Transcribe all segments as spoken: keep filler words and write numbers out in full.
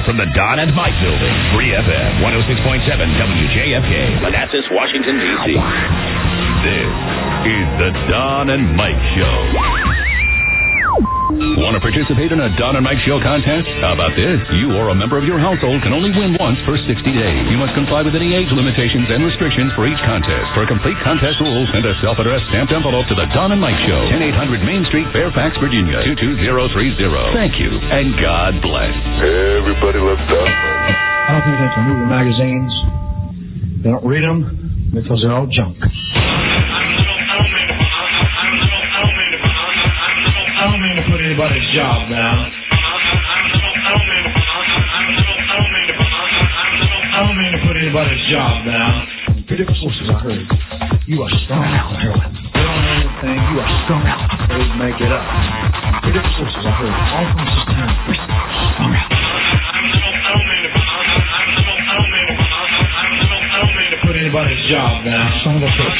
from the Don and Mike Building, three F M, one oh six point seven W J F K, Manassas, Washington, D C This is the Don and Mike Show. Want to participate in a Don and Mike Show contest? How about this? You or a member of your household can only win once for sixty days. You must comply with any age limitations and restrictions for each contest. For complete contest rules, send a self-addressed stamped envelope to the Don and Mike Show, ten eight hundred Main Street, Fairfax, Virginia, two two zero three zero. Thank you, and God bless. Everybody loves Don. I don't think that's movie magazines. They don't read them because they're all junk. I don't mean to put anybody's job down. I don't mean to put anybody's job down. Predictive sources, I heard. You are strung out on heroin. You don't know anything. You are strung out. They make it up. Predictive sources, I heard. All from this time. Strung out. I don't mean to put anybody's job down. Son of a bitch.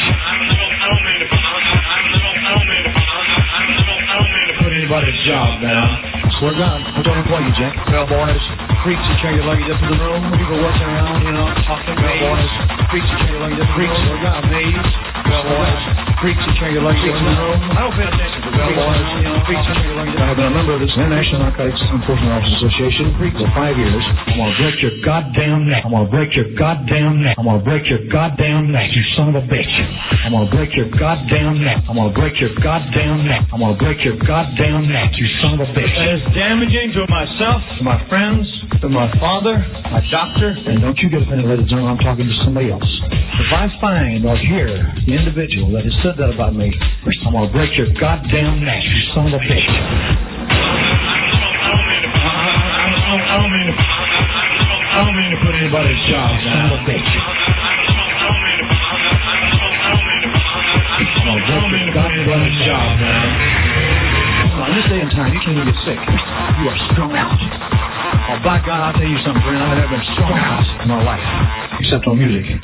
Anybody's job now. Swear to God, we don't employ you, Jack. Bellboys, freaks that carry your luggage up to the room. People working around, you know, talking. Bellboys, freaks that carry your luggage up to the room. Swear to God, maids, bellboys, freaks that carry your luggage up to the room. I don't pay attention to bellboys, you know, freaks that carry your luggage. I have been a member of this International Narcotics Enforcement Officers Association for five years. I'm gonna break your goddamn neck. I'm gonna break your goddamn neck. I'm gonna break your goddamn neck, you son of a bitch. I'm gonna break your goddamn neck. I'm gonna break your goddamn neck. I'm gonna break your goddamn neck, you son of a bitch. That is damaging to myself, to my friends, to my father, my doctor. And don't you get offended, ladies and gentlemen, I'm talking to somebody else. If I find or hear the individual that has said that about me, I'm gonna break your goddamn neck, you son of a bitch. I don't mean to, I don't mean to put anybody's job down. Son of a bitch. I don't mean to put anybody's job down. On this day and time, you can't even get sick. You are strung out. Oh, by God, I'll tell you something, friend. I've never been strung out in my life, except on music. I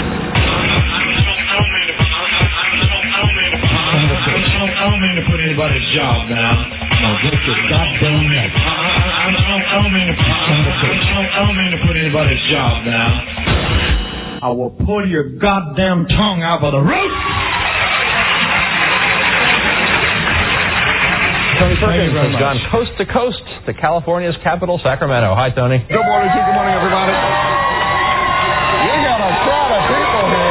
don't mean to put anybody's job down. No, get your goddamn neck. I don't mean to put I don't mean to put anybody's job down. I will pull your goddamn tongue out by the root. Tony Perkins has gone coast to coast to California's capital, Sacramento. Hi, Tony. Good morning, Good morning, everybody. We got a crowd of people here.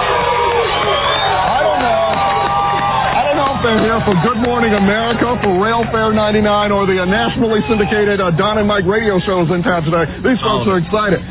I don't know. I don't know if they're here for Good Morning America, for Railfare ninety-nine, or the nationally syndicated uh, Don and Mike radio shows in town today. These folks oh. are excited.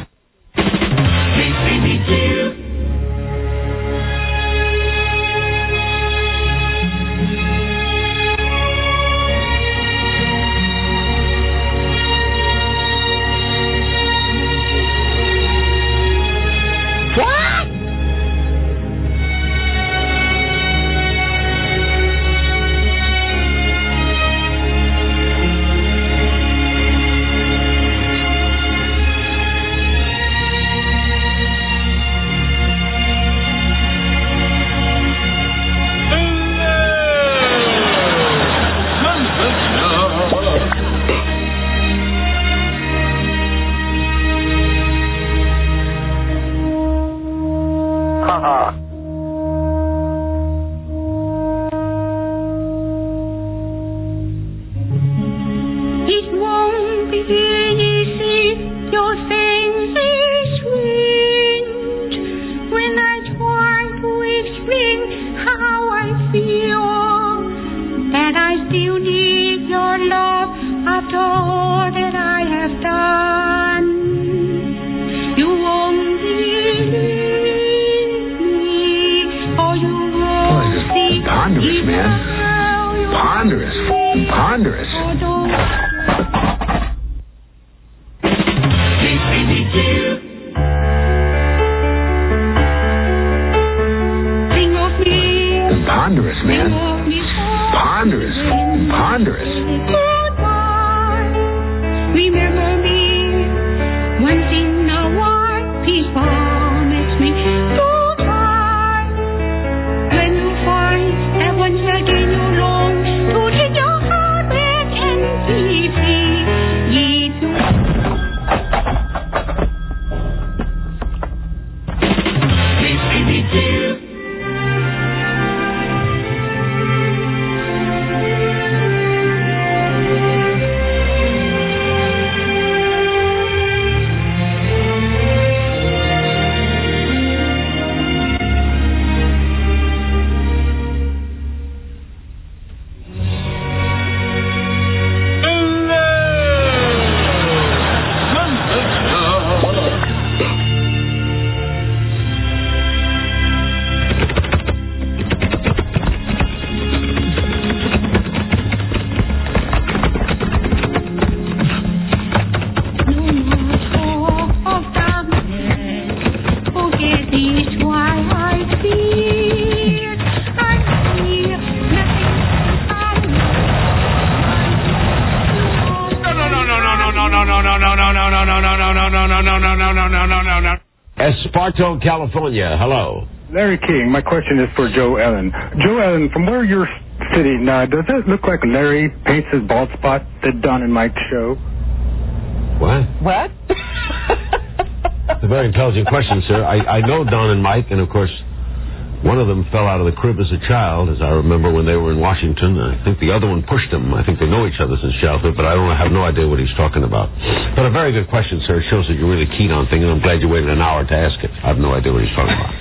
no, no, no, no, no, no, no, no, no, no, no, no, no, no. Esparto, California. Hello. Larry King, my question is for Joe Ellen. Joe Ellen, from where you're sitting, uh, does it look like Larry paints his bald spot at Don and Mike's show? What? What? It's a very intelligent question, sir. I, I know Don and Mike, and of course, one of them fell out of the crib as a child, as I remember when they were in Washington. I think the other one pushed him. I think they know each other since childhood, but I don't I have no idea what he's talking about. But a very good question, sir. It shows that you're really keen on things, and I'm glad you waited an hour to ask it. I have no idea what he's talking about.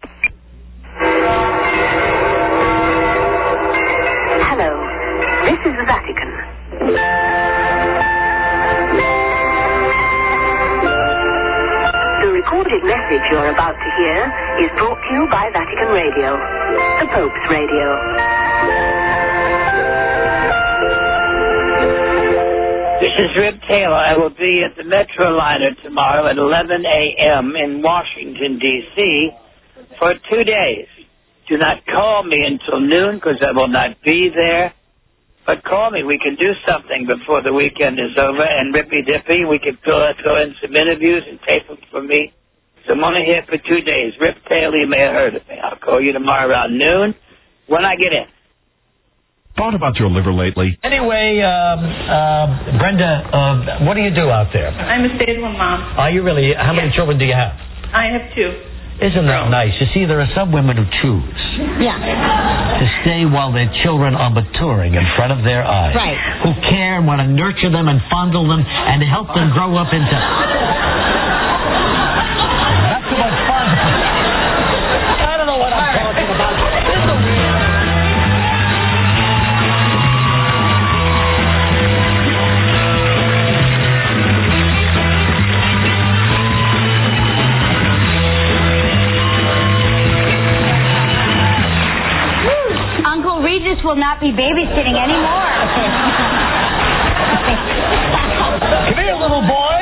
Hello. This is the Vatican. The recorded message you're about to hear is brought to you by Vatican Radio, the Pope's radio. This is Rip Taylor. I will be at the Metroliner tomorrow at eleven a.m. in Washington, D C for two days. Do not call me until noon because I will not be there. But call me. We can do something before the weekend is over. And Rippy Dippy, we can fill, fill in some interviews and tape them for me. So I'm only here for two days. Rip Taylor, you may have heard of me. I'll call you tomorrow around noon when I get in. Thought about your liver lately? Anyway, um, uh, Brenda, uh, what do you do out there? I'm a stay-at-home mom. Are you really? How many Yes. children do you have? I have two. Isn't that nice? You see, there are some women who choose Yeah. to stay while their children are maturing in front of their eyes. Right. Who care and want to nurture them and fondle them and help them grow up into... Not too much fun. I don't know what I'm talking about. This is a weird... Uncle Regis will not be babysitting anymore. Come here, little boy.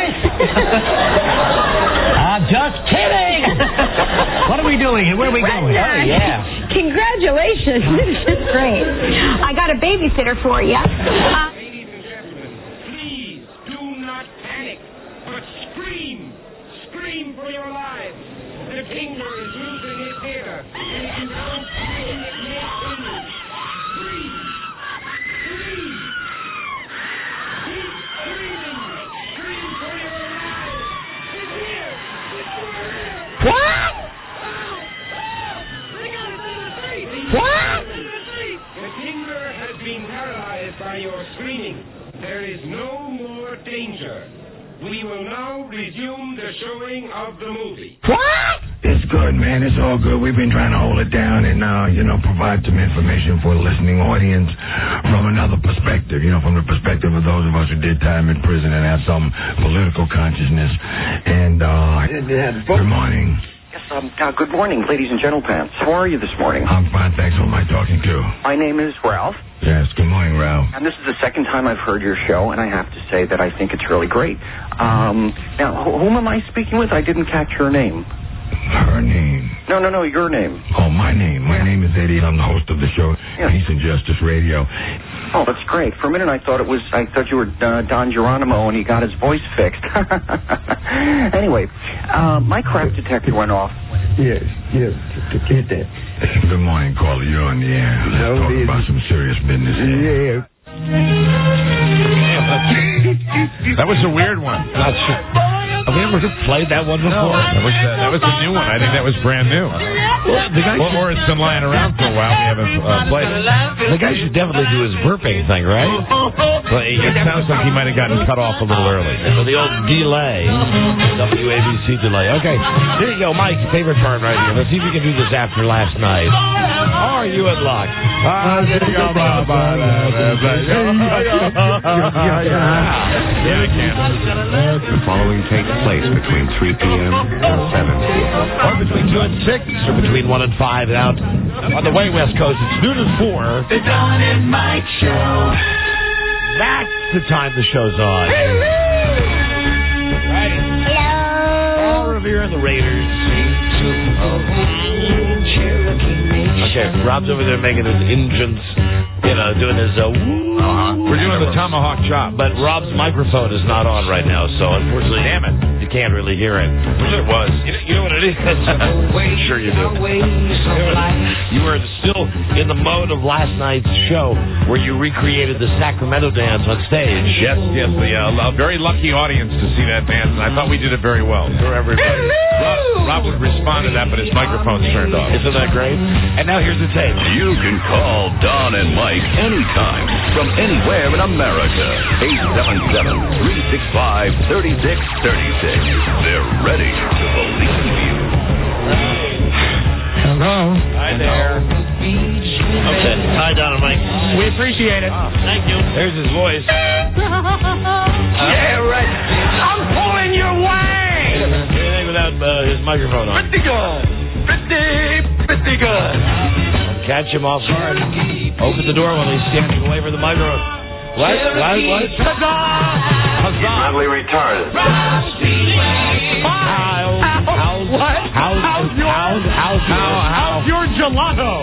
I'm just kidding. What are we doing here? Where are we going? Oh, yeah. Congratulations. This is great. I got a babysitter for you. Uh, Ladies and gentlemen, please do not panic, but scream. Scream for your lives. The kingdom is losing his hair. And if you don't scream, it may kill you. Scream. Scream. Keep screaming. Scream for your lives. It's here. It's here. what? What? The kingdom has been paralyzed by your screaming. There is no more danger. We will now resume the showing of the movie. What? It's good, man. It's all good. We've been trying to hold it down and, uh, you know, provide some information for the listening audience from another perspective, you know, from the perspective of those of us who did time in prison and have some political consciousness. And, uh, good morning. Yes, um, uh, good morning, ladies and gentlemen. How are you this morning? I'm fine, thanks. Who am I talking to? My name is Ralph. Yes, good morning, Ralph. And this is the second time I've heard your show, and I have to say that I think it's really great. Um, now, wh- whom am I speaking with? I didn't catch your name. Her name. No, no, no, your name. Oh, my name. My name is Eddie, and I'm the host of the show, Yes. Peace and Justice Radio. Oh, that's great. For a minute, I thought it was. I thought you were uh, Don Geronimo, and he got his voice fixed. Anyway, uh, my crap detector went off. Yes, yes, get that. Good morning, caller. You're on the air. Let's no, talk about some serious business here. Yeah. That was a weird one. Not sure. Have we ever played that one before? No. That was uh, that was a new one. I think that was brand new. Well, the guy or, or it's been lying around for a while. We haven't uh, played it. The guy should definitely do his burping thing, right? Well, it sounds like he might have gotten cut off a little early. For the old delay. W A B C delay. Okay, here you go, Mike. Favorite part right here. Let's see if you can do this after last night. Are you at luck? Uh, here we go. The following takes place between three p.m. and seven p.m. Or between two and six, or between one and five. Out on the way West Coast, it's noon and four. The Don and Mike Show. That's the time the show's on. Right. Hello. Paul Revere and the Raiders. Okay, Rob's over there making his engines, you know. uh, doing his. Uh, woo. Uh-huh. We're doing the tomahawk chop. But Rob's microphone is not on right now, so unfortunately, damn it, you can't really hear it. Wish it was. You know, you know what it is? Sure you do. You were still in the mode of last night's show where you recreated the Sacramento dance on stage. Yes, yes, yeah, a very lucky audience to see that dance, and I thought we did it very well for everybody. Rob, Rob would respond to that, but his microphone's turned off. Isn't that great? And now here's the tape. You can call Don and Mike anytime from anywhere in America. eight seven seven, three six five, three six three six. They're ready to believe you. Hello. Hi there. Okay. Hi, Don and Mike. We appreciate it. Thank you. There's his voice. Yeah, right. I'm pulling your way. Anything without uh, his microphone on. Pretty good. Pretty, pretty good. Catch him off guard. Open the door while he's standing away from the microphone. What? What? What? Huzzah! Huzzah! Mentally retarded. How? How's, what? How's, how's your, how's, how's, how, how's your gelato?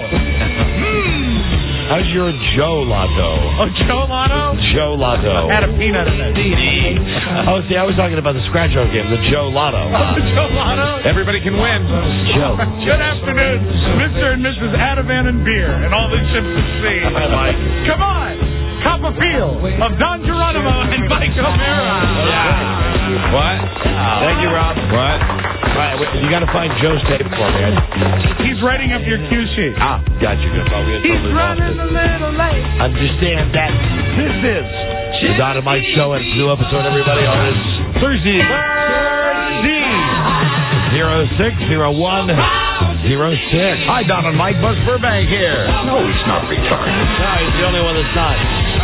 How's your Joe Lotto? Oh, Joe Lotto? Joe Lotto. Had a peanut in it. Oh, see, I was talking about the scratch off game, the Joe Lotto. Oh, the Joe Lotto? Everybody can win. Joe. Good afternoon, Mister and Missus Ativan and Beer and all the ships at sea. Hi, Mike. Come on. Cop a feel of Don Geronimo and Mike O'Mara. Yeah. What? Thank you, Rob. What? All right, you got to find Joe's tape for me. He's writing up your cue sheet. Ah, got you. Good. Well, we had He's totally running a little late. Understand that this is the Don and Mike Show, and it's a new episode, everybody, on this Thursday. Thursday. zero six zero one zero six. Hi, Don and Mike. Buzz Burbank here. No, he's not retarded. No, he's the only one that's not.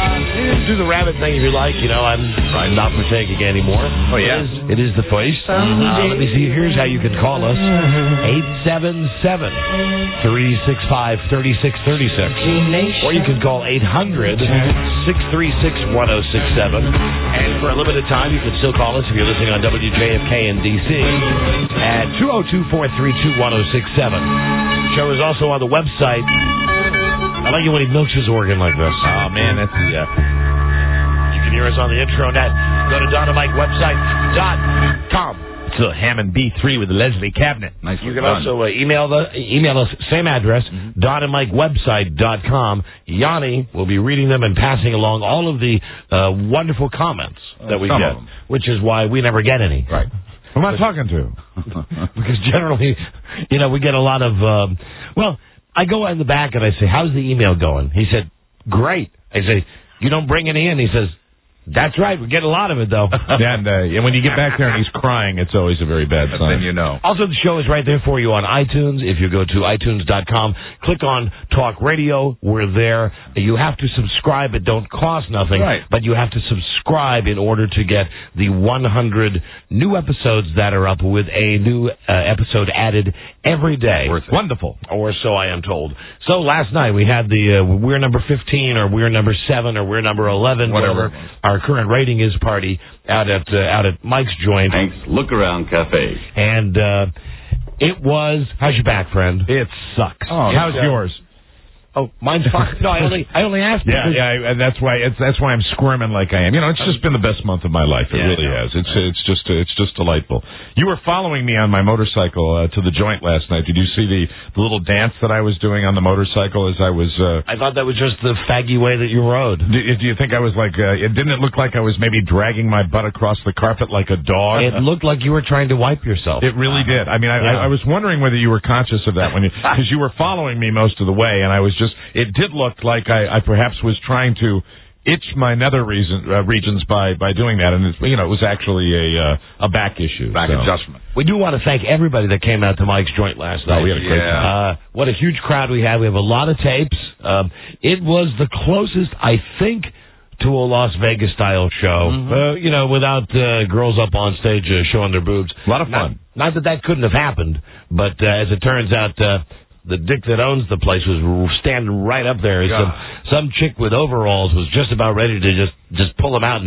Do the rabbit thing if you like. You know, I'm I'm not partaking anymore. Oh, yeah? It is, it is the first. Uh, let me see. Here's how you can call us. eight seven seven, three six five, three six three six. Or you can call eight hundred, six three six, one oh six seven. And for a limited time, you can still call us if you're listening on W J F K in D C at two oh two, four three two, one oh six seven. The show is also on the website. I like it when he milks his organ like this. Oh, man, that's, yeah. You can hear us on the intro net. Go to Don and Mike website dot com. It's a Hammond B three with the Leslie cabinet. Nice. You can done. also uh, email the email us, same address, mm-hmm. Don and Mike website dot com. Yanni will be reading them and passing along all of the uh, wonderful comments uh, that we get, which is why we never get any. Right. Who am I talking to? Because generally, you know, we get a lot of, um, well, I go in the back and I say, how's the email going? He said, great. I say, you don't bring any in? He says, that's right. We get a lot of it, though. and, uh, and when you get back there and he's crying, it's always a very bad sign. Then you know. Also, the show is right there for you on iTunes. If you go to i tunes dot com, click on Talk Radio. We're there. You have to subscribe. It don't cost nothing. Right. But you have to subscribe in order to get the one hundred new episodes that are up with a new uh, episode added every day. Worth it. Wonderful. Or so I am told. So last night we had the uh, We're Number fifteen or We're Number seven or We're Number eleven, whatever. whatever our current rating is party out at uh, out at Mike's joint. Thanks. Look Around Cafe. And uh, it was. How's your back, friend? It sucks. Oh, how's uh, yours? Oh, mine's fine. No, I only I only asked. Yeah, yeah, and that's why it's that's why I'm squirming like I am. You know, it's just been the best month of my life. It yeah, really has. It's it's just it's just delightful. You were following me on my motorcycle uh, to the joint last night. Did you see the, the little dance that I was doing on the motorcycle as I was? Uh, I thought that was just the faggy way that you rode. Do, do you think I was like? Uh, it didn't it look like I was maybe dragging my butt across the carpet like a dog? It looked like you were trying to wipe yourself. It really did. I mean, I, yeah. I, I was wondering whether you were conscious of that when you because you were following me most of the way, and I was just. It did look like I, I perhaps was trying to itch my nether reason, uh, regions by, by doing that, and it's, you know it was actually a uh, a back issue, back so. adjustment. We do want to thank everybody that came out to Mike's joint last night. Oh, we had a great yeah. time. Uh, what a huge crowd we had. We have a lot of tapes. Um, it was the closest, I think, to a Las Vegas style show. Mm-hmm. Uh, you know, without uh, girls up on stage uh, showing their boobs. A lot of fun. Not, not that that couldn't have happened, but uh, as it turns out. Uh, The dick that owns the place was standing right up there. Some, some chick with overalls was just about ready to just, just pull him out and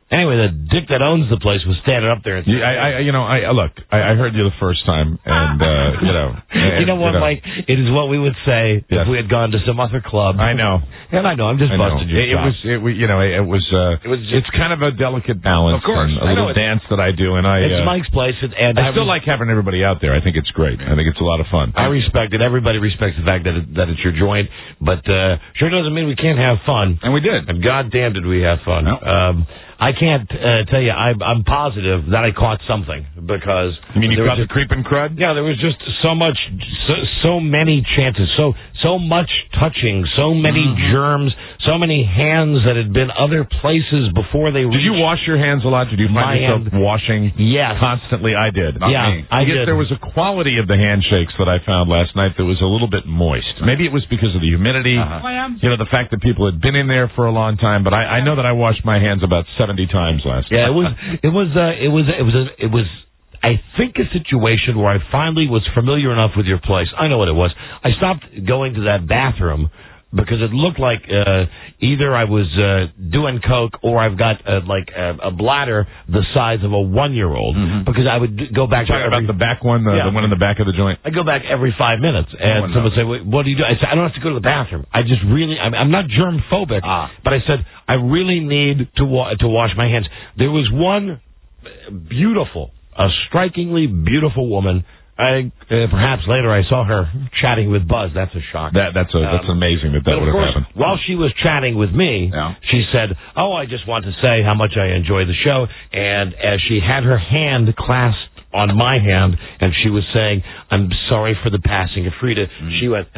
Anyway, the dick that owns the place was standing up there. And you, I, I, you know, I look. I, I heard you the first time, and uh, you know, and, you know what, you know, Mike? It is what we would say yes. if we had gone to some other club. I know, and I know. I'm just I busting know. your It, it was, it, you know, it, it was. Uh, it was. Just, it's kind of a delicate balance. Of course, and a I know little dance that I do, and I. It's uh, Mike's place, and, and I still like having everybody out there. I think it's great. I think it's a lot of fun. I respect it. Everybody respects the fact that it, that it's your joint, but uh, sure doesn't mean we can't have fun. And we did. And goddamn, did we have fun? No. Um, I can't uh, tell you. I, I'm positive that I caught something because. You mean you there caught was the creeping crud? Yeah, there was just so much, so, so many chances, so so much touching, so many Mm-hmm. germs, so many hands that had been other places before they. Did you wash your hands a lot? Did you find yourself hand. washing? Yes. Constantly, I did. Not yeah, me. I, I guess did. there was a quality of the handshakes that I found last night that was a little bit moist. Maybe it was because of the humidity. Uh-huh. You know, the fact that people had been in there for a long time. But I, I know that I washed my hands about seventy times last yeah, night. Yeah, it was. It was. Uh, it was. It was. It was. I think a situation where I finally was familiar enough with your place. I know what it was. I stopped going to that bathroom because it looked like uh, either I was uh, doing coke or I've got uh, like a, a bladder the size of a one-year-old. Mm-hmm. Because I would go back. Talking to every, about the back one, the, yeah. the one in the back of the joint. I go back every five minutes, and no someone would say, Wait, "What do you do?" I said, "I don't have to go to the bathroom. I just really, I'm, I'm not germ phobic, ah. but I said I really need to wa- to wash my hands." There was one beautiful, a strikingly beautiful woman. I uh, perhaps later I saw her chatting with Buzz. That's a shock. That that's a, um, that's amazing that that would have happened. While she was chatting with me, yeah. she said, "Oh, I just want to say how much I enjoy the show." And as she had her hand clasped on my hand, and she was saying, "I'm sorry for the passing of Frida," mm. she went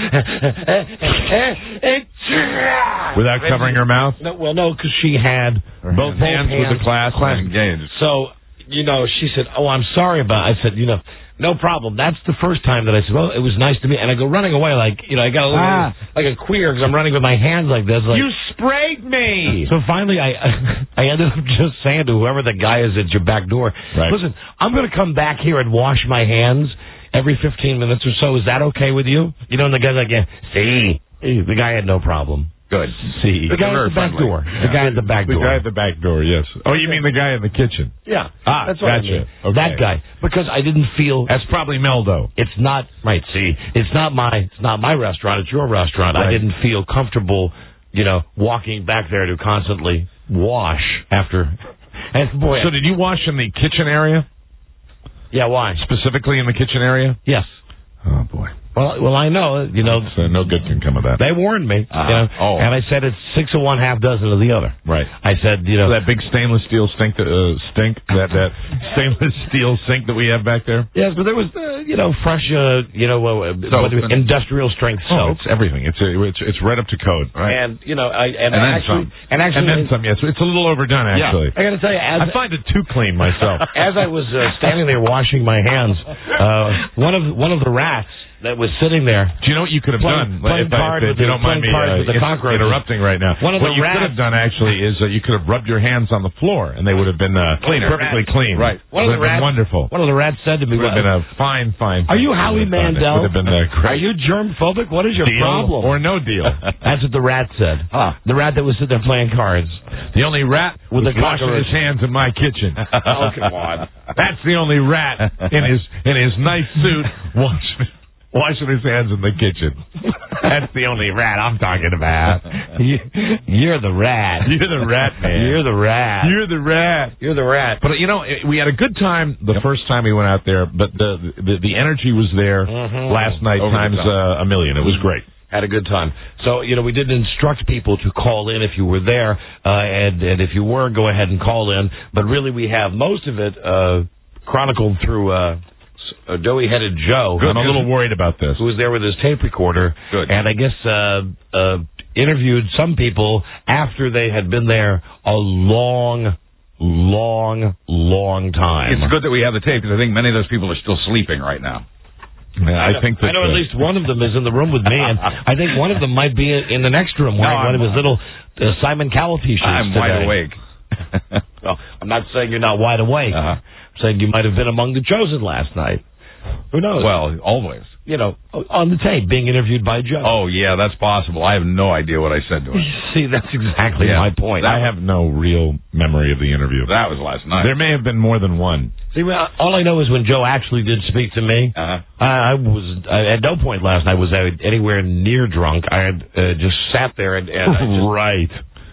without covering her mouth. No, well, no, because she had her both hands, hands with the clasp engaged. So, you know, she said, "Oh, I'm sorry about." I said, "You know, no problem." That's the first time that I said, "Well, it was nice to meet." And I go running away like, you know, I got a little ah. like a queer because I'm running with my hands like this. Like, you sprayed me. So finally, I I ended up just saying to whoever the guy is at your back door, right. "Listen, I'm going to come back here and wash my hands every fifteen minutes or so. Is that okay with you?" You know, and the guy's like, "Yeah, see." The guy had no problem. Good. See, the guy at the back friendly. door. Yeah. The guy at the back the door. The guy at the back door. Yes. Oh, you mean the guy in the kitchen? Yeah. Ah, that's what gotcha. I mean. Okay. That guy, because I didn't feel. That's probably Meldo. It's not right. See, it's not my. It's not my restaurant. It's your restaurant. Right. I didn't feel comfortable, you know, walking back there to constantly wash after. And boy. So did you wash in the kitchen area? Yeah. Why? Specifically in the kitchen area? Yes. Oh boy. Well, well, I know, you know. So no good can come of that. They warned me, uh-huh. you know, oh. and I said it's six of one, half dozen of the other. Right. I said, you know. So that big stainless steel stink, uh, stink, that, that stainless steel sink that we have back there? Yes, but there was, uh, you know, fresh, uh, you know, uh, soap uh, industrial strength soap. Oh, it's everything. It's, uh, it's it's right up to code. Right. And, you know, I, and, and then actually, some. And actually. And then some, yes. It's a little overdone, actually. Yeah. I got to tell you, as. I find it too clean myself. As I was uh, standing there washing my hands, uh, one of one of the rats that was sitting there. Do you know what you could have playing, done? Playing if, card if, if with you the, don't mind me uh, with the inter- interrupting right now. One of what the you rats, could have done actually is uh, you could have rubbed your hands on the floor and they would have been uh, Cleaner. perfectly clean. Right. One would of the have rats, been wonderful. One of the rats said to me, "Would have been a fine, fine." Are you Howie Mandel? Would have been uh, Are you germ phobic? What is your deal problem? Or no deal? That's what the rat said. Huh. The rat that was sitting there playing cards. The only rat with was the washing his hands in my kitchen. Oh, come on. That's the only rat in his in his nice suit washing. Washing his hands in the kitchen. That's the only rat I'm talking about. You, you're the rat. You're the rat, man. You're the rat. You're the rat. You're the rat. But, you know, we had a good time the yep. first time we went out there, but the the, the energy was there mm-hmm. last night Over times uh, a million. It was great. Had a good time. So, you know, we didn't instruct people to call in if you were there, uh, and, and if you were, go ahead and call in. But really, we have most of it uh, chronicled through... Uh, Uh, doughy-headed Joe. Good. I'm a little worried about this. Who was there with his tape recorder. Good. And I guess uh, uh, interviewed some people after they had been there a long, long, long time. It's good that we have the tape because I think many of those people are still sleeping right now. Yeah, I, I think that, I know uh, at least one of them is in the room with me, and I think one of them might be in the next room wearing no, one of his little uh, Simon Cowell t-shirts. I'm today. wide awake. Well, I'm not saying you're not wide awake. Uh-huh. I'm saying you might have been among the chosen last night. Who knows? Well, always. You know, on the tape, being interviewed by Joe. Oh, yeah, that's possible. I have no idea what I said to him. See, that's exactly Yeah. my point. I have no real memory of the interview. That was last night. There may have been more than one. See, well, all I know is when Joe actually did speak to me, uh-huh. I, I was I, at no point last night was I anywhere near drunk. I had uh, just sat there and, and I just, right.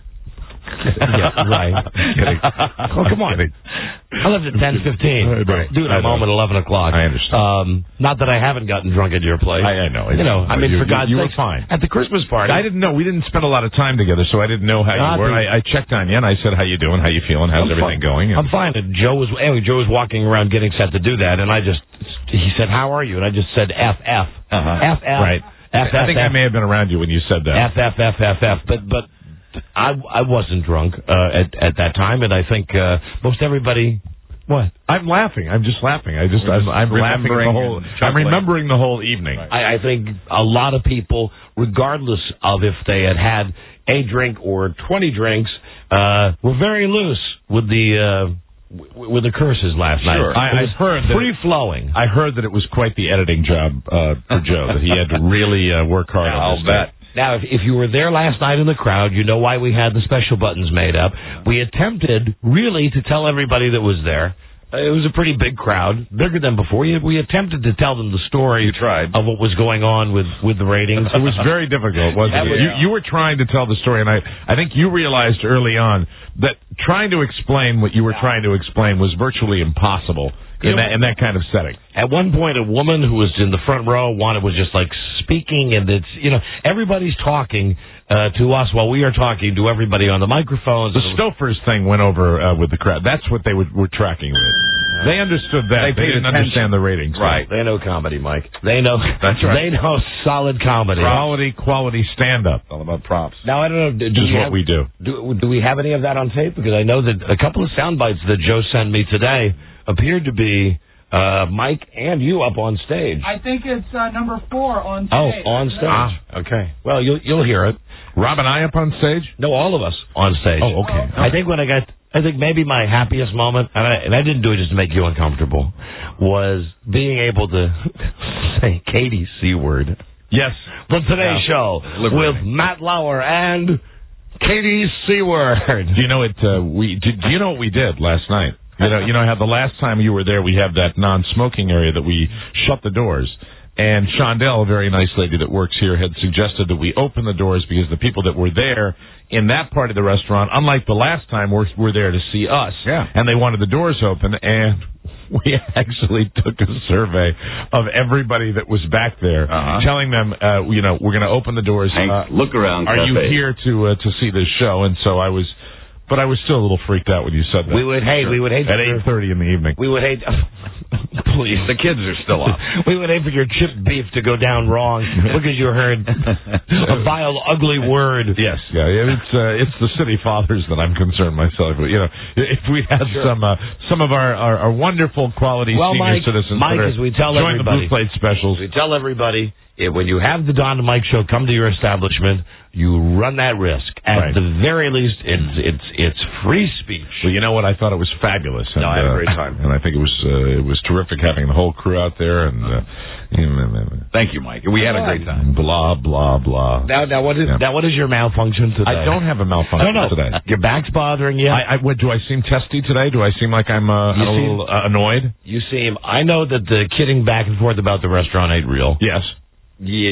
yeah, right. Kidding. Oh, come on. Kidding. I left at ten fifteen. Dude, I'm home at eleven o'clock. I understand. Um, not that I haven't gotten drunk at your place. I, I know. You know, I mean, you, for God's you, you sake. were fine. At the Christmas party. I didn't know. We didn't spend a lot of time together, so I didn't know how you Not were. the- I, I checked on you, and I said, how you doing? How you feeling? How's I'm everything fine. going? And I'm fine. And Joe was anyway. Joe was walking around getting set to do that, and I just he said, "How are you?" And I just said, "F F Uh-huh. F F Right. F I think I F may have been around you when you said that. F F F F F." But but I I wasn't drunk uh, at at that time, and I think uh, most everybody. What? I'm laughing. I'm just laughing. I just, I'm, I'm laughing at the whole. I'm remembering the whole evening. I, I think a lot of people, regardless of if they had had a drink or twenty drinks, uh, were very loose with the uh, w- with the curses last night. Sure. I, I heard that free flowing. I heard that it was quite the editing job uh, for Joe. That he had to really uh, work hard on I'll this. bet. Now, if, if you were there last night in the crowd, you know why we had the special buttons made up. We attempted, really, to tell everybody that was there. Uh, it was a pretty big crowd, bigger than before. We, we attempted to tell them the story of what was going on with, with the ratings. It was very difficult, wasn't That it? was- You, you were trying to tell the story, and I, I think you realized early on that trying to explain what you were trying to explain was virtually impossible in that, in that kind of setting. At one point, a woman who was in the front row wanted was just like speaking, and it's you know everybody's talking uh, to us while we are talking to everybody on the microphones. The Stofers thing went over uh, with the crowd. That's what they would, were tracking with. They understood that. They They, paid didn't attention. understand the ratings. Right. They know comedy, Mike. They know. That's right. They know solid comedy. Quality, quality stand-up. All about props. Now, I don't know. Do, do Which is we what have, we do. do. Do we have any of that on tape? Because I know that a couple of sound bites that Joe sent me today appeared to be uh, Mike and you up on stage. I think it's uh, number four on stage. Oh, on stage. Ah, okay. Well, you'll you'll hear it. Rob and I up on stage? No, all of us on stage. Oh, okay. I think when I got, I think maybe my happiest moment, and I, and I didn't do it just to make you uncomfortable, was being able to say Katie C word. Yes. For today's Yeah. show Liberating. with Matt Lauer and Katie C word. Do you know it? Uh, we do, do you know what we did last night? You know, you know how the last time you were there, we have that non-smoking area that we shut the doors. And Shondell, a very nice lady that works here, had suggested that we open the doors because the people that were there in that part of the restaurant, unlike the last time, were, were there to see us. Yeah. And they wanted the doors open, and we actually took a survey of everybody that was back there, Uh-huh. telling them, uh, you know, we're going to open the doors. Hank, uh, look around Are you cafe. here to uh, to see this show? And so I was, but I was still a little freaked out when you said that. We would hate, we would hate at eight thirty in the evening. We would hate. Please, The kids are still up. we would hate for your chipped beef to go down wrong because you heard a vile, ugly word. Yes, yeah, it's uh, it's the city fathers that I'm concerned myself with. You know, if we had Sure. some uh, some of our, our, our wonderful quality Well, senior Mike, citizens, Mike, that are as we tell join the everybody, Blue Plate specials. We tell everybody eh, when you have the Don and Mike show come to your establishment, you run that risk. At Right. the very least, it's it's it's free speech. Well, you know what? I thought it was fabulous. And, No, I had a uh, great time. and I think it was uh, it was terrific having the whole crew out there. And uh, Thank you, Mike. We had a great time. Blah blah blah. Now, now what is Yeah. now what is your malfunction today? I don't have a malfunction I don't know. today. Your back's bothering you. I, I what, do I seem testy today? Do I seem like I'm uh, You a seem- little uh, annoyed? You seem. I know that the kidding back and forth about the restaurant ain't real. Yes. Yeah.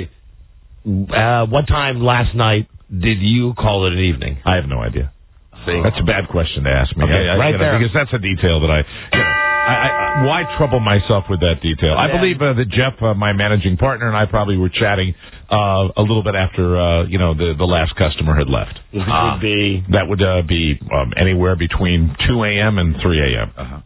Uh, what time last night did you call it an evening? I have no idea. See? That's a bad question to ask me. Okay, I, I, right you know, there. Because that's a detail that I, you know, I, I, why trouble myself with that detail? I Yeah. believe uh, that Jeff, uh, my managing partner, and I probably were chatting uh, a little bit after, uh, you know, the, the last customer had left. Which Ah. would be That would uh, be um, anywhere between two a.m. and three a.m. Uh-huh.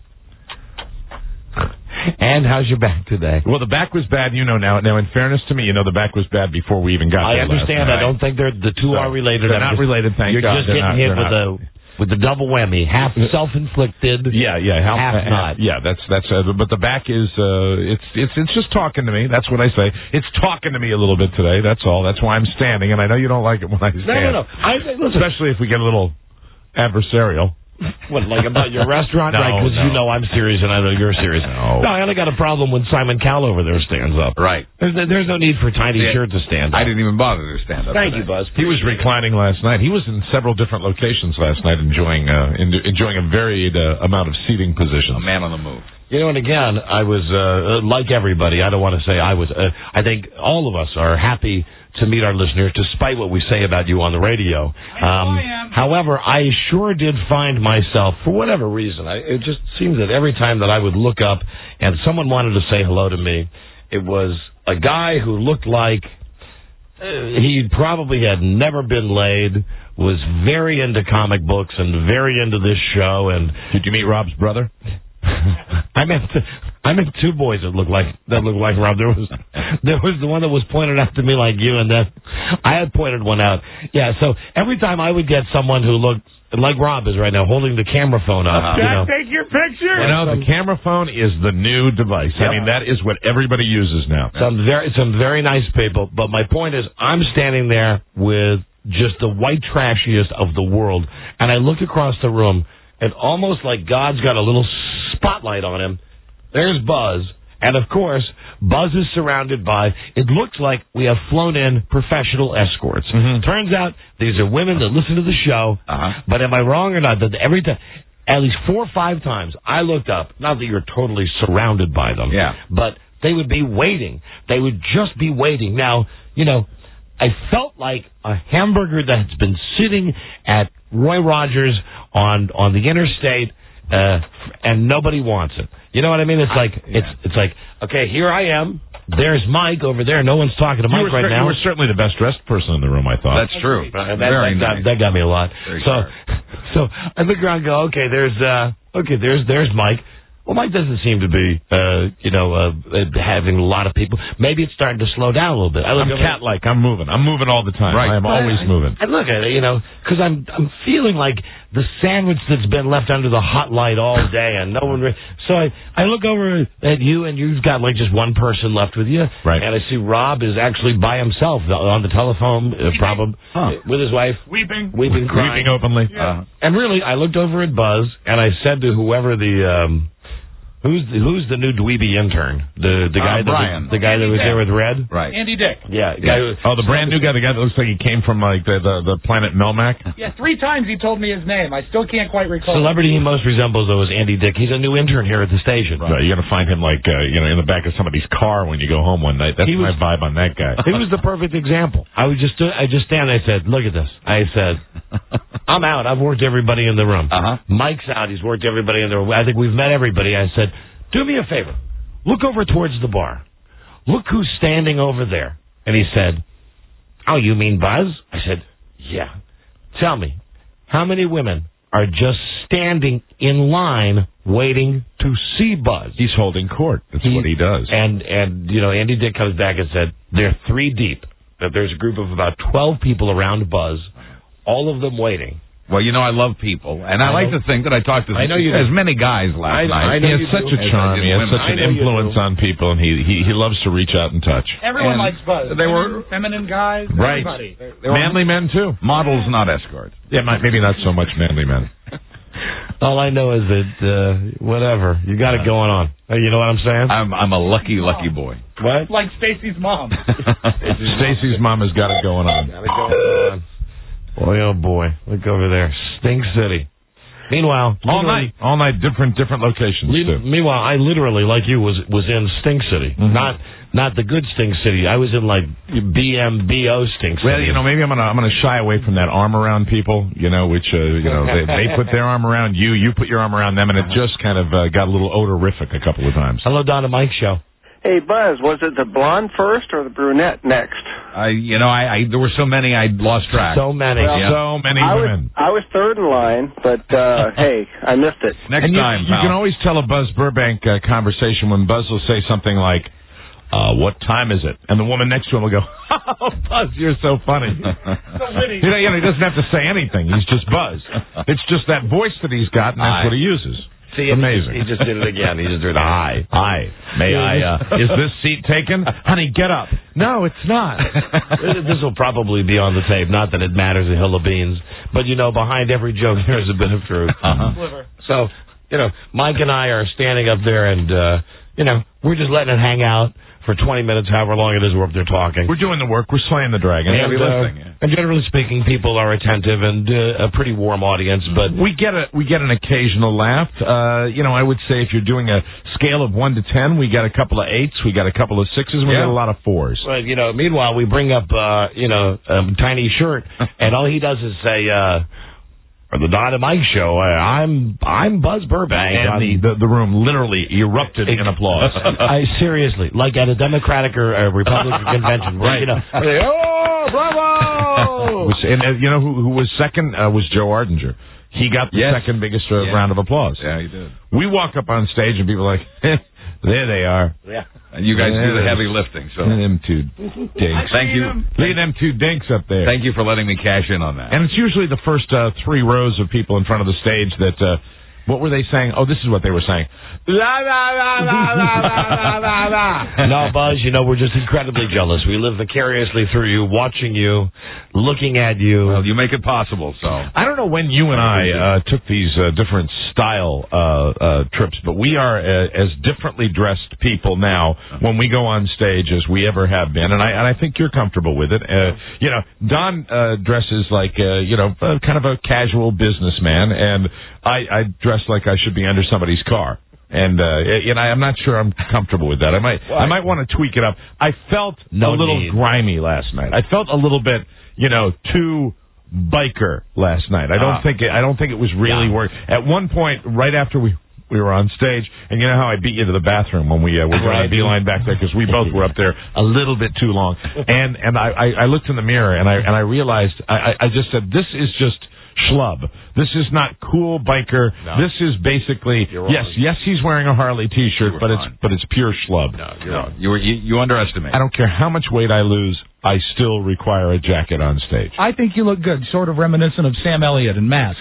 And how's your back today? Well, the back was bad, you know. Now, now, in fairness to me, you know, the back was bad before we even got I there. last understand. night. I don't think they're the two So, are related. they're I'm not just- related, thank You're God. just They're getting not- hit they're with not. the with the double whammy, half self-inflicted. Yeah, yeah, how, half uh, not. Yeah, that's that's. Uh, but the back is uh, it's it's it's just talking to me. That's what I say. It's talking to me a little bit today. That's all. That's why I'm standing. And I know you don't like it when I stand. No, no, no. I, listen, Especially if we get a little adversarial. What, like about your restaurant? No, right, because no. you know I'm serious and I know you're serious. No. no, I only got a problem when Simon Cowell over there stands up. Right. There's, there's no need for Tiny See, Shirt to stand up. I didn't even bother to stand up. Thank for you, that. Buzz. He was reclining last night. He was in several different locations last night, enjoying uh, en- enjoying a varied uh, amount of seating positions. A man on the move. You know, and again, I was, uh, like everybody, I don't want to say I was, uh, I think all of us are happy to meet our listeners, despite what we say about you on the radio. Um, however, I sure did find myself, for whatever reason, I, it just seems that every time that I would look up and someone wanted to say hello to me, it was a guy who looked like uh, he probably had never been laid, was very into comic books and very into this show. And did you meet Rob's brother? I meant I meant two boys that looked like that looked like Rob. There was there was the one that was pointed out to me like you, and then I had pointed one out. Yeah, so every time I would get someone who looked like Rob is right now, holding the camera phone up. Uh-huh. You know, take your picture. You know, the camera phone is the new device. Yep. I mean, that is what everybody uses now. Some very some very nice people, but my point is, I'm standing there with just the white trashiest of the world, and I look across the room, and almost like God's got a little spotlight on him. There's Buzz, and of course, Buzz is surrounded by, it looks like we have flown in professional escorts. Mm-hmm. Turns out these are women that listen to the show, uh-huh. but am I wrong or not? That every time, at least four or five times, I looked up, not that you're totally surrounded by them, yeah. but they would be waiting. They would just be waiting. Now, you know, I felt like a hamburger that's been sitting at Roy Rogers on on the interstate, uh, and nobody wants it. You know what I mean? It's like yeah. it's it's like, okay, here I am. There's Mike over there. No one's talking to You Mike were right cer- now. You were certainly the best dressed person in the room, I thought. That's true. Uh, that, Very that, got, nice. that got me a lot. Very so, sharp. so I look around and go, okay, there's uh, okay, there's there's Mike. Well, Mike doesn't seem to be, uh, you know, uh, having a lot of people. Maybe it's starting to slow down a little bit. I look I'm over- cat-like. I'm moving. I'm moving all the time. Right. I am always I, moving. I look at it, you know, because I'm I'm feeling like the sandwich that's been left under the hot light all day, and no one. Re- so I I look over at you, and you've got like just one person left with you, right? And I see Rob is actually by himself on the telephone, uh, probably huh. with his wife, weeping, weeping, crying, weeping openly. Yeah. uh, and really, I looked over at Buzz, and I said to whoever the. Um, Who's the, who's the new dweeby intern? The the guy Uh, that Brian. was, the guy that was there with Red? Right. Andy Dick. Yeah. Yeah. Guy who, Oh, the brand new guy, the guy that looks like he came from like the the, the planet Melmac. Yeah, three times he told me his name. I still can't quite recall. Celebrity he most resembles though is Andy Dick. He's a new intern here at the station. Right. You're gonna find him like uh, you know in the back of somebody's car when you go home one night. That's He was- my vibe on that guy. He was the perfect example. I would just I just stand there and I said, look at this. I said, I'm out. I've worked everybody in the room. Uh-huh. Mike's out. He's worked everybody in the room. I think we've met everybody. I said, do me a favor. Look over towards the bar. Look who's standing over there. And he said, oh, you mean Buzz? I said, yeah. Tell me, how many women are just standing in line waiting to see Buzz? He's holding court. That's He- what he does. And, and you know, Andy Dick comes back and said, they're three deep. That there's a group of about twelve people around Buzz, all of them waiting. Well, you know, I love people, and I, I like know. to think that I talked to I know you as do. many guys last I know- night. I know he has you such do. a charm. He has women. such I an know you influence do. on people, and he, he he loves to reach out and touch. Everyone And likes Buzz. they were- feminine guys. Right. Everybody. They were Manly men too. models, not escorts. Yeah, might- maybe not so much manly men. All I know is that, uh, whatever, you got it going on. Uh, You know what I'm saying? I'm I'm a lucky, lucky boy. What? Like Stacy's mom. Stacy's mom has got it going on. Got it going on. Boy, oh boy. Look over there. Stink City. Meanwhile, All literally- night, all night, different different locations Le- too. Meanwhile, I literally, like you, was was in Stink City. Mhm. Not not the good Stink City. I was in, like, B M B O Stink City. Well, you know, maybe I'm gonna I'm gonna shy away from that arm around people. You know, which uh, you know they, they put their arm around you, you put your arm around them, and it just kind of uh, got a little odorific a couple of times. Hello, Donna Mike Show. Hey, Buzz, was it the blonde first or the brunette next? I, you know, I, I there were so many I lost track. So many. Well, So many I women. was, I was third in line, but uh, hey, I missed it. Next and you, time, you pal. can always tell a Buzz Burbank uh, conversation when Buzz will say something like, uh, what time is it? And the woman next to him will go, oh, Buzz, you're so funny. you, know, you know, he doesn't have to say anything. He's just Buzz. It's just that voice that he's got, and that's Aye. what he uses. See, Amazing. He just did it again. He just did it. Hi. Hi. May I, uh, is this seat taken? Honey, get up. No, it's not. This will probably be on the tape. Not that it matters a hill of beans. But, you know, behind every joke, there's a bit of truth. Uh-huh. So, you know, Mike and I are standing up there and, uh, you know, we're just letting it hang out for twenty minutes, however long it is we're up there talking. We're doing the work. We're slaying the dragon. And, uh, and generally speaking, people are attentive and uh, a pretty warm audience. But we get a we get an occasional laugh. Uh, you know, I would say if you're doing a scale of one to ten, we got a couple of eights, we got a couple of sixes, we Yeah. got a lot of fours. Well, you know, meanwhile, we bring up, uh, you know, a tiny shirt, and all he does is say, uh, for the Don and Mike show, uh, I'm I'm Buzz Burbank. And the, the the room literally erupted in applause. I seriously, like at a Democratic or a Republican convention, Right. You know, they, oh, bravo! Was, and uh, you know who, who was second uh, was Joe Ardinger. He got the Yes. second biggest uh, Yeah. round of applause. Yeah, he did. We walk up on stage and people are like, there they are. Yeah. And you guys Yeah, do the it heavy is. lifting. So Them two dinks. thank you. Look at them two dinks up there. Thank you for letting me cash in on that. And it's usually the first uh, three rows of people in front of the stage that, uh, what were they saying? Oh, this is what they were saying. La, la, la, la, la, la, la, la. No, Buzz, you know, we're just incredibly jealous. We live vicariously through you, watching you, looking at you. Well, you make it possible, so. I don't know when you and I uh, took these uh, different style uh, uh, trips, but we are uh, as differently dressed people now when we go on stage as we ever have been, and I and I think you're comfortable with it. Uh, you know, Don uh, dresses like uh, you know uh, kind of a casual businessman, and I, I dress like I should be under somebody's car. And uh, and I, I'm not sure I'm comfortable with that. I might I might want to tweak it up. I felt No a little need. grimy last night. I felt a little bit, you know, too biker last night. I don't Ah. think it, I don't think it was really Yeah. work. At one point, right after we we were on stage, and you know how I beat you to the bathroom when we uh, were Right. going to beeline back there because we both were up there a little bit too long. And and I, I, I looked in the mirror and I and I realized I, I I just said this is just schlub. This is not cool biker. No. This is basically You're wrong. yes yes he's wearing a Harley T-shirt, You were but fine. it's but it's pure schlub. No, you're wrong. You, were, you, you underestimate. I don't care how much weight I lose. I still require a jacket on stage. I think you look good, sort of reminiscent of Sam Elliott in Mask.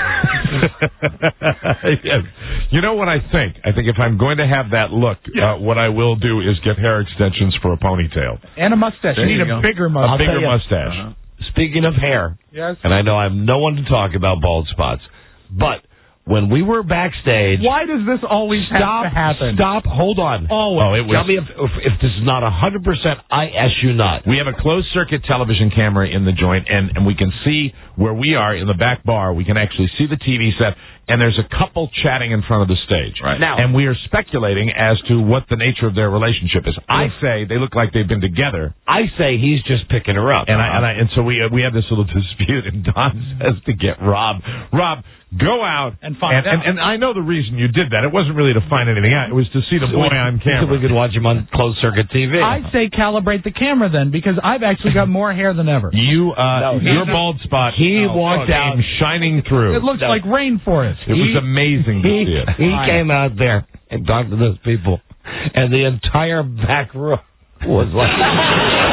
Yes. You know what I think? I think if I'm going to have that look, uh, what I will do is get hair extensions for a ponytail. And a mustache. There You need you a go. bigger A mustache. bigger tell you. mustache. Uh-huh. Speaking of hair, Yes. and I know I'm no one to talk about bald spots, but when we were backstage, Why does this always stop, have to happen? stop, hold on. Always. Oh, it was. Tell me if, if, if this is not one hundred percent I S you not. We have a closed circuit television camera in the joint, and, and we can see where we are in the back bar. We can actually see the T V set, and there's a couple chatting in front of the stage. Right. Now- and we are speculating as to what the nature of their relationship is. I say they look like they've been together. I say he's just picking her up. And I, and I and so we uh, we had this little dispute, and Don says to get Rob, Rob, go out And find and, and, out. and I know the reason you did that. It wasn't really to find anything out. It was to see the boy on So we camera. could watch him on closed circuit T V. I'd say calibrate the camera then, because I've actually got more hair than ever. You, uh, No, he- your bald spot. he oh, walked came out- shining through. It looks No. like rainforest. It was amazing to he, see it. he came out there and talked to those people, and the entire back row was like...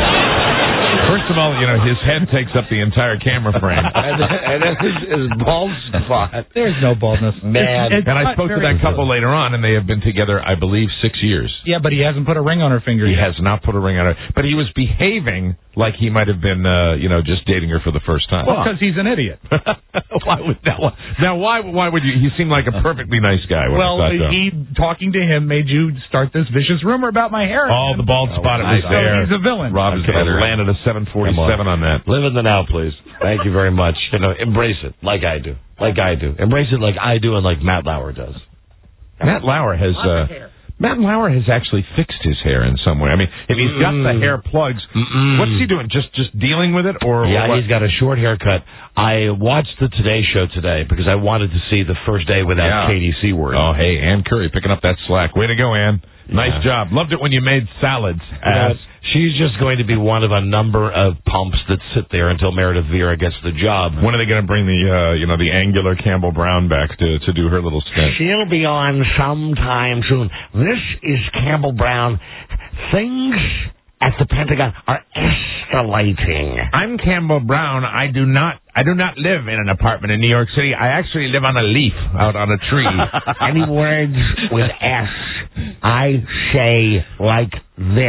First of all, you know, his head takes up the entire camera frame. and, and then his, his bald spot. There's no baldness. Man. It's- it's And I not spoke to very- that couple later on, and they have been together, I believe, six years. Yeah, but he hasn't put a ring on her finger He yet. has not put a ring on her. But he was behaving like he might have been, uh, you know, just dating her for the first time. Well, because he's an idiot. why would that? Now, why? Why would you? He seemed like a perfectly nice guy. When Well, I sat down. he talking to him made you start this vicious rumor about my hair. Oh, the bald spot it was So there. he's a villain. Rob is Okay, going to right. land at a seven forty-seven on that. Live in the now, please. Thank you very much. You know, embrace it like I do. Like I do. Embrace it like I do and like Matt Lauer does. Matt Lauer has. Uh, Matt Lauer has actually fixed his hair in some way. I mean, if he's got the hair plugs, Mm-mm. what's he doing? Just just dealing with it, or Yeah, or what? he's got a short haircut. I watched the Today Show today because I wanted to see the first day without Yeah. Katie Seward. Oh, hey, Ann Curry picking up that slack. Way to go, Ann. Nice Yeah. job. Loved it when you made salads. You know, Ass. she's just going to be one of a number of pumps that sit there until Meredith Vieira gets the job. When are they going to bring the uh, you know the angular Campbell Brown back to to do her little stint? She'll be on sometime soon. This is Campbell Brown. Things at the Pentagon are escalating. I'm Campbell Brown. I do not I do not live in an apartment in New York City. I actually live on a leaf out on a tree. Any words with S, I say like this.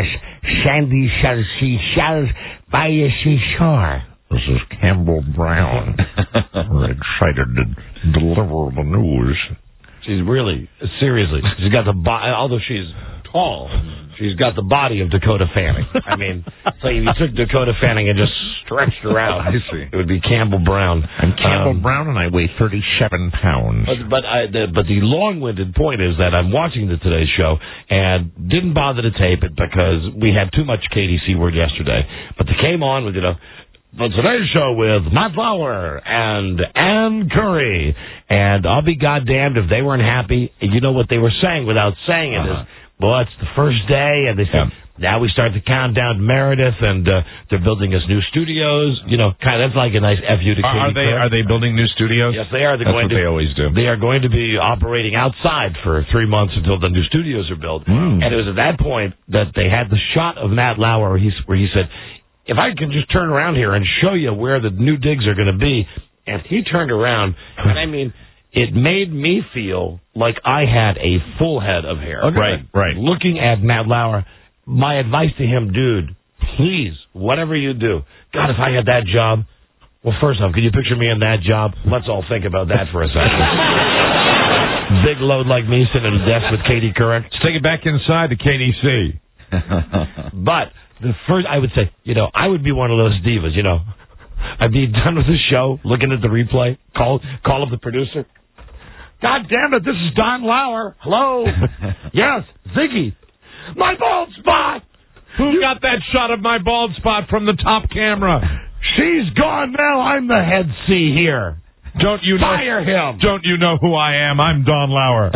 sandy seashells by a seashore. This is Campbell Brown. We're excited to deliver the news. She's really, seriously, she's got the body, although she's tall, she's got the body of Dakota Fanning. I mean, it's like if you took Dakota Fanning and just stretched her out, I see. It would be Campbell Brown. I'm Campbell Um, Brown, and I weigh thirty-seven pounds. But but, I, the, but the long-winded point is that I'm watching the Today Show and didn't bother to tape it because we had too much Katie Seward yesterday. But they came on with, you know, the Today Show with Matt Lauer and Ann Curry. And I'll be goddamned if they weren't happy. You know what they were saying without saying it Uh-huh. is, well, it's the first day, and they said, yeah. Now we start the countdown to Meredith, and uh, they're building us new studios. You know, kind of, that's like a nice F U to Katie Are, are they Couric. Are they building new studios? Yes, they are. They're That's going what to, they always do. They are going to be operating outside for three months until the new studios are built. Mm. And it was at that point that they had the shot of Matt Lauer where he, where he said, if I can just turn around here and show you where the new digs are going to be. And he turned around, and I mean, it made me feel like I had a full head of hair. Okay. Right, right. Looking at Matt Lauer, my advice to him, dude, please, whatever you do, God, if I had that job, well, first off, could you picture me in that job? Let's all think about that for a second. Big load like me sitting at a desk with Katie Couric. Let's take it back inside to K D C. But the first, I would say, you know, I would be one of those divas, you know. I'd be done with the show, looking at the replay, call call up the producer. God damn it, this is Don Lauer. Hello? Yes, Ziggy. My bald spot. Who you got that shot of my bald spot from the top camera? She's gone now. I'm the head C here. Don't you Fire know, him. Don't you know who I am? I'm Don Lauer.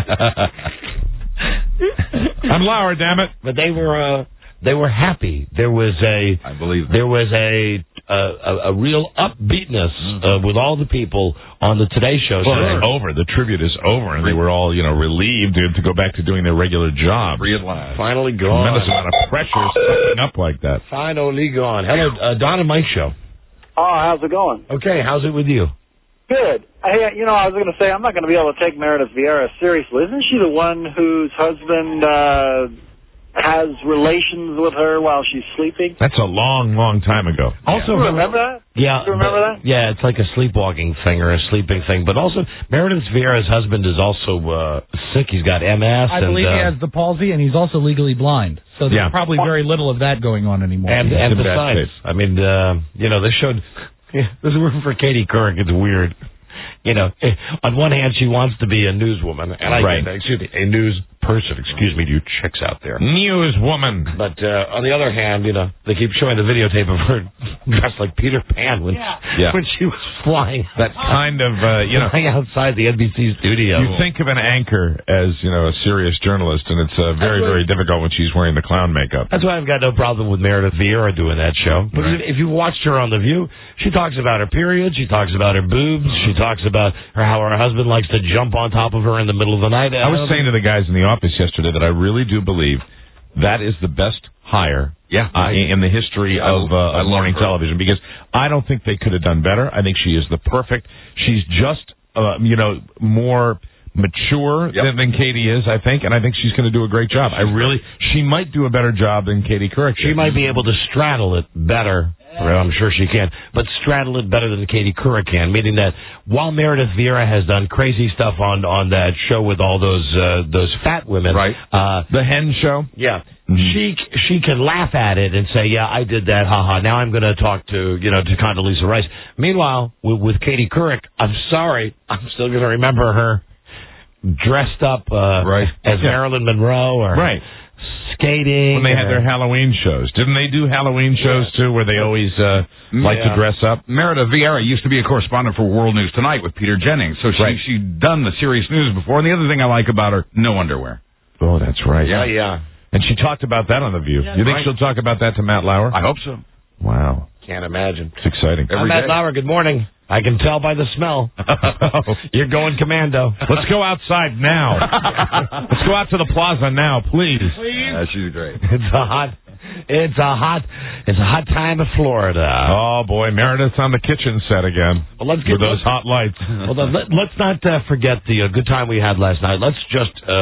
I'm Lauer, damn it. But they were uh, they were happy. There was a I believe that. there was a a, a, a real upbeatness uh, with all the people on the Today Show. Well, saying, it's over. The tribute is over, and they were all, you know, relieved to, to go back to doing their regular job. Realize. Finally gone. Tremendous amount of pressure sucking up like that. Finally gone. Hello, uh, Don and Mike Show. Oh, how's it going? Okay, how's it with you? Good. Hey, you know, I was going to say, I'm not going to be able to take Meredith Vieira seriously. Isn't she the one whose husband uh, has relations with her while she's sleeping? That's a long, long time ago. Also, you remember that? Yeah. You remember that? Yeah, it's like a sleepwalking thing or a sleeping thing. But also, Meredith Vieira's husband is also uh, sick. He's got M S. I and, believe uh, he has the palsy, and he's also legally blind. So there's Yeah. probably very little of that going on anymore. And, He's and in bad besides, shape. I mean, uh, you know, they showed, yeah, this is working for Katie Couric. It's weird. You know, eh, on one hand, she wants to be a newswoman, and I Right. excuse me, a news person. Excuse me, to you chicks out there. Newswoman. But uh, on the other hand, you know, they keep showing the videotape of her dressed like Peter Pan when Yeah. when she was flying That kind of, uh, you know, flying outside the N B C studio. you think of an anchor as, you know, a serious journalist, and it's uh, very, very difficult when she's wearing the clown makeup. That's why I've got no problem with Meredith Vieira doing that show. But Right. if you watched her on The View, she talks about her period, she talks about her boobs, she talks about her, how her husband likes to jump on top of her in the middle of the night. I was saying to the guys in the office yesterday that I really do believe that is the best hire Yeah, I, in the history I- of, uh, I of love morning her. television, because I don't think they could have done better. I think she is the perfect. She's just, uh, you know, more mature Yep. than, than Katie is, I think, and I think she's going to do a great job. I really, she might do a better job than Katie Couric. She might be able to straddle it better. Well, I'm sure she can, but straddle it better than Katie Couric can, meaning that while Meredith Vieira has done crazy stuff on on that show with all those uh, those fat women, Right. Uh, The Hen Show? yeah, Mhm. she she can laugh at it and say, "Yeah, I did that, haha." Now I'm going to talk to you know to Condoleezza Rice. Meanwhile, with, with Katie Couric, I'm sorry, I'm still going to remember her dressed up uh, Right. as Yeah. Marilyn Monroe or Right. skating. When they had or- their Halloween shows. Didn't they do Halloween shows, too, where they always uh, like Yeah. to dress up? Meredith Vieira used to be a correspondent for World News Tonight with Peter Jennings, so she Right. she'd done the serious news before. And the other thing I like about her, no underwear. Oh, that's right. Yeah, yeah. And she talked about that on The View. Yeah, you think right. she'll talk about that to Matt Lauer? I hope so. Wow. Can't imagine. It's exciting. I'm Matt Lauer. Good morning. I can tell by the smell. You're going commando. Let's go outside now. Let's go out to the plaza now, please. Yeah, she's great. It's a hot, it's a hot, it's a hot time in Florida. Oh, boy. Meredith's on the kitchen set again. Well, let's get with those hot lights. Well, then, let, let's not uh, forget the uh, good time we had last night. Let's just uh,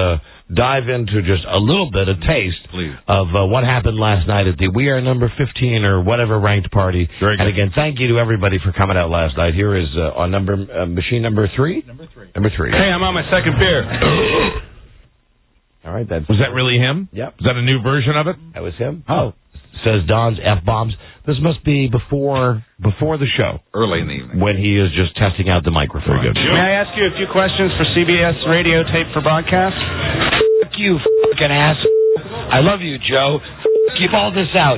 dive into just a little bit, a taste Please. of uh, what happened last night at the We Are Number fifteen or whatever ranked party. Very good. And again, thank you to everybody for coming out last night. Here is uh, on number uh, machine number three. Number three. Number three. Hey, I'm on my second beer. All right, that's Was that really him? Yep. Is that a new version of it? That was him. Oh, says Don's F bombs. This must be before before the show. Early in the evening. When he is just testing out the microphone. Very good. May I ask you a few questions for C B S radio tape for broadcast? Fuck you, fucking ass. I love you, Joe. Keep all this out.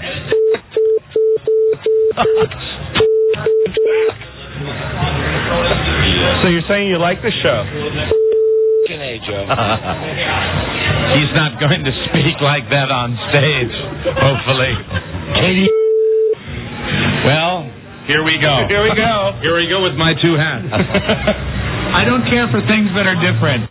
So you're saying you like the show? Fucking A, Joe. He's not going to speak like that on stage, hopefully. Katie. Well, here we go. Here we go. Here we go with my two hats. I don't care for things that are different.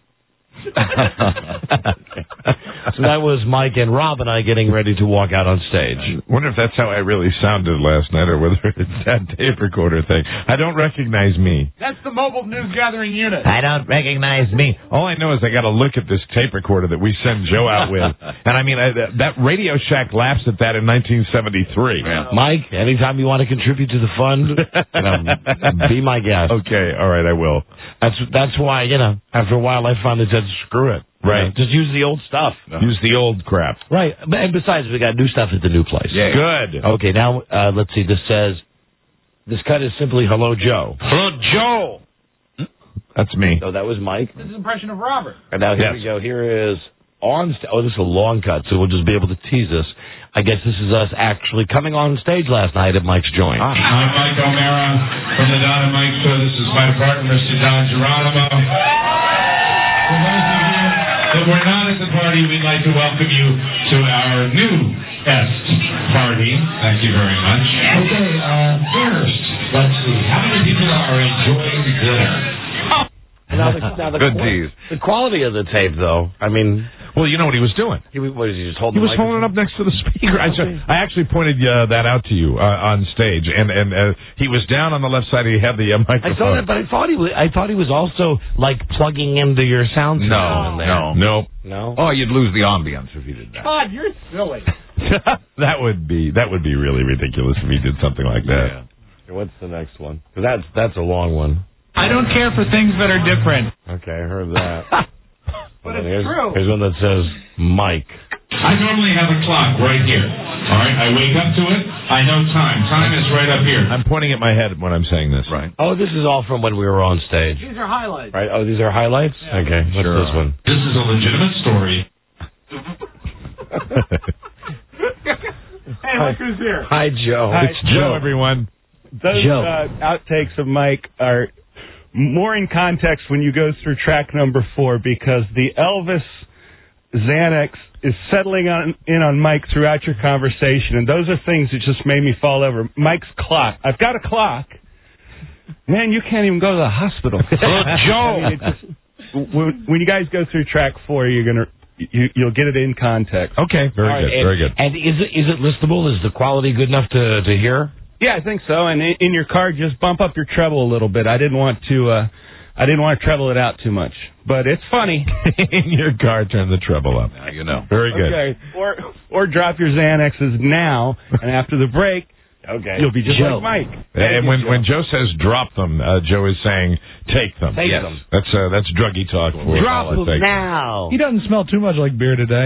So that was Mike and Rob and I getting ready to walk out on stage. Wonder if that's how I really sounded last night, or whether it's that tape recorder thing. I don't recognize me. That's the mobile news gathering unit. I don't recognize me. All I know is I got to look at this tape recorder that we send Joe out with. And I mean, I, that Radio Shack laughs at that in nineteen seventy-three. Yeah. Mike, anytime you want to contribute to the fund, you know, be my guest. Okay, all right, I will. That's that's why, you know, after a while I finally said, screw it. Right. You know, just use the old stuff. Use the old crap. Right. And besides, we got new stuff at the new place. Yeah. Good. Okay, now, uh, let's see. This says, this cut is simply Hello, Joe. Hello, Joe. That's me. So that was Mike. This is an impression of Robert. And now here Yes. we go. Here is on st- Oh, this is a long cut, so we'll just be able to tease us. I guess this is us actually coming on stage last night at Mike's Joint. Ah. I'm Mike O'Mara from the Don and Mike Show. This is my partner, Mister Don Geronimo. For those of you that were not at the party, we'd like to welcome you to our new guest party. Thank you very much. Okay, uh, first, let's see. How many people are enjoying dinner? Now the, now the Good qual- tease. The quality of the tape, though, I mean... Well, you know what he was doing. He, what is he just holding He the was holding it up next to the speaker. I, ju- I actually pointed uh, that out to you uh, on stage, and and uh, he was down on the left side. He had the uh, microphone. I saw that, but I thought he was. I thought he was also like plugging into your sound system. No, in there. no. No. no. Oh, you'd lose the ambience if you did that. God, you're silly. that would be that would be really ridiculous if he did something like that. Yeah. What's the next one? 'Cause that's that's a long one. I don't care for things that are different. Okay, I heard that. But And it's here's, true. Here's one that says Mike. I normally have a clock right here. All right, I wake up to it. I know time. Time is right up here. I'm pointing at my head when I'm saying this. Right. Oh, this is all from when we were on stage. These are highlights. Right? Oh, these are highlights? Yeah. Okay, what's Sure. this one? This is a legitimate story. Hey, look who's here. Hi, Joe. It's Joe, everyone. Those Joe. uh, outtakes of Mike are more in context when you go through track number four, because the Elvis Xanax is settling on, in on Mike throughout your conversation, and those are things that just made me fall over. Mike's clock. I've got a clock. Man, you can't even go to the hospital. Joe. I mean, it just, when, when you guys go through track four, you're gonna you, you'll get it in context. Okay, very All right, good, and, very good. And is it is it listable? Is the quality good enough to to hear? Yeah, I think so. And in, in your car, just bump up your treble a little bit. I didn't want to. Uh, I didn't want to treble it out too much, but it's funny. In your car, turn the treble up. Now you know. Very good. Okay, or or drop your Xanaxes now, and after the break, okay, you'll be just Joe. like Mike. And you, when Joe. when Joe says drop them, uh, Joe is saying take them. Take yes. them. That's uh, that's druggy talk. For Drop all I them think. now. He doesn't smell too much like beer today.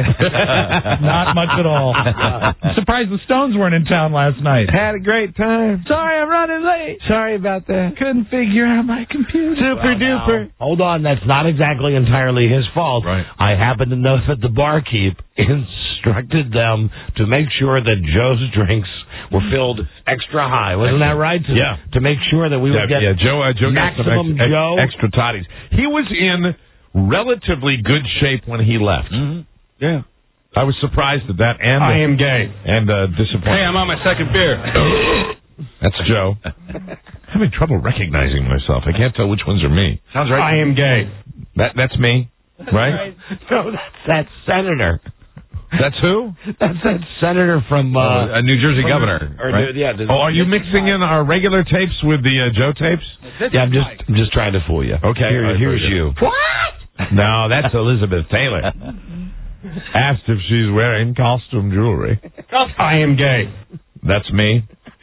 Not much at all. I'm surprised the Stones weren't in town last night. Had a great time. Sorry, I'm running late. Sorry about that. Couldn't figure out my computer. Super Well, now, duper. hold on, that's not exactly entirely his fault. Right. I happen to know that the barkeep instructed them to make sure that Joe's drinks were filled extra high. Wasn't that right? To, Yeah. To make sure that we would Yeah, get yeah, Joe, uh, Joe got some maximum ex- ex- Joe. extra toddies. He was in relatively good shape when he left. Mm-hmm. Yeah. I was surprised at that, and I am gay. and uh, disappointed. Hey, I'm on my second beer. That's Joe. I'm having trouble recognizing myself. I can't tell which ones are me. Sounds right. I am gay. That that's me, right? No, that's that senator. That's who? That's that senator from uh, Uh, a New Jersey from- governor. or, right? yeah, the- Oh, are you mixing in our regular tapes with the uh, Joe tapes? Yeah, I'm just I'm just trying to fool you. Okay, Here, all right, here's very you. good. No, that's Elizabeth Taylor. asked if she's wearing costume jewelry. I am gay. That's me.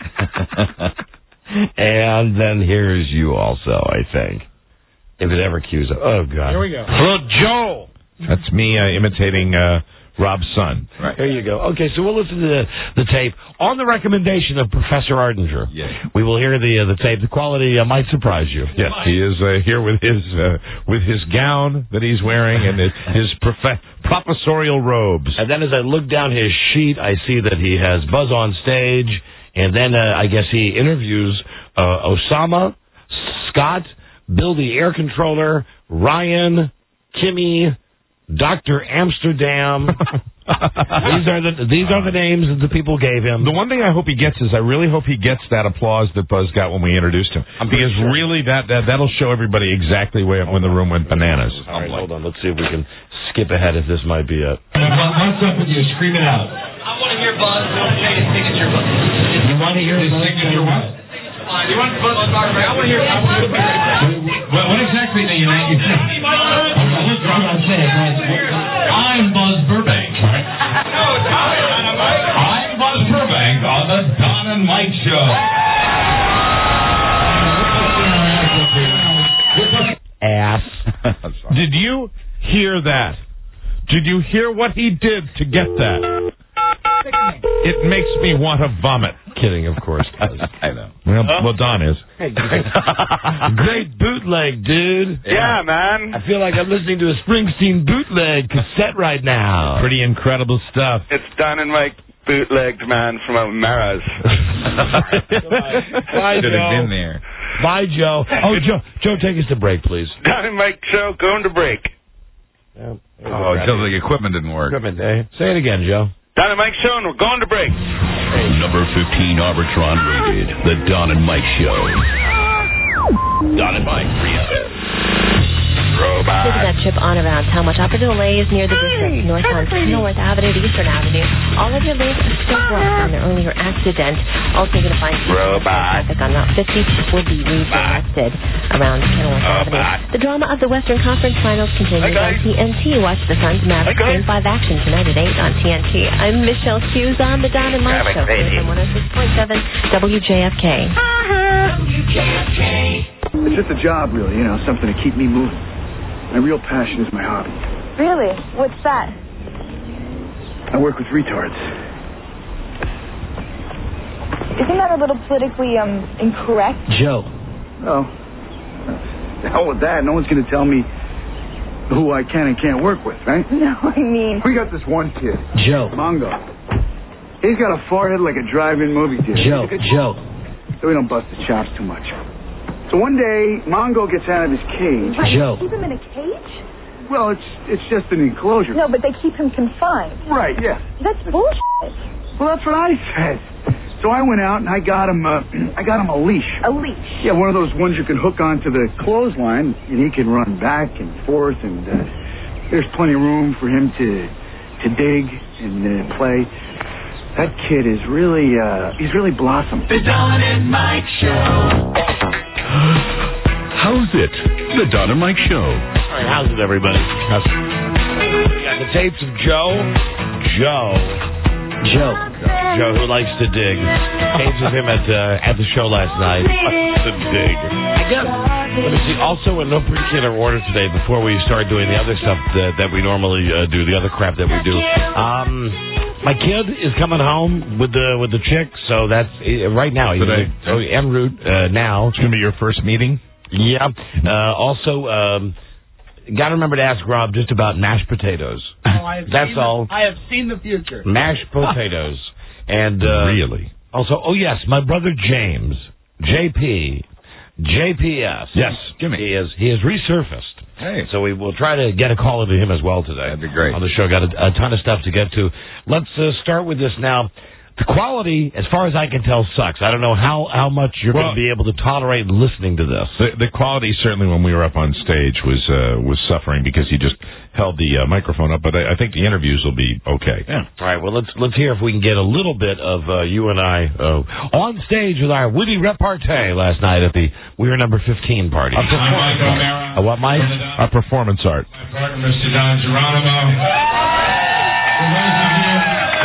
And then here's you also, I think. If it ever cues up. Oh, God. Here we go. Hello, Joe. That's me uh, imitating uh, Rob's son. Right. There you go. Okay, so we'll listen to the, the tape on the recommendation of Professor Ardinger. Yes. We will hear the uh, the tape. The quality uh, might surprise you. Yes, he is uh, here with his uh, with his gown that he's wearing and his, his prof- professorial robes. And then as I look down his sheet, I see that he has Buzz on stage, and then uh, I guess he interviews uh, Osama, Scott, Bill the air controller, Ryan, Kimmy, Doctor Amsterdam. these are the these are the names that the people gave him. The one thing I hope he gets is I really hope he gets that applause that Buzz got when we introduced him. I'm because sure. really that, that that'll show everybody exactly when, when the room went bananas. All right, hold on. Let's see if we can skip ahead if this might be it. What's up with you? Scream it out. I want to hear Buzz say his signature Buzz. You want to hear his signature what? You want Buzz Barber? I want to hear. What, what exactly do you mean? I'm Buzz Burbank. I'm Buzz Burbank on the Don and Mike Show. Ass. Did you hear that? Did you hear what he did to get that? It makes me want to vomit. Kidding, of course. I know. Well, huh? well Don is. Hey, great bootleg, dude. Yeah, man. I feel like I'm listening to a Springsteen bootleg cassette right now. Pretty incredible stuff. It's Don and Mike bootlegged, man, from O'Mara's. Bye, Should Joe. have been there. Bye, Joe. Oh, Joe, Joe, take us to break, please. Don and Mike show going to break. Yeah, oh, until the equipment didn't work. Equipment, eh? Say it again, Joe. Don and Mike show, and we're going to break. Number fifteen Arbitron rated, The Don and Mike Show. Don and Mike presents Robot. Look at that trip on around town. Watch out for delays near the district, north on North Avenue to Eastern Avenue. All of your lanes are still blocked from the earlier accident. Also, you're going to find Robot. traffic on Route fifty will be redirected around Kenilworth Avenue. The drama of the Western Conference Finals continues on T N T. Watch the Suns Mavericks Game five action tonight at eight on T N T. I'm Michelle Hughes on the Don and Mike Show. I'm one oh six point seven W J F K. W J F K. It's just a job, really, you know, something to keep me moving. My real passion is my hobby. Really? What's that? I work with retards. Isn't that a little politically um incorrect? Joe. Oh, the hell with that. No one's going to tell me who I can and can't work with, right? No, I mean... We got this one kid. Joe. Mongo. He's got a forehead like a drive-in movie theater. Joe, Joe. So we don't bust his chops too much. So one day, Mongo gets out of his cage. What, Joe. Keep him in a cage? Well, it's it's just an enclosure. No, but they keep him confined. Right, yeah. That's bullshit. Well, that's what I said. So I went out and I got him uh, I got him a leash. A leash? Yeah, one of those ones you can hook onto the clothesline, and he can run back and forth, and uh, there's plenty of room for him to to dig and uh, play. That kid is really uh, he's really blossomed. The Don and Mike Show. How's it? The Don and Mike Show. All right, how's it, everybody? How's it? We got the tapes of Joe. Joe. Joe. Joe, who likes to dig. Tapes of him at uh, at the show last night. To dig. I guess. Let me see. Also, in no particular order today, before we start doing the other stuff that, that we normally uh, do, the other crap that we do. Um, my kid is coming home with the with the chick, so that's uh, right now. Today. So en route uh, now. It's going to be your first meeting? Yeah. Uh, also, um, got to remember to ask Rob just about mashed potatoes. Oh, I have That's seen all. The, I have seen the future. Mashed potatoes. And uh, really? Also, oh yes, my brother James, J P, J P S. Yes, give me. He is he has resurfaced. Hey. So we will try to get a call into him as well today. That'd be great. On the show, got a, a ton of stuff to get to. Let's uh, start with this now. The quality, as far as I can tell, sucks. I don't know how, how much you're well, going to be able to tolerate listening to this. The, the quality, certainly, when we were up on stage, was uh, was suffering because he just held the uh, microphone up. But I, I think the interviews will be okay. Yeah. All right. Well, let's let's hear if we can get a little bit of uh, you and I uh, on stage with our witty repartee last night at the We Are Number fifteen party. I'm Mike O'Mara. Uh, what, Mike? Our performance art. My partner, Mister Don Geronimo.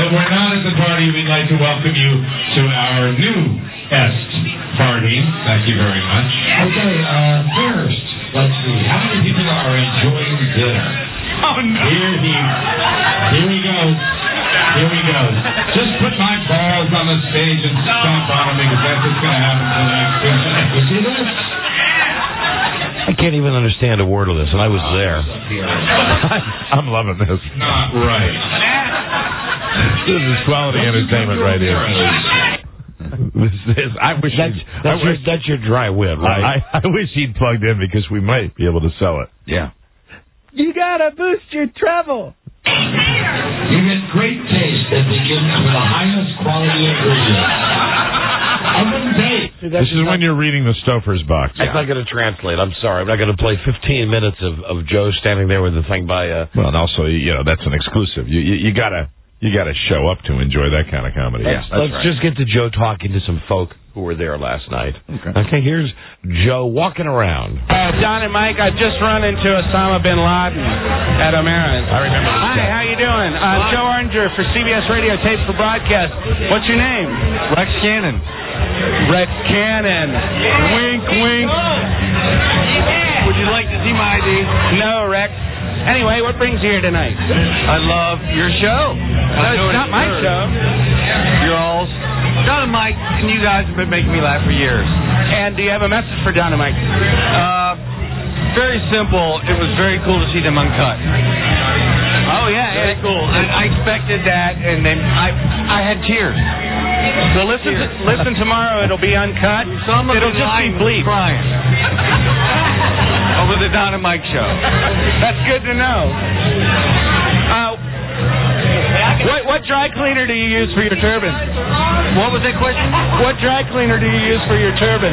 but we're not at the party. We'd like to welcome you to our new est party. Thank you very much. Okay, uh, first, let's see. How many people are enjoying dinner? Oh, no. Here, here. Here we go. Here we go. Just put my balls on the stage and stomp on them because that's what's going to happen tonight. You see this? I can't even understand a word of this, and I was there. I'm loving this. Not right. This is quality entertainment right here. This is, I wish that's, that's, I I wish, your, that's your dry wit, right? I, I wish he'd plugged in because we might be able to sell it. Yeah. You gotta boost your treble. You get great taste that begins with the highest quality ingredients. Oven baked. This is when you're reading the Stouffer's box. That's not going to translate. I'm sorry. I'm not going to play fifteen minutes of, of Joe standing there with the thing by... Uh... Well, and also, you know, that's an exclusive. You, you, you got to you gotta show up to enjoy that kind of comedy. Let's, yeah, let's right. just get to Joe talking to some folk who were there last night. Okay. Okay, here's Joe walking around. Uh, Don and Mike, I've just run into Osama bin Laden at O'Mara's. I remember this Hi, guy. how you doing? I'm Joe Oringer for C B S Radio Tape for Broadcast. What's your name? Rex Cannon. Rex Cannon. Wink, wink. Would you like to see my I D? No, Rex. Anyway, what brings you here tonight? I love your show. No, it's not my show. Your all's. Don and Mike and you guys have been making me laugh for years. And do you have a message for Don and Mike? Uh, very simple. It was very cool to see them uncut. Oh, yeah. Very yeah. cool. I, I expected that, and they, I I had tears. So listen to, listen tomorrow. It'll be uncut. Some of It'll just be bleep. Crying. Over the Don and Mike show. That's good to know. Uh, what, what dry cleaner do you use for your turban? What was that question? What dry cleaner do you use for your turban?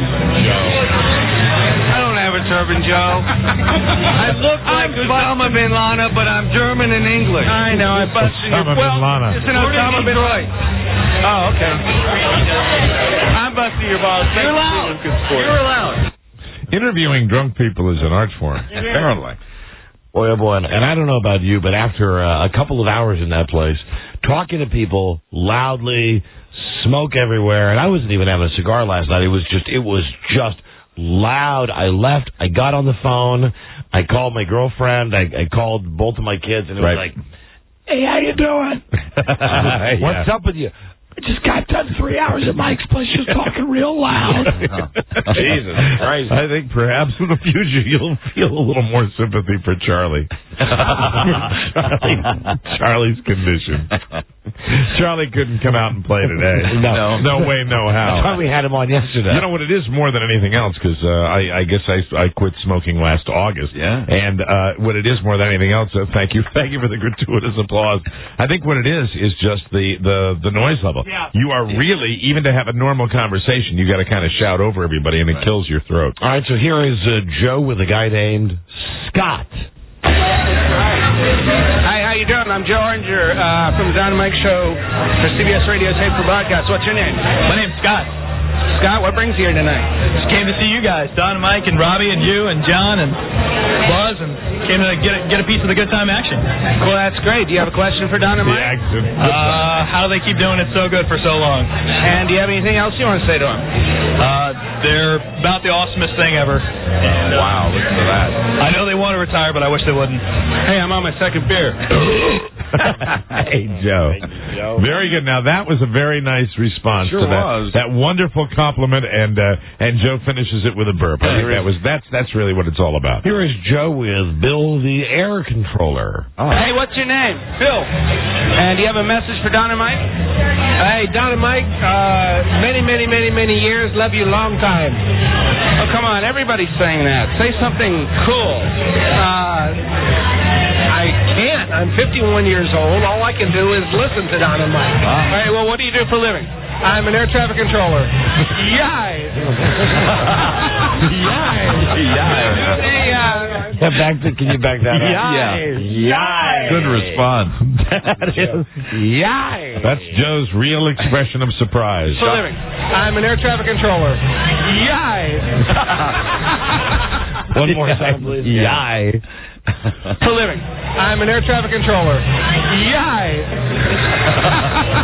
I don't have a turban, Joe. I look like Osama bin Laden, but I'm German and English. I know. I busted your... Osama Well, bin Laden. it's an Osama bin Laden. Oh, okay. I'm busting your balls. You're allowed. You're allowed. Interviewing drunk people is an art form, apparently. Boy, oh boy, and I don't know about you, but after uh, a couple of hours in that place, talking to people loudly, smoke everywhere, and I wasn't even having a cigar last night. It was just, it was just loud. I left. I got on the phone. I called my girlfriend. I, I called both of my kids, and it was Right. like, "Hey, how you doing? Yeah. What's up with you?" I just got done three hours at Mike's place just talking real loud. Jesus Christ. I think perhaps in the future you'll feel a little more sympathy for Charlie. Charlie Charlie's condition. Charlie couldn't come out and play today. No. No way, no how. That's why we had him on yesterday. You know what it is more than anything else, because uh, I, I guess I, I quit smoking last August. Yeah. And uh, what it is more than anything else, uh, thank you, thank you for the gratuitous applause. I think what it is is just the, the, the noise level. Yeah. You are really, even to have a normal conversation, you got to kind of shout over everybody, and it Right. kills your throat. All right, so here is uh, Joe with a guy named Scott. Hi, how you doing? I'm Joe Oringer uh, from the Don and Mike Show for C B S Radio Tape for Broadcast. What's your name? My name's Scott. Scott, what brings you here tonight? Just came to see you guys, Don and Mike and Robbie and you and John and Buzz, and came to get a, get a piece of the good time action. Well, that's great. Do you have a question for Don and Mike? Uh, how do they keep doing it so good for so long? And do you have anything else you want to say to them? Uh, they're about the awesomest thing ever. And, uh, Wow, listen to that. I know they want to retire, but I wish they wouldn't. Hey, I'm on my second beer. Hey, Joe. Very good. Now, that was a very nice response Sure to that, was. that wonderful compliment, and uh, and Joe finishes it with a burp. I think that was that's that's really what it's all about. Here is Joe with Bill the air controller. Oh. Hey, what's your name? Phil. And do you have a message for Don and Mike? Hey, Don and Mike, uh, many, many, many, many years. Love you long time. Oh, come on. Everybody's saying that. Say something cool. Uh, I can't. I'm fifty-one years old. All I can do is listen to Don and Mike. All right, well, what do you do for a living? I'm an air traffic controller. Yay! Yay! Yay! Hey, uh, Yeah, back to, can you back that up? Yay! Yay! Good response. That is Yay! That's Joe's real expression of surprise. For a living. I'm an air traffic controller. Yay! One more time, please. Yay! For a living. I'm an air traffic controller. Yay!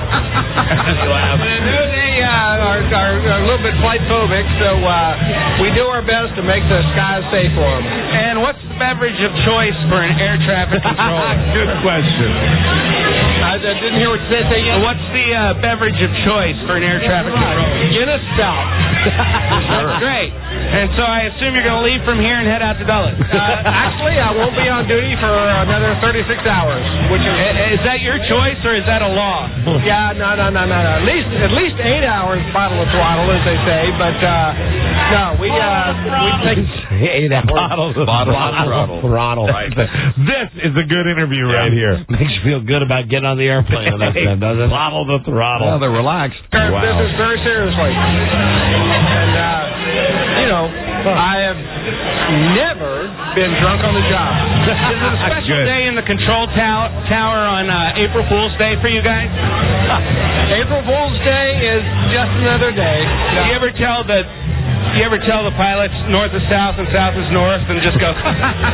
little bit flight phobic, so uh, we do our best to make the skies safe for them. And what's the beverage of choice for an air traffic controller? Good question. I, I didn't hear what you said. Say again. What's the uh, beverage of choice for an air traffic controller? Guinness Stout. That's great. And so I assume you're going to leave from here and head out to Dulles. Uh, actually, I won't be on duty for another thirty-six hours. Which is, is that your choice or is that a law? Yeah, no, no, no, no, no. At least, at least eight hours bottle of throttle, as they say. But uh, no, we uh, we take eight hours bottle of bottle throttle. throttle. Right. This is a good interview yeah. right here. Makes you feel good about getting on the airplane. That doesn't bottle the throttle. Well, they're relaxed. Wow. Wow. Business very seriously. And uh, you know, I have never been drunk on the job. Is it a special Good. day in the control tow- tower on uh, April Fool's Day for you guys? April Fool's Day is just another day. Do you ever tell the you ever tell the pilots north is south and south is north and just go?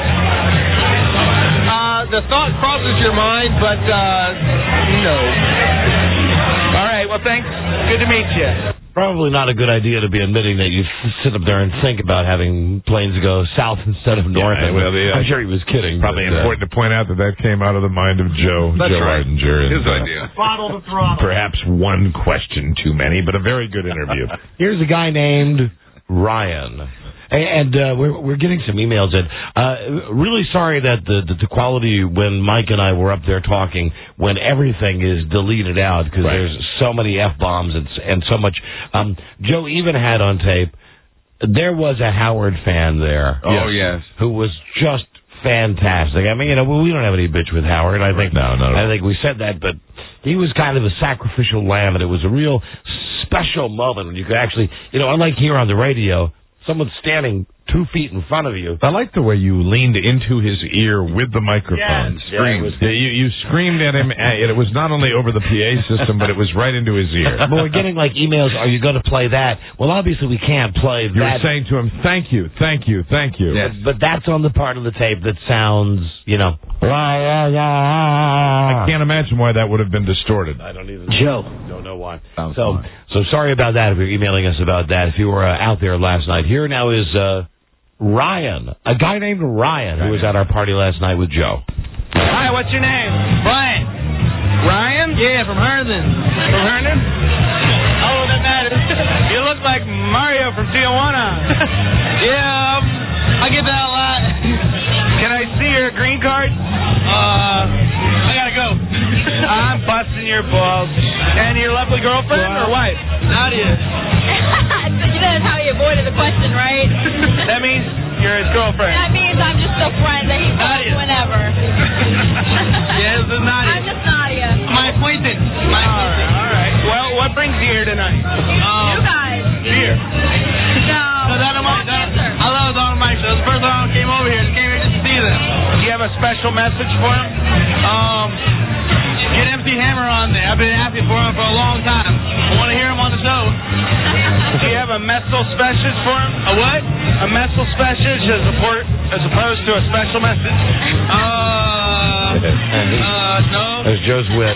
uh, the thought crosses your mind, but uh, no. All right. Well, thanks. Good to meet you. Probably not a good idea to be admitting that you sit up there and think about having planes go south instead of north. Yeah, well, yeah. I'm sure he was kidding. Probably but, uh, important to point out that that came out of the mind of Joe, That's Joe right. Ardinger. His and, uh, idea. Bottle the throttle. Perhaps one question too many, but a very good interview. Here's a guy named Ryan. And uh, we're we're getting some emails in. Uh, really sorry that the, the the quality when Mike and I were up there talking, when everything is deleted out because Right. there's so many F bombs and and so much. Um, Joe even had on tape. There was a Howard fan there. Oh, yes. Who was just fantastic. I mean, you know, we don't have any bitch with Howard. I think no, no, no. I think we said that, but he was kind of a sacrificial lamb, and it was a real special moment when you could actually, you know, unlike here on the radio. Someone's standing two feet in front of you. I like the way you leaned into his ear with the microphone. Yes. Screamed. Yeah, it was- Yeah, you, you screamed at him, and it was not only over the P A system, but it was right into his ear. But we're getting like emails, are you going to play that? Well, obviously we can't play You that. were saying to him, thank you, thank you, thank you. Yes. But that's on the part of the tape that sounds, you know. I can't imagine why that would have been distorted. I don't even Joe. Don't know why. Sounds so, fine. so sorry about that if you're emailing us about that. If you were uh, out there last night. Here now is uh, Ryan, a guy named Ryan, who was at our party last night with Joe. Hi, what's your name? Brian. Ryan? Yeah, from Herndon. From Herndon? Oh, that matters. You look like Mario from Tijuana. Yeah, um, I get that a lot. Can I see your green card? Uh, I gotta go. I'm busting your balls. And your lovely girlfriend or wife? Nadia. So you know that's how he avoided the question, right? That means you're his girlfriend. That means I'm just a friend that he calls Nadia. whenever. Yeah, this is Nadia. I'm just Nadia. My acquaintance. My acquaintance. All right. Well, what brings you here tonight? Um, You guys. Beer. No. So Don and Mike, Don, I love Don and Mike. So it's the first time I came over here. Just came here just to see them. Do you have a special message for him? Um, get M C Hammer on there. I've been asking for him for a long time. I want to hear him on the show. Do you have a message message for him? A what? A message message as, apport, as opposed to a special message? Uh, uh, no. There's Joe's wit.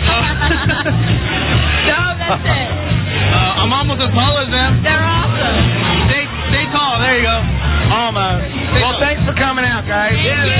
No, that's it. Uh, I'm almost as tall as them. They're awesome. Stay, stay tall. There you go. Almost. Well, thanks for coming out, guys.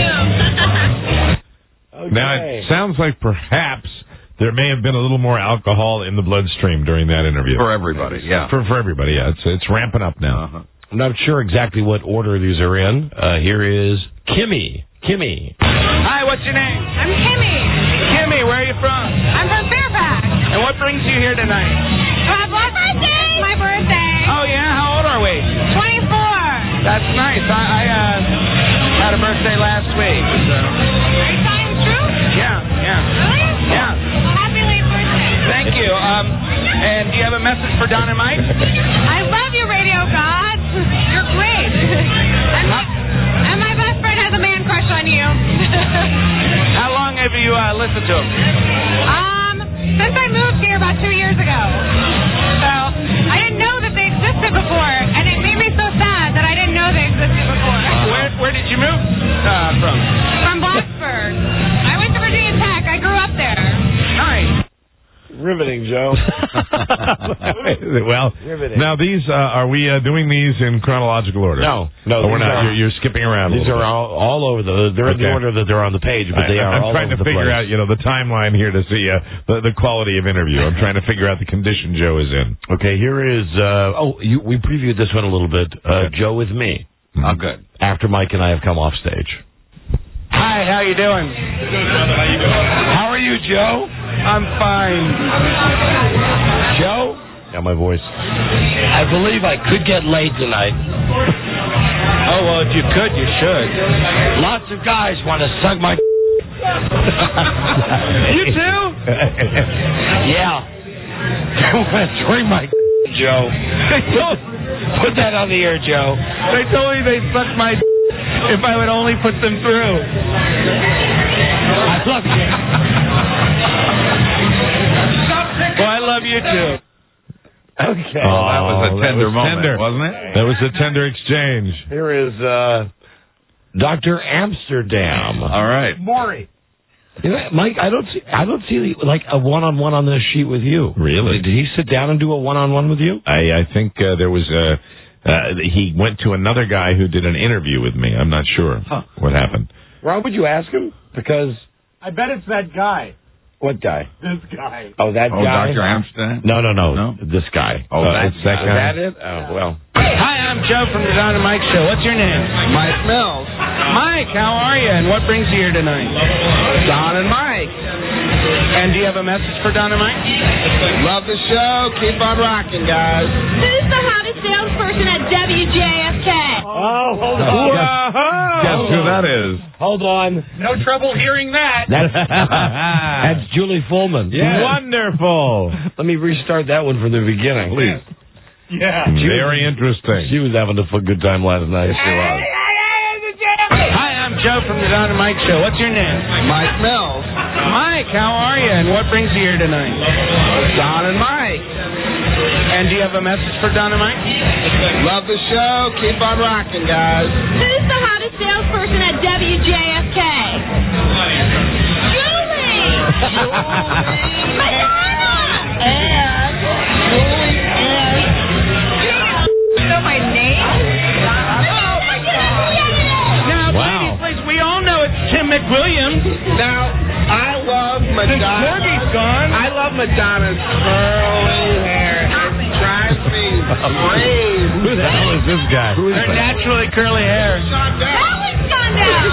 Thank you. Now, it sounds like perhaps there may have been a little more alcohol in the bloodstream during that interview. For everybody, yeah. For, for everybody, yeah. It's, it's ramping up now. Uh-huh. I'm not sure exactly what order these are in. Uh, here is Kimmy. Kimmy. Hi, what's your name? I'm Kimmy. Kimmy, where are you from? I'm from Fairfax. And what brings you here tonight? My birthday. My birthday. Oh, yeah? How old are we? twenty-four. That's nice. I, I uh, had a birthday last week. So. Are you telling the truth? Yeah, yeah. Really? Yeah. Happy late birthday. Thank you. Um, and do you have a message for Don and Mike? I love your radio gods. You're great. And my, and my best friend has a man crush on you. How long have you uh, listened to him? Um, since I moved here about two years ago. So I didn't know that they existed before, and it made me so sad that I didn't know they existed before. Where Where did you move uh, from? From Blacksburg. I went to Virginia Tech. I grew up there. Nice. Riveting, Joe. well, Riveting. now these uh, are we uh, doing these in chronological order? No, no, oh, we're these not. are- You're, you're skipping around. a These little are bit. all, all over the. They're in the Okay. order that they're on the page, but they I, are I'm all trying over to the figure place. out, you know, the timeline here to see uh, the the quality of interview. I'm trying to figure out the condition Joe is in. Okay, here is. Uh, oh, you, we previewed this one a little bit. Uh, Joe with me. Oh, good. After Mike and I have come off stage. Hi, how you doing? How are you, Joe? I'm fine. Joe? Yeah, my voice. I believe I could get laid tonight. Oh, well, if you could, you should. Lots of guys want to suck my. You too? Yeah. They want to drink my. Joe. They told, Put that on the air, Joe. they told me they'd suck my if I would only put them through. I love you. Well, I love you too. Okay. Oh, that was a that tender was moment, tender. wasn't it? That was a tender exchange. Here is uh, Doctor Amsterdam. All right. Maury. You know, Mike, I don't see, I don't see like a one-on-one on this sheet with you. Really? Did he sit down and do a one-on-one with you? I, I think uh, there was a. Uh, he went to another guy who did an interview with me. I'm not sure Huh. what happened. Rob, would you ask him? Because I bet it's that guy. what guy? This guy. Oh, that Oh, guy. Doctor Amsterdam? No, no, no, No? This guy. Oh, Uh, that it's guy. Is that it? Oh, well. Hi, I'm Joe from the Don and Mike Show. What's your name? Mike Mills. Mike, how are you? And what brings you here tonight? Don and Mike. And do you have a message for Don and Mike? Love the show. Keep on rocking, guys. Who's the hottest salesperson at W J F K? Oh, hold Guess who that is? Hold on. No trouble hearing that. That's, that's Julie Fullman. Yes. Wonderful. Let me restart that one from the beginning. Please. Yeah. Very interesting. She was having a f- good time last night. She was. Hi, I'm Joe from the Don and Mike Show. What's your name? Mike Mills. Mike, how are you? And what brings you here tonight? Don and Mike. And do you have a message for Don and Mike? Love the show. Keep on rocking, guys. Who's the hottest salesperson at W J F K? Julie! Madonna! And Julie and... You know my name? Oh, my God! Now, Wow. ladies, please, we all know it's Tim McWilliams. Now, I love Madonna. Since Corby's gone. I love Madonna's curly hair. It drives me crazy. Who the hell is this guy? Who is Her that? naturally curly hair. Alex gone down!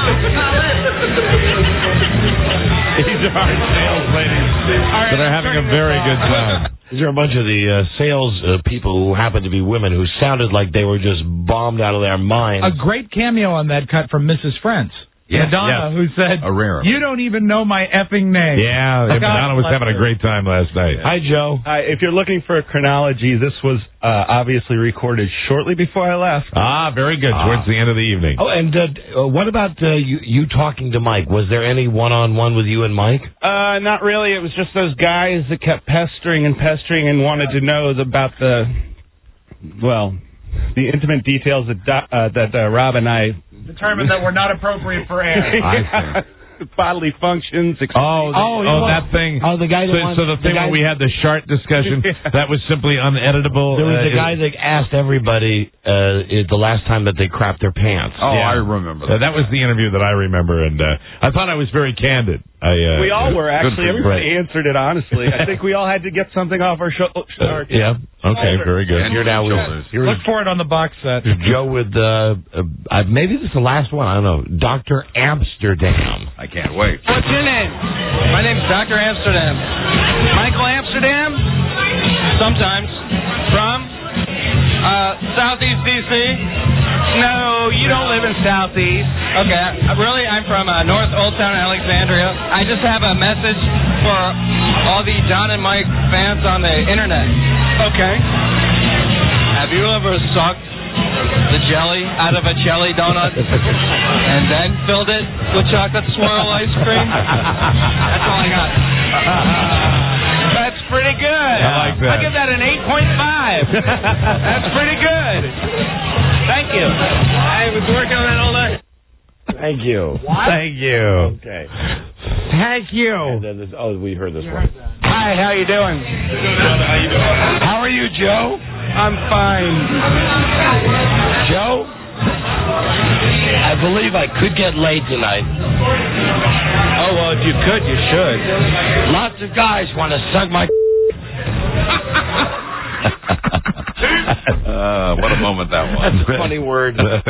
These are our sales ladies that are having a very good time. These are a bunch of the uh, sales uh, people who happen to be women who sounded like they were just bombed out of their minds. A great cameo on that cut from Missus Frentz. Yes, Madonna, yes. who said, A rare. "You don't even know my effing name." Yeah, God Madonna was bless having a her. great time last night. Hi, Joe. Uh, if you're looking for a chronology, this was uh, obviously recorded shortly before I left. Ah, very good. Ah. Towards the end of the evening. Oh, and uh, uh, what about uh, you, you talking to Mike? Was there any one-on-one with you and Mike? Uh, not really. It was just those guys that kept pestering and pestering and wanted to know about the, well, the intimate details that Do- uh, that uh, Rob and I Determined that we're not appropriate for air. I bodily functions. Ex- Oh, the, Oh, oh, you want- that thing. Oh, the guy that So, wants- so the thing the guy- where we had the shart discussion, Yeah. that was simply uneditable. There was uh, the guy that asked everybody uh, it- the last time that they crapped their pants. Oh, Yeah. I remember Uh, that. that was the interview that I remember, and uh, I thought I was very candid. I, uh, we all were, good actually. for you. Everybody answered it honestly. I think we all had to get something off our shoulder. Uh, yeah. Okay. Very good. And you're now with here Look is for it on the box set. Joe with uh, uh, uh, maybe this is the last one. I don't know. Doctor Amsterdam. I can't wait. What's your name? My name's Doctor Amsterdam. Michael Amsterdam? Sometimes. From? Uh, Southeast D C? No, you don't live in Southeast. Okay, uh, really, I'm from uh, North Old Town Alexandria. I just have a message for all the Don and Mike fans on the internet. Okay. Have you ever sucked the jelly out of a jelly donut and then filled it with chocolate swirl ice cream? That's all I got. That's pretty good. I like that. I give that an eight point five. That's pretty good. Thank you. I was working on that all day. Thank you. Thank you. Okay. Thank you. And then this, oh, we heard this one. Hi, how you doing? How you doing? How are you, Joe? I'm fine. Joe? I believe I could get laid tonight. Oh, well, if you could, you should. Lots of guys want to suck my... Uh, what a moment that was. That's a funny word. That's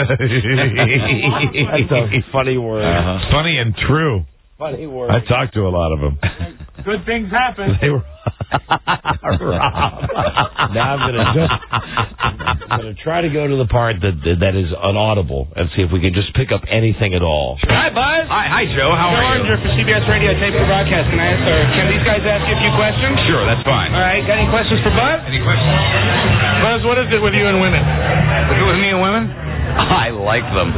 a funny word. Uh-huh. Funny and true. Funny word. I talked to a lot of them. Good things happen. They were... Now I'm gonna just I'm gonna try to go to the part that that is inaudible and see if we can just pick up anything at all. Hi, Buzz. Hi, hi, Joe. How Joe are you? Arnger for C B S Radio Tape for Broadcast. Can I ask, or can these guys ask you a few questions? Sure, that's fine. All right. Got any questions for Buzz? Any questions? Buzz, what is it with you and women? Is it with me and women? I like them.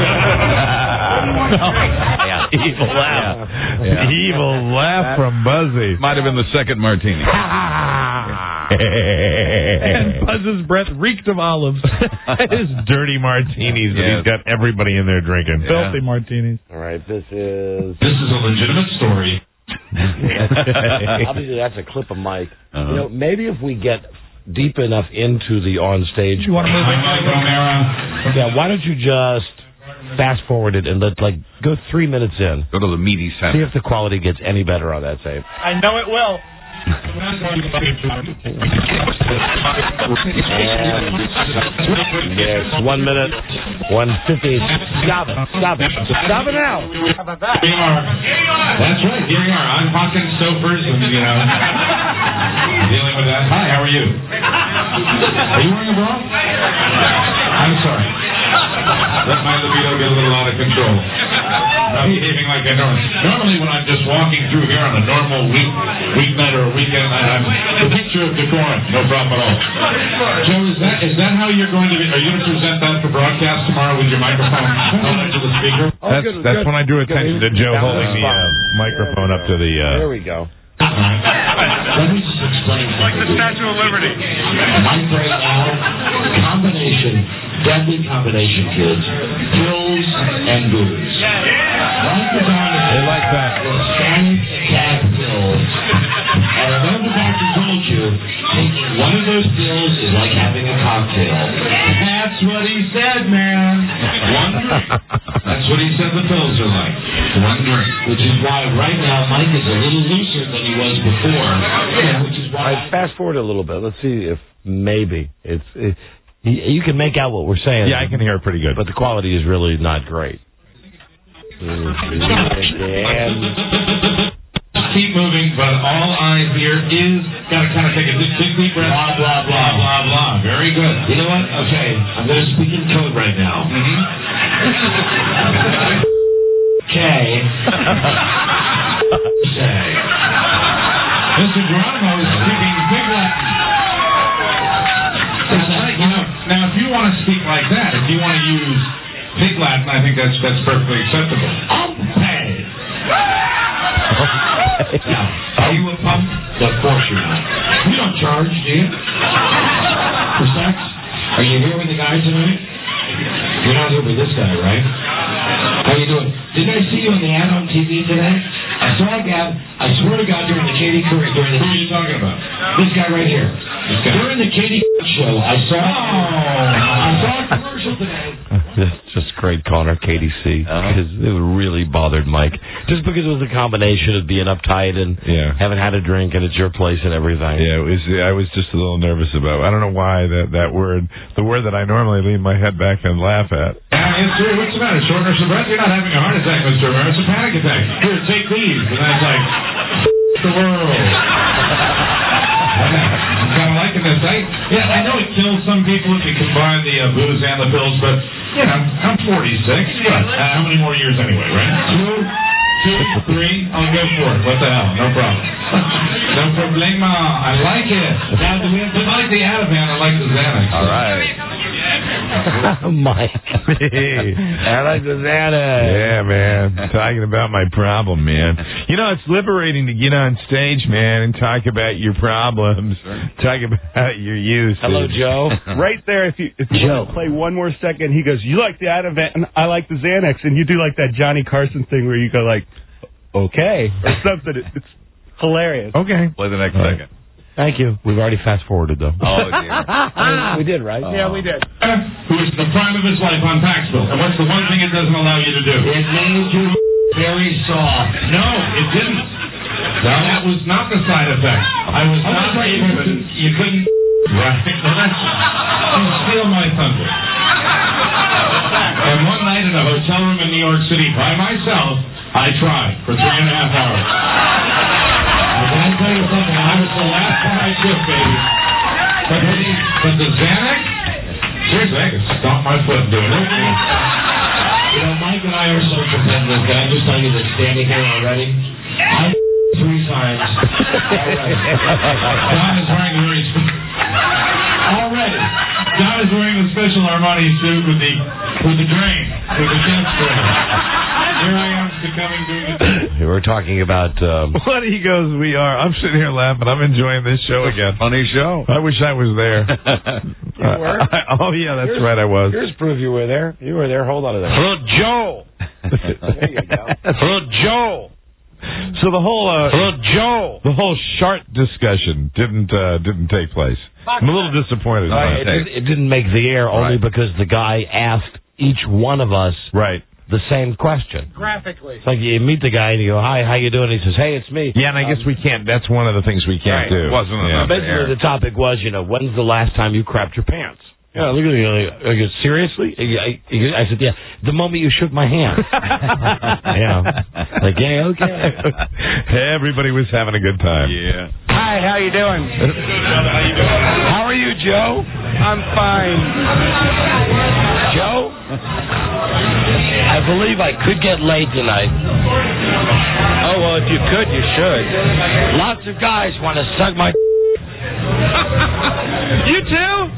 Yeah, evil laugh. Yeah. Evil laugh from Buzzy. Might have been the second martini. And Buzz's breath reeked of olives. His dirty martinis that he's got everybody in there drinking. Filthy martinis. All right, this is... This is a legitimate story. Obviously, that's a clip of Mike. Uh-huh. You know, maybe if we get deep enough into the on stage... You want to move Hi, Mike O'Mara. Yeah, why don't you just fast forward it and let, like, go three minutes in. Go to the meaty See center. if the quality gets any better on that tape. I know it will. And yes, one minute, one fifty. Stop it! Stop it! Stop it now! How about that? Here you are. That's right. Here you are. I'm hawking Stofers and, you know, dealing with that. Hi, how are you? Are you wearing a bra? I'm sorry. Let my libido get a little out of control. I'm behaving like I normally. Normally, when I'm just walking through here on a normal week, weeknight or a weekend, I'm the picture of decorum. No problem at all. Joe, is that is that how you're going to be? Are you going to present that for broadcast tomorrow with your microphone held up to the speaker? That's that's when I drew attention to Joe holding the uh, microphone up to the. Uh, there we go. Let me just explain something. Like the Statue of Liberty. Mike right now, combination, deadly combination, kids. Pills and booze. Mike is on They like that. Science cat pills. And I know the doctor told you, taking one of those pills is like having a cocktail. That's what he said, man. One drink. That's what he said the pills are like. One drink. Which is why right now Mike is a little looser than he was before. Yeah, which is why. All right, fast forward a little bit. Let's see if maybe it's. It, you can make out what we're saying. Yeah, I can hear it pretty good. But the quality is really not great. And keep moving, but all I hear is gotta kind of take a big, big deep breath. Blah blah blah blah blah. Very good. You know what? Okay, I'm gonna speak in code right now. Mm-hmm. Okay. Say. Mister Geronimo is speaking big Latin. You know, now, if you want to speak like that, if you want to use big Latin, I think that's that's perfectly acceptable. Okay. Now, are you a pump? Of course you're not. You don't charge, do you? For sex? Are you here with the guy tonight? You're not here with this guy, right? How you doing? Didn't I see you on the ad on T V today? I saw a guy, I swear to God, during the Katie Couric, during the... Who are you talking about? This guy right here. This guy. During the Katie show, I saw... Oh, I saw a commercial today. That's just great calling her Katie C. Because uh-huh. it really bothered Mike. Just because it was a combination of being uptight and yeah. having had a drink and it's your place and everything. Yeah, it was. I was just a little nervous about it. I don't know why that, that word, the word that I normally lean my head back and laugh at. Uh, it's, what's the matter? Shortness of breath? You're not having a heart attack, Mister Romero. It's a panic attack. Here, take these. And I was like, the world. I'm kind of liking this. I, yeah, I know it kills some people if you combine the uh, booze and the pills, but, you know, I'm forty-six. Yeah. Uh, how many more years anyway, right? Two, two, three. I'll go for it. What the hell? No problem. No problema. I like it. Now, do we have to like the Ativan? I like the Xanax. All right. Mike. I like the Xanax. Yeah, man. Talking about my problem, man. You know, it's liberating to get on stage, man, and talk about your problems. Talk about your use. Hello, Joe. Right there, if you if you Joe. want to play one more second, he goes, you like the Ativan, and I like the Xanax, and you do like that Johnny Carson thing where you go like, okay, or something. It's hilarious. Okay. Play the next All right. second. Thank you. We've already fast forwarded though. Oh, dear. I mean, we did, right? Yeah, we did. Who is the prime of his life on Paxville. And what's the one thing it doesn't allow you to do? It made you very soft. No, it didn't. No, that was not the side effect. I was not able to. You couldn't. Right. Well, that's, you steal my thunder. And one night in a hotel room in New York City by myself, I tried for three and a half hours. But can I tell you something? I was the last one I took, baby. But the, but the Xanax, seriously, I could stomp my foot and do it. You know, Mike and I are so competitive. Can I just tell you that standing here already, I three times already. Don is wearing a very already. Don is wearing the special Armani suit with the with the drain, with the jet spray. Here I am succumbing to it. We were talking about. Um, What he goes, we are. I'm sitting here laughing. I'm enjoying this show again. Funny show. I wish I was there. You were? Uh, I- oh, yeah, that's Here's- right, I was. Here's proof you were there. You were there. Hold on a second. Hello, Joe. There you go. Hello, Joe. So the whole uh, Hello, Joe. The whole shart discussion didn't uh, didn't take place. I'm a little disappointed. Uh, it, did, it didn't make the air only Right. because the guy asked each one of us right the same question. Graphically. It's like you meet the guy and you go, "Hi, how you doing?" He says, "Hey, it's me." Yeah, and I guess we can't. That's one of the things we can't Right. do. Wasn't Yeah. enough to air. Basically, the topic was, you know, when's the last time you crapped your pants? Yeah, look at me. I go, seriously? I, I said, yeah, the moment you shook my hand. Yeah. Like, yeah, okay. Everybody was having a good time. Yeah. Hi, how you doing? How are you, Joe? I'm fine. Joe? I believe I could get laid tonight. Oh, well, if you could, you should. Lots of guys want to suck my... You too?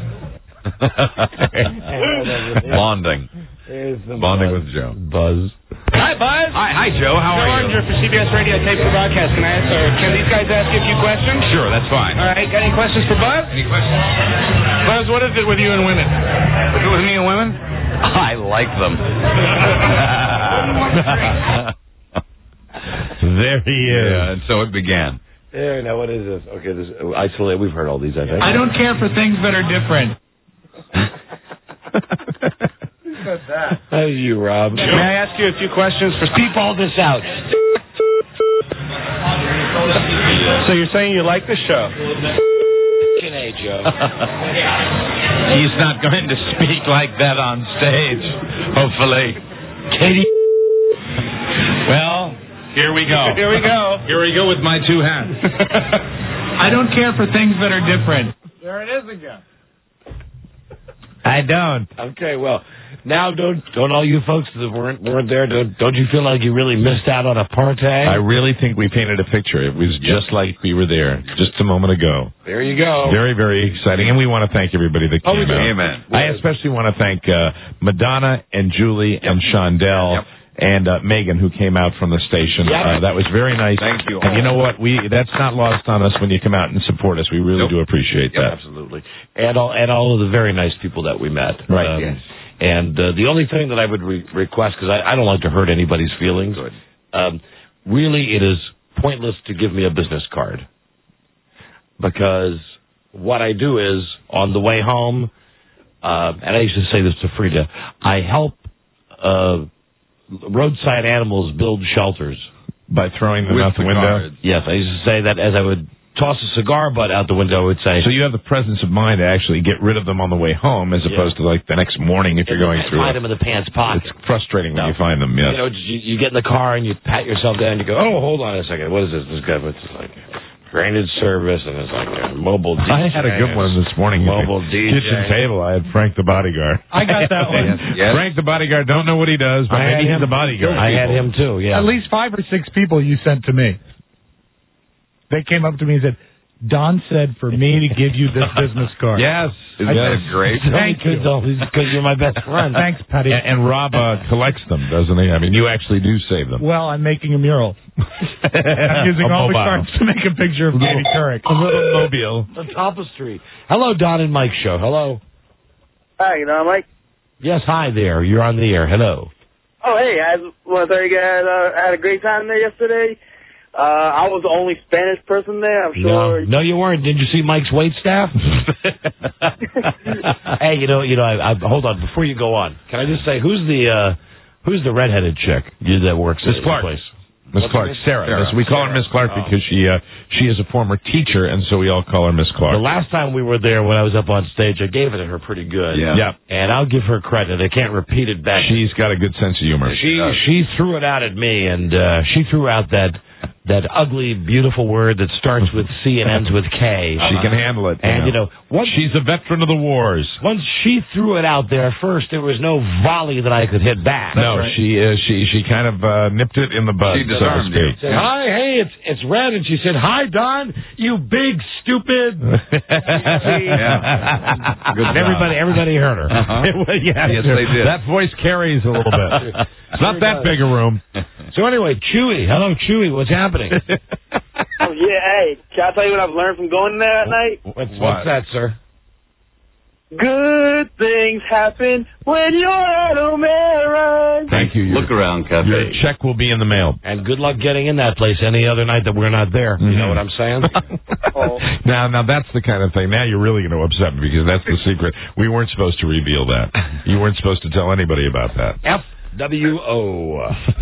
Bonding. Bonding with Joe. Buzz. Hi, Buzz. Hi, hi, Joe. How Joe are you? Arnger for C B S Radio Tape for Broadcast. Can I ask, or can these guys ask you a few questions? Sure, that's fine. All right, got any questions for Buzz? Any questions? Buzz, what is it with you and women? Is it with me and women? I like them. There he is. Yeah, and so it began. There, now what is this? Okay, this isolate. We've heard all these, I think. I don't care for things that are different. Who said that? That was you, Rob. May I ask you a few questions for Keep all this out. So you're saying you like the show? Hey, Joe. He's not going to speak like that on stage, hopefully. Katie. Well, here we go. Here we go. Here we go with my two hands. I don't care for things that are different. There it is again. I don't. Okay, well, now don't don't all you folks that weren't weren't there, don't don't you feel like you really missed out on a party? I really think we painted a picture. It was just like we were there just a moment ago. There you go. Very, very exciting. And we want to thank everybody that Oh, came we do. out. Amen. I especially want to thank uh, Madonna and Julie and Shondell. Yep. And uh, Megan, who came out from the station. Yep. Uh, that was very nice. Thank you And all. you know what? We that's not lost on us when you come out and support us. We really Nope. do appreciate Yep. that. Absolutely. And all and all of the very nice people that we met. Right. Um, Yes. And uh, the only thing that I would re- request, because I, I don't like to hurt anybody's feelings, Good. um, really it is pointless to give me a business card. Because what I do is, on the way home, uh, and I used to say this to Frida, I help uh, roadside animals build shelters. By throwing them With out the the window. cards. Yes, I used to say that as I would toss a cigar butt out the window, I would say... So you have the presence of mind to actually get rid of them on the way home, as Yeah. opposed to like the next morning if you're going through Find it. them in the pants pocket. It's frustrating when No. you find them. Yes. You know, you, you get in the car and you pat yourself down and you go, oh, hold on a second. What is this? This guy, what's like granted service and it's like a mobile D J. I had a good one this morning. Mobile D J. Kitchen table. I had Frank the bodyguard. I got that one. Yes, yes. Frank the bodyguard. Don't know what he does, but I maybe had he's him- a bodyguard. I had him too, yeah. At least five or six people you sent to me. They came up to me and said, Don said for me to give you this business card. Yes. Isn't that great? Thank you. Because you're my best friend. Thanks, Patty. And, and Rob uh, collects them, doesn't he? I mean, you actually do save them. Well, I'm making a mural. I'm using A all the mobile. cards to make a picture of Katie Couric. A little mobile. On top of street. Hello, Don and Mike show. Hello. Hi, you know, Mike. Yes, hi there. You're on the air. Hello. Oh, hey, I want to tell you guys uh, I had a great time there yesterday. Uh, I was the only Spanish person there. I'm No, sure. no, you weren't. Did you see Mike's wait staff? Hey, you know, you know. I, I, hold on, before you go on, can I just say who's the uh, who's the redheaded chick you, that works Miss at Clark. the place? Miss Clark, Sarah. Sarah. Miss- we call her Sarah. Miss Clark Oh. because she uh, she is a former teacher, and so we all call her Miss Clark. The last time we were there, when I was up on stage, I gave it to her pretty good. Yeah. Yeah. And I'll give her credit. I can't repeat it back. She's got a good sense of humor. She she threw it out at me, and uh, she threw out that that ugly, beautiful word that starts with C and ends with K. She can handle it. And, you know, once, she's a veteran of the wars. Once she threw it out there first, there was no volley that I could hit back. No, she uh, she she kind of uh, nipped it in the bud. She so to disarmed you. speak. Said, hi, hey, it's it's Red, and she said, hi, Don, you big stupid. Yeah. Good And everybody, everybody heard her. Uh-huh. yeah, Yes, they did. That voice carries a little bit. It's not that big a room. So anyway, Chewy, hello, Chewy, what's happening? Oh, yeah, hey, can I tell you what I've learned from going there at night? What's, what's that, sir? Good things happen when you're at O'Mara's. Thank you. Look around, Cafe. Your check will be in the mail. And good luck getting in that place any other night that we're not there. You know what I'm saying? Oh. Now, now that's the kind of thing. Now you're really going to upset me because that's the secret. We weren't supposed to reveal that. You weren't supposed to tell anybody about that. F W O.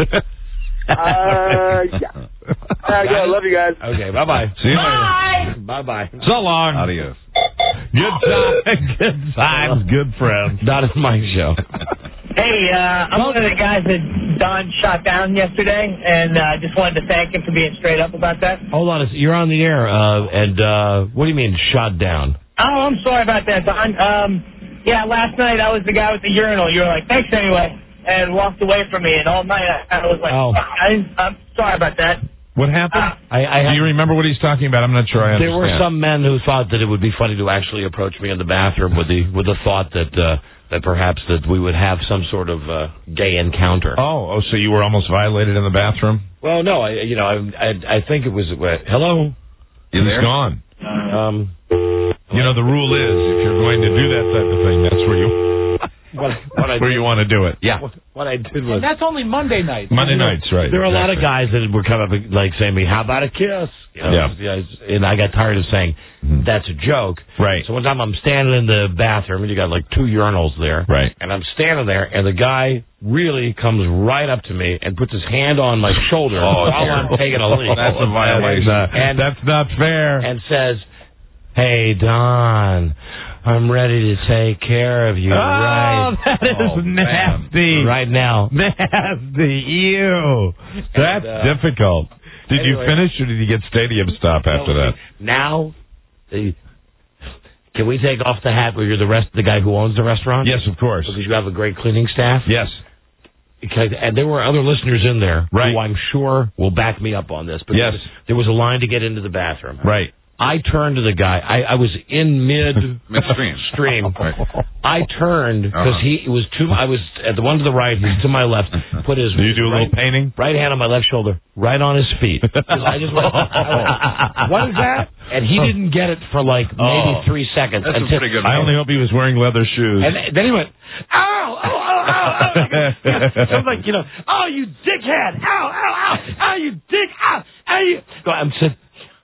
Uh, yeah. All right, go. Love you guys. Okay, bye-bye. See you later. Bye-bye. So long. Adios. Good times, good times, good friends. Not at my show. Hey, uh, I'm one of the guys that Don shot down yesterday, and I uh, just wanted to thank him for being straight up about that. Hold on, you're on the air, uh, and uh, what do you mean shot down? Oh, I'm sorry about that, Don. Um, yeah, last night I was the guy with the urinal. You were like, thanks anyway, and walked away from me, and all night I, I was like, Oh. I, I'm sorry about that. What happened? I, I Do you remember what he's talking about? I'm not sure I There understand. were some men who thought that it would be funny to actually approach me in the bathroom with the with the thought that uh, that perhaps that we would have some sort of uh, gay encounter. Oh, oh, so you were almost violated in the bathroom? Well, no, I you know I I, I think it was uh, hello. You He's gone. Um, you know the rule is if you're going to do that type of thing, that's where you what, what I where did, you want to do it. Yeah. What, what I did was And that's only Monday night. Monday nights, right? There were a lot of exactly. guys that were coming up and, like saying to me, "How about a kiss?" You know, Yeah. and I got tired of saying that's a joke. Right. So one time I'm standing in the bathroom and you got like two urinals there. Right. And I'm standing there and the guy really comes right up to me and puts his hand on my shoulder Oh, while I'm taking a leak. That's a violation. And, that's not fair. And says, "Hey Don, I'm ready to take care of you Oh, right." that is Oh, nasty. Right now. Nasty. Ew. That's And, uh, difficult. Did you anyway. finish or did you get stadium stop after that? Now, the, can we take off the hat where you're the rest the guy who owns the restaurant? Yes, of course. Because you have a great cleaning staff? Yes. Because, and there were other listeners in there Right. who I'm sure will back me up on this. But Yes. there, was, there was a line to get into the bathroom. Right. I turned to the guy. I, I was in mid Midstream. stream. Right. I turned because Uh-huh. he was to. I was at the one to the right. He's to my left. Put his Do you do a right, little painting? right hand on my left shoulder, right on his feet. I just went, I went, what is that? And he didn't get it for like maybe Oh. three seconds. That's a until, pretty good I only hope he was wearing leather shoes. And then he went, ow, ow, ow, ow, ow. So I'm like, you know, oh, you dickhead, ow, ow, ow, ow, you dick, ow, ow, you. So I'm sitting,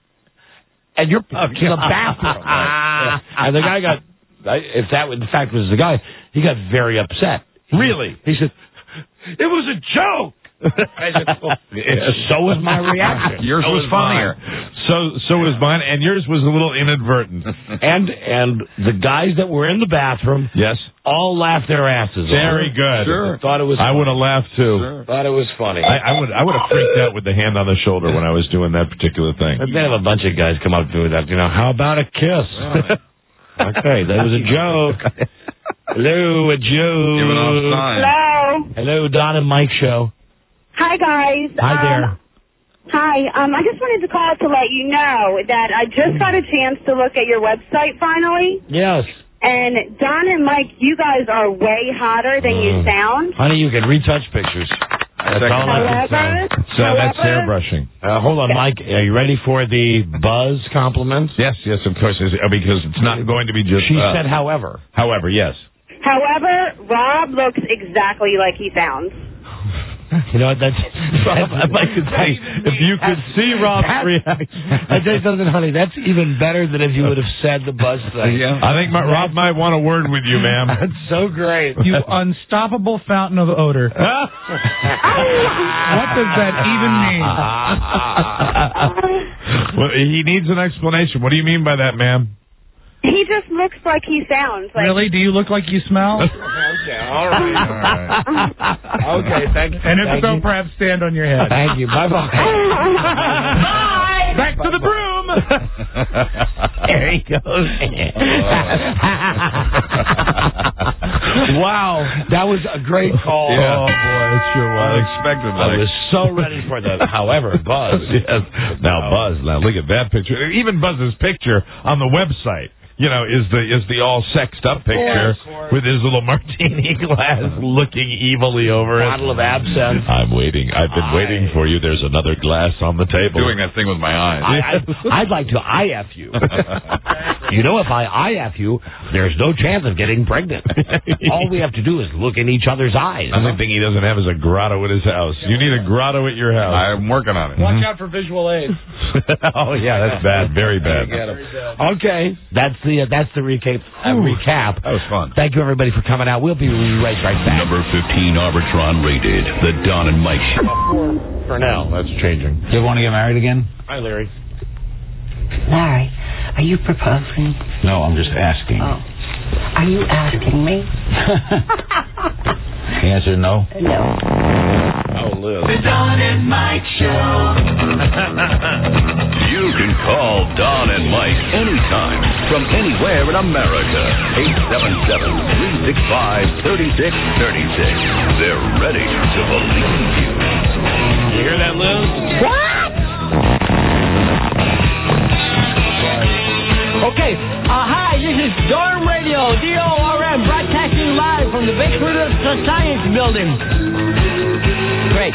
and you're Oh, in the bathroom. Right? And the guy got, if that in fact was the guy, he got very upset. Really? He said, it was a joke. I said, well, so was my reaction. Yours So was funnier. So so was mine, and yours was a little inadvertent. And and the guys that were in the bathroom, Yes. all laughed their asses off. Very good. Sure. Thought it was. I would have laughed too. Sure. Thought it was funny. I, I would I would have freaked out with the hand on the shoulder when I was doing that particular thing. They have a bunch of guys come up to me with that. You know, how about a kiss? Okay, that was a joke. Hello, a joke. Giving off signs. Hello. Hello, Don and Mike show. Hi, guys. Hi there. Um, hi. Um, I just wanted to call to let you know that I just got a chance to look at your website finally. Yes. And Don and Mike, you guys are way hotter than you sound. Honey, you can retouch pictures. That's all I can say. However, So that's hair however, brushing. Uh, hold on, Mike. Are you ready for the buzz compliments? Yes, yes, of course, is- uh, because it's not going to be just. She uh, said, however. However, yes. however, Rob looks exactly like he sounds. You know, that's, that's I'd like to say, if you could see Rob's reaction. I'd say something, honey, that's even better than if you would have said the Buzz thing. Yeah. I think my, Rob might want a word with you, ma'am. That's so great. You unstoppable fountain of odor. What does that even mean? Well, he needs an explanation. What do you mean by that, ma'am? He just looks like he sounds. Like, Really? Do you look like you smell? Okay, all right. All right. Okay, thank you. And if thank so, you. perhaps stand on your head. Thank you. Bye-bye. Bye! Back to the broom! There he goes. Wow, that was a great call. Yeah. Oh, boy, it sure was. Unexpected. I was so ready for that. However, Buzz. Yes. Now, Buzz, now look at that picture. Even Buzz's picture on the website, you know, is the is the all sexed up picture with his little martini glass looking evilly over it. Bottle of absinthe. I'm waiting. I've been I... waiting for you. There's another glass on the table. Doing that thing with my eyes. I, I, I'd like to I F you. You know, if I I F you, there's no chance of getting pregnant. All we have to do is look in each other's eyes. The only thing he doesn't have is a grotto at his house. You need a grotto at your house. I'm working on it. Watch out for visual aids. Oh, yeah, that's bad. Very bad. Okay, that's the uh, that's the recap. Uh, recap. That was fun. Thank you, everybody, for coming out. We'll be right right back. Number fifteen Arbitron rated, The Don and Mike Show. For now, that's changing. You want to get married again? Hi, Larry. Larry, are you proposing? No, I'm just asking. Oh. Are you asking me? The answer is no? No. Oh, Liz. The Don and Mike Show. You can call Don and Mike anytime from anywhere in America. eight seven seven, three six five, three six three six. They're ready to believe you. You hear that, Liz? What? Okay, uh, hi, this is Dorm Radio, D O R M, broadcasting live from the basement of the Science Building. Great.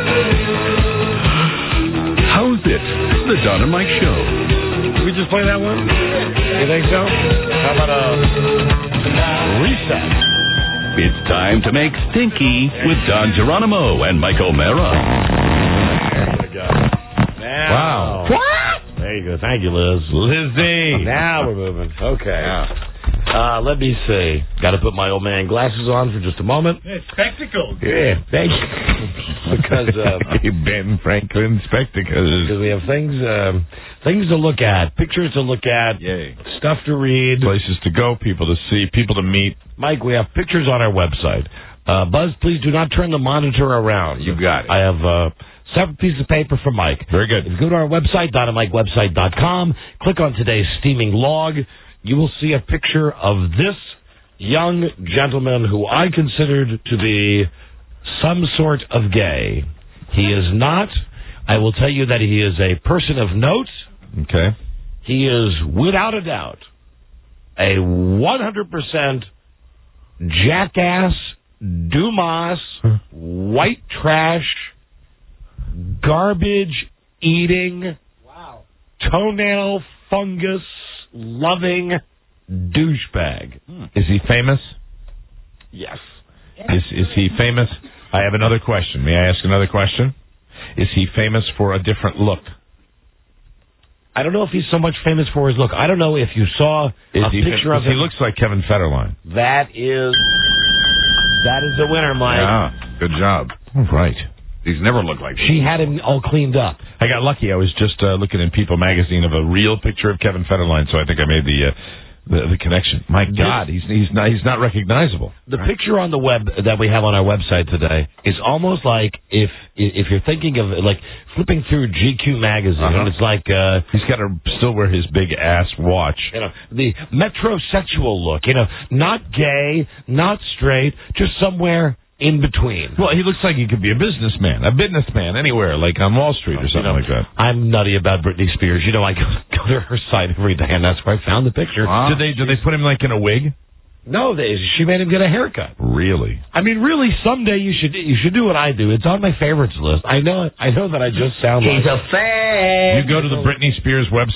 How's it? The Don and Mike Show. We just play that one? You think so? How about a reset? It's time to make Stinky with Don Geronimo and Mike O'Mara. There we go. Now. Wow. What? There you go. Thank you, Liz. Lizzie. Now we're moving. Okay. Uh, let me see. Got to put my old man glasses on for just a moment. Hey, spectacles. Yeah, thank you. Because uh, Ben Franklin spectacles. Because we have things, um, things to look at, pictures to look at, Yay. stuff to read, Places to go, people to see, people to meet. Mike, we have pictures on our website. Uh, Buzz, please do not turn the monitor around. You got it. I have uh, several pieces of paper from Mike. Very good. If you go to our website, don and mike website dot com, click on today's steaming log, you will see a picture of this young gentleman who I considered to be some sort of gay. He is not. I will tell you that he is a person of note. Okay. He is, without a doubt, a one hundred percent jackass, Dumas, white trash, garbage-eating, wow. toenail fungus loving douchebag. Hmm. Is he famous? Yes. Is is he famous? I have another question. May I ask another question? Is he famous for a different look? I don't know if he's so much famous for his look. I don't know if you saw Is a he picture fam- of him. He looks like Kevin Federline. That is that is the winner, Mike. Yeah, good job. Oh, right. He's never looked like She had him all cleaned up. I got lucky. I was just uh, looking in People magazine of a real picture of Kevin Federline, so I think I made the uh, the, the connection. My God, he's he's not he's not recognizable. The right. picture on the web that we have on our website today is almost like if if you're thinking of like flipping through G Q magazine, uh-huh. and it's like uh, he's got to still wear his big ass watch. You know, the metrosexual look. You know, not gay, not straight, just somewhere in between. Well, he looks like he could be a businessman, a businessman anywhere, like on Wall Street or something you know, like that. I'm nutty about Britney Spears. You know, I go, go to her site every day, and that's where I found the picture. Wow. Did they did they put him like in a wig? No, they she made him get a haircut. Really? I mean, really, someday you should you should do what I do. It's on my favorites list. I know I know that I just sound He's like a fan. You go to the Britney Spears website.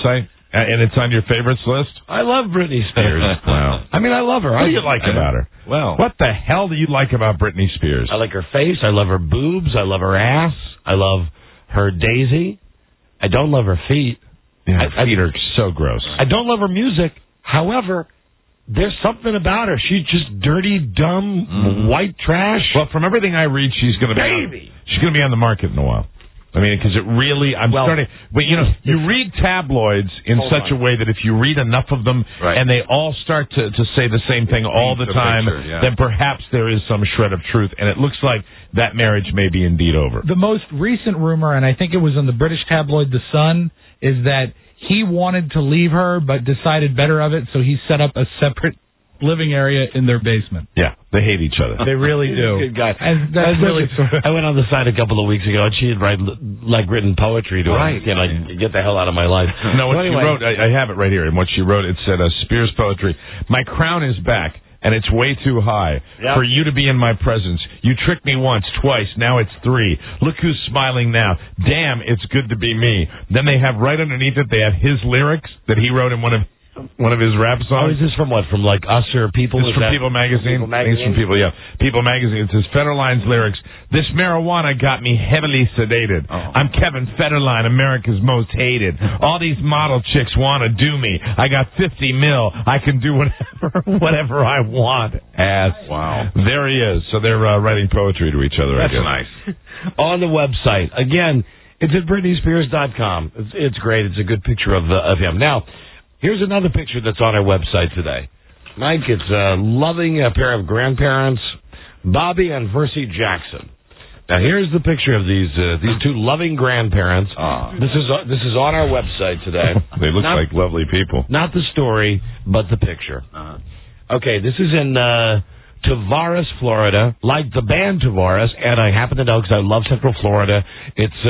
And it's on your favorites list? I love Britney Spears. Wow. I mean, I love her. What I, do you like I, about her? Well, what the hell do you like about Britney Spears? I like her face. I love her boobs. I love her ass. I love her Daisy. I don't love her feet. Yeah, her I, feet I, are so gross. I don't love her music. However, there's something about her. She's just dirty, dumb, mm. white trash. Well, from everything I read, she's going to be baby. On, she's going to be on the market in a while. I mean, because it really, I'm well, starting, but you know, you read tabloids in such on. a way that if you read enough of them right. and they all start to, to say the same thing it all the, the time, picture, yeah. then perhaps there is some shred of truth. And it looks like that marriage may be indeed over. The most recent rumor, and I think it was in the British tabloid The Sun, is that he wanted to leave her but decided better of it, so he set up a separate living area in their basement. Yeah, they hate each other. They really do. Good guy. And that's really sort of... I went on the site a couple of weeks ago, and she had write, like written poetry to right. him. You know, like, get the hell out of my life. No, what so anyway. she wrote, I, I have it right here. And what she wrote, it said, uh, Spears poetry. My crown is back, and it's way too high yep. for you to be in my presence. You tricked me once, twice, now it's three. Look who's smiling now. Damn, it's good to be me. Then they have right underneath it, they have his lyrics that he wrote in one of one of his rap songs. Oh, is this from what? From like Us or People? It's from that... People Magazine. People Magazine? It's from People, yeah. People Magazine. It says Federline's lyrics. This marijuana got me heavily sedated. Oh. I'm Kevin Federline, America's most hated. All these model chicks want to do me. I got fifty mil. I can do whatever whatever I want. Ass. Wow. There he is. So they're uh, writing poetry to each other. That's I guess. nice. On the website. Again, it's at Britney Spears dot com. It's, it's great. It's a good picture of, the, of him. Now, here's another picture that's on our website today. Mike, it's uh, loving a pair of grandparents, Bobby and Versi Jackson. Now, here's the picture of these uh, these two loving grandparents. Uh, this is uh, this is on our website today. They look not, like lovely people. Not the story, but the picture. Uh-huh. Okay, this is in uh, Tavares, Florida, like the band Tavares, and I happen to know because I love Central Florida. It's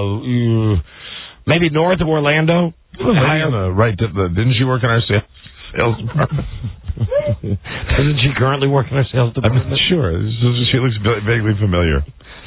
uh, maybe north of Orlando. Higher, the, right, the, didn't she work in our sales, sales department? Doesn't she currently work in our sales department? I'm sure. She looks vaguely familiar.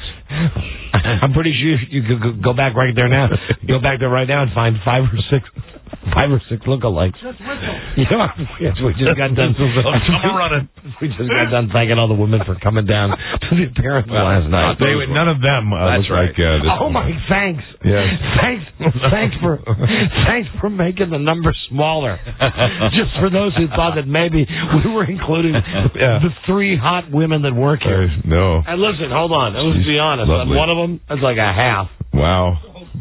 I'm pretty sure you could go back right there now. Go back there right now and find five or six, five or six lookalikes. You know, we just got done. Come running. We just got done thanking all the women for coming down to the appearance well, last night. They, none of them. Uh, That's right. Like, uh, oh my! Thanks. Yes. Thanks. Thanks for thanks for making the number smaller. Just for those who thought that maybe we were including yeah. the three hot women that work here. Uh, no. And listen, hold on. Let's be honest. Lovely. One of them is like a half. Wow.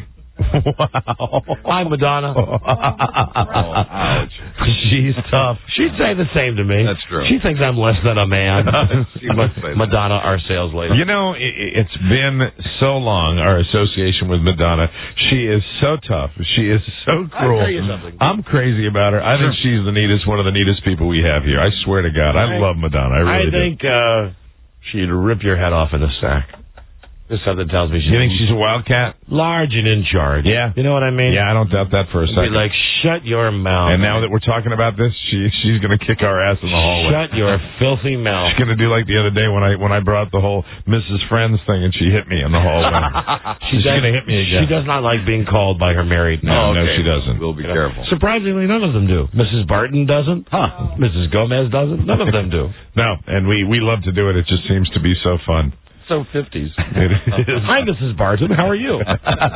Wow. Hi, Madonna. Oh, ouch. She's tough. She'd say the same to me. That's true. She thinks I'm less than a man. She must say that. Madonna, our sales lady. You know, it's been so long, our association with Madonna. She is so tough. She is so cruel. I'll tell you something. I'm crazy about her. I think she's the neatest, one of the neatest people we have here. I swear to God. I, I love Madonna. I really I think uh, she'd rip your head off in a sack. This something tells me she's... You think she's a wildcat? Large and in charge. Yeah. You know what I mean? Yeah, I don't doubt that for a second. Be like, shut your mouth. And now that we're talking about this, she she's going to kick our ass in the hallway. Shut your filthy mouth. She's going to do like the other day when I when I brought the whole Missus Friends thing and she hit me in the hallway. she's going to hit me again. She does not like being called by her married name. No, oh, no, okay. she doesn't. We'll be careful. Surprisingly, none of them do. Missus Barton doesn't. Huh. Missus Gomez doesn't. None of them do. No, and we, we love to do it. It just seems to be so fun. So fifties. It is. Hi, Missus Barton. How are you?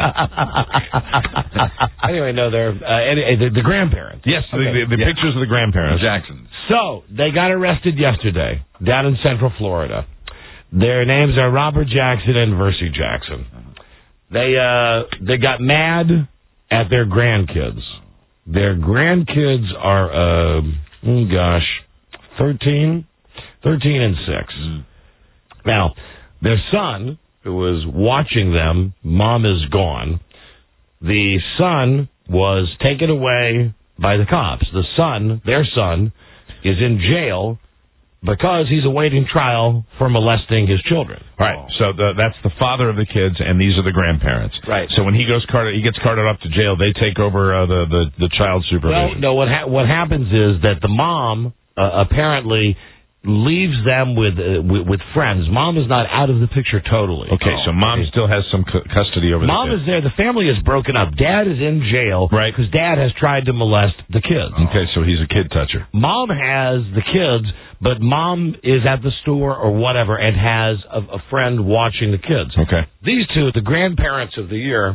Anyway, no, they're uh, any, the, the grandparents. Yes, okay. the, the, the yeah. pictures of the grandparents. Jacksons. So they got arrested yesterday down in Central Florida. Their names are Robert Jackson and Versi Jackson. They uh, they got mad at their grandkids. Their grandkids are, uh, oh gosh, thirteen, thirteen and six. Mm. Now, their son, who was watching them, mom is gone. The son was taken away by the cops. The son, their son, is in jail because he's awaiting trial for molesting his children. Right. So the, that's the father of the kids, and these are the grandparents. Right. So when he goes carted, he gets carted up to jail. They take over uh, the, the the child supervision. Well, no. What ha- what happens is that the mom uh, apparently leaves them with, uh, with with friends. Mom is not out of the picture totally. Okay, oh, so mom still has some cu- custody over Mom the kids. is there. The family is broken up. Dad is in jail right? because Dad has tried to molest the kids. Okay, so he's a kid toucher. Mom has the kids, but Mom is at the store or whatever and has a, a friend watching the kids. Okay. These two, the grandparents of the year,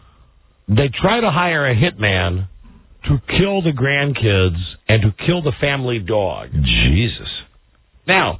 they try to hire a hitman to kill the grandkids and to kill the family dog. Jesus. Now,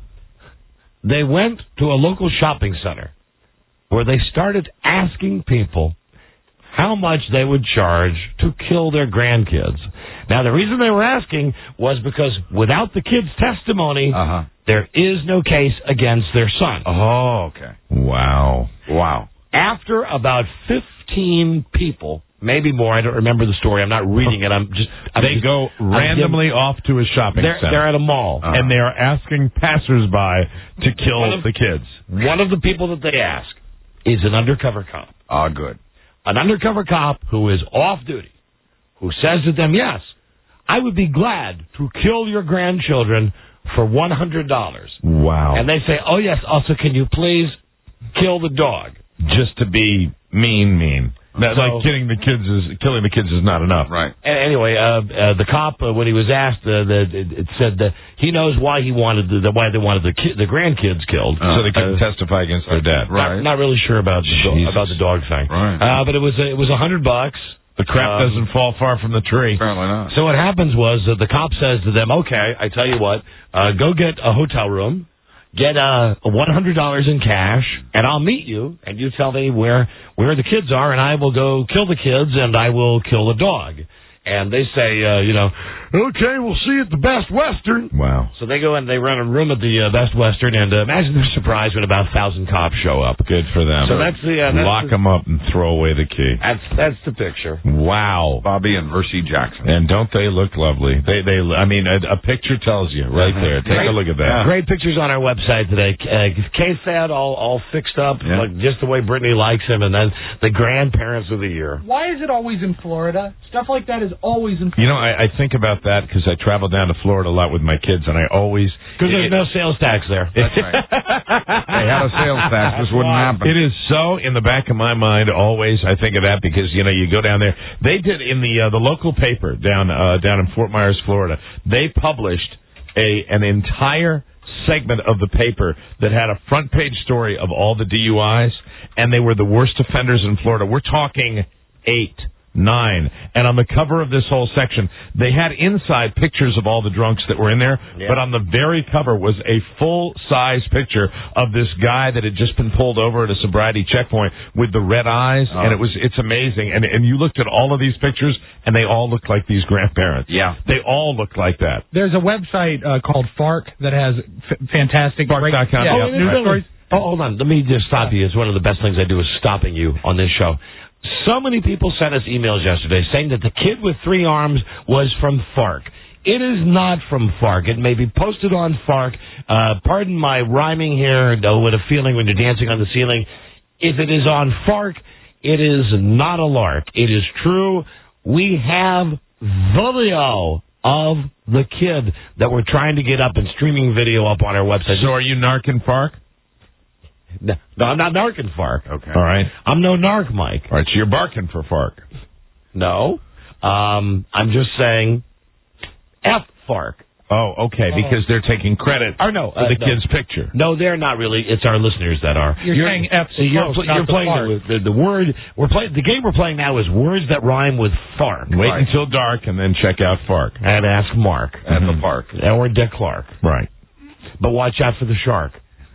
they went to a local shopping center where they started asking people how much they would charge to kill their grandkids. Now, the reason they were asking was because without the kids' testimony, Uh-huh. there is no case against their son. Oh, okay. Wow. Wow. After about fifteen people, maybe more, I don't remember the story, I'm not reading it, I'm just... I'm they just, go I'm randomly giving, off to a shopping they're, center. They're at a mall. Uh-huh. And they are asking passersby to kill One of- the kids. One of the people that they ask is an undercover cop. Ah, good. An undercover cop who is off duty, who says to them, yes, I would be glad to kill your grandchildren for one hundred dollars. Wow. And they say, oh, yes, also, can you please kill the dog? Just to be mean, mean. That, So- like killing the kids is killing the kids is not enough. Right. And anyway, uh, uh, the cop, uh, when he was asked, uh, the, it, it said that he knows why he wanted the, the why they wanted the ki- the grandkids killed, So they couldn't Uh, testify against their dad. Not, not really sure about the do- Jesus. about the dog thing. Right. Uh, but it was uh, it was a hundred bucks. The crap Um, doesn't fall far from the tree. Apparently not. So what happens was that the cop says to them, okay, I tell you what, uh, go get a hotel room, get uh, one hundred dollars in cash, and I'll meet you, and you tell me where where the kids are, and I will go kill the kids, and I will kill the dog. And they say, uh, you know, okay, we'll see you at the Best Western. Wow. So they go and they rent a room at the uh, Best Western, and uh, imagine their surprise when about a thousand cops show up. Good for them. So that's the... Uh, that's Lock the, them up and throw away the key. That's, that's the picture. Wow. Bobby and Versi Jackson. And don't they look lovely? They, they. I mean, a, a picture tells you right there. Take Great, a look at that. Great pictures on our website today. Uh, K-Fed all, all fixed up, Yeah. like just the way Brittany likes him, and then the grandparents of the year. Why is it always in Florida? Stuff like that is always in Florida. You know, I, I think about that because I travel down to Florida a lot with my kids, and I always... Because there's no sales tax there. That's right. They had a sales tax. This wouldn't happen. It is so in the back of my mind always. I think of that because you know you go down there. They did in the uh, the local paper down uh, down in Fort Myers, Florida. They published a an entire segment of the paper that had a front page story of all the D U Is, and they were the worst offenders in Florida. We're talking eight. Nine. And on the cover of this whole section, they had inside pictures of all the drunks that were in there, Yeah. but on the very cover was a full-size picture of this guy that had just been pulled over at a sobriety checkpoint with the red eyes, Oh. and it was it's amazing. And and you looked at all of these pictures, and they all look like these grandparents. Yeah. They all look like that. There's a website uh, called Fark that has f- fantastic... Fark dot com, Yeah, yeah. news Right. stories. Oh, hold on. Let me just stop you. It's one of the best things I do is stopping you on this show. So many people sent us emails yesterday saying that the kid with three arms was from Fark. It is not from Fark. It may be posted on Fark. Uh, pardon my rhyming here, though, with a feeling when you're dancing on the ceiling. If it is on Fark, it is not a lark. It is true. We have video of the kid that we're trying to get up and streaming video up on our website. So are you narking Fark? No, no, I'm not narking Fark. Okay. All right. I'm no narc, Mike. All right, so you're barking for Fark. No. Um, I'm just saying F Fark. Oh, okay, because they're taking credit Or no, for uh, the no. kid's picture. No, they're not really. It's our listeners that are. You're saying F So you're, close, pl- not you're the playing Fark. the, the, the word. We're playing the game we're playing now is words that rhyme with Fark. Wait Right. until dark and then check out Fark. And ask Mark At the park. or Dick Clark. Right. But watch out for the shark.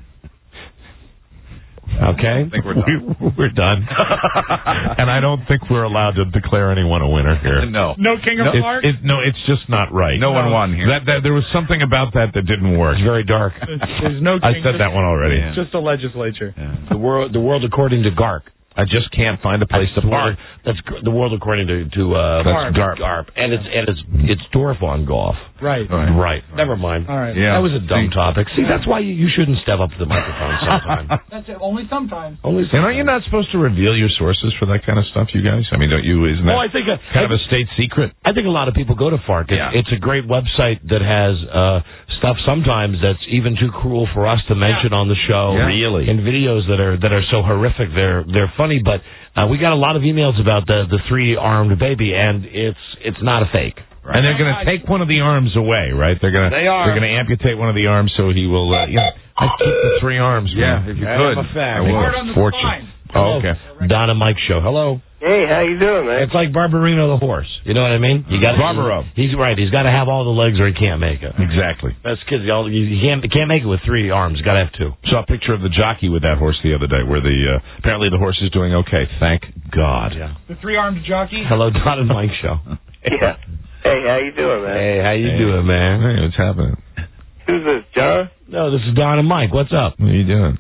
Okay, I think we're done. We, we're done. And I don't think we're allowed to declare anyone a winner here. No. No King of It's, Fark? it, no, it's just not right. No one won here. That, that there was something about that that didn't work. It's very dark. There's no I King said of- that one already. It's just a legislature. The world, the world according to Garp. I just can't find a place to That's the park. world- That's gr- the world according to to uh, That's Garp. Garp. and it's and it's it's Dorf on golf. Right. Right. Right. Never mind. All right. Yeah. That was a dumb topic. See, that's why you, you shouldn't step up to the microphone sometime. That's it. Only sometimes. Only And aren't you not supposed to reveal your sources for that kind of stuff, you guys? I mean, don't you? Isn't that Well, I think uh, kind I, of a state secret? I think a lot of people go to Fark. It's, Yeah. it's a great website that has uh, stuff sometimes that's even too cruel for us to mention on the show. Yeah. Really? In videos that are that are so horrific, they're they're funny. But uh, we got a lot of emails about the the three armed baby, and it's it's not a fake. Right. And they're going to take one of the arms away, right? They're going to They are. they're going to amputate one of the arms so he will. Uh, you know, I'd keep the three arms. Yeah, man. if you That could. is a fact. I would. Word on the fortune. Oh, okay. Don and Mike show. Hello. Hey, how you doing, man? It's like Barbarino the horse. You know what I mean? You got Barbaro. He's right. He's got to have all the legs, or he can't make it. Exactly. That's kids. You you can't you can't make it with three arms. You got to have two. Saw a picture of the jockey with that horse the other day, where the uh, apparently the horse is doing okay. Thank God. Yeah. The three-armed jockey. Hello, Don and Mike show. Yeah. Hey, how you doing, man? Hey, how you Hey. doing, man? Hey, what's happening? Who's this, John? No, this is Don and Mike. What's up? What are you doing?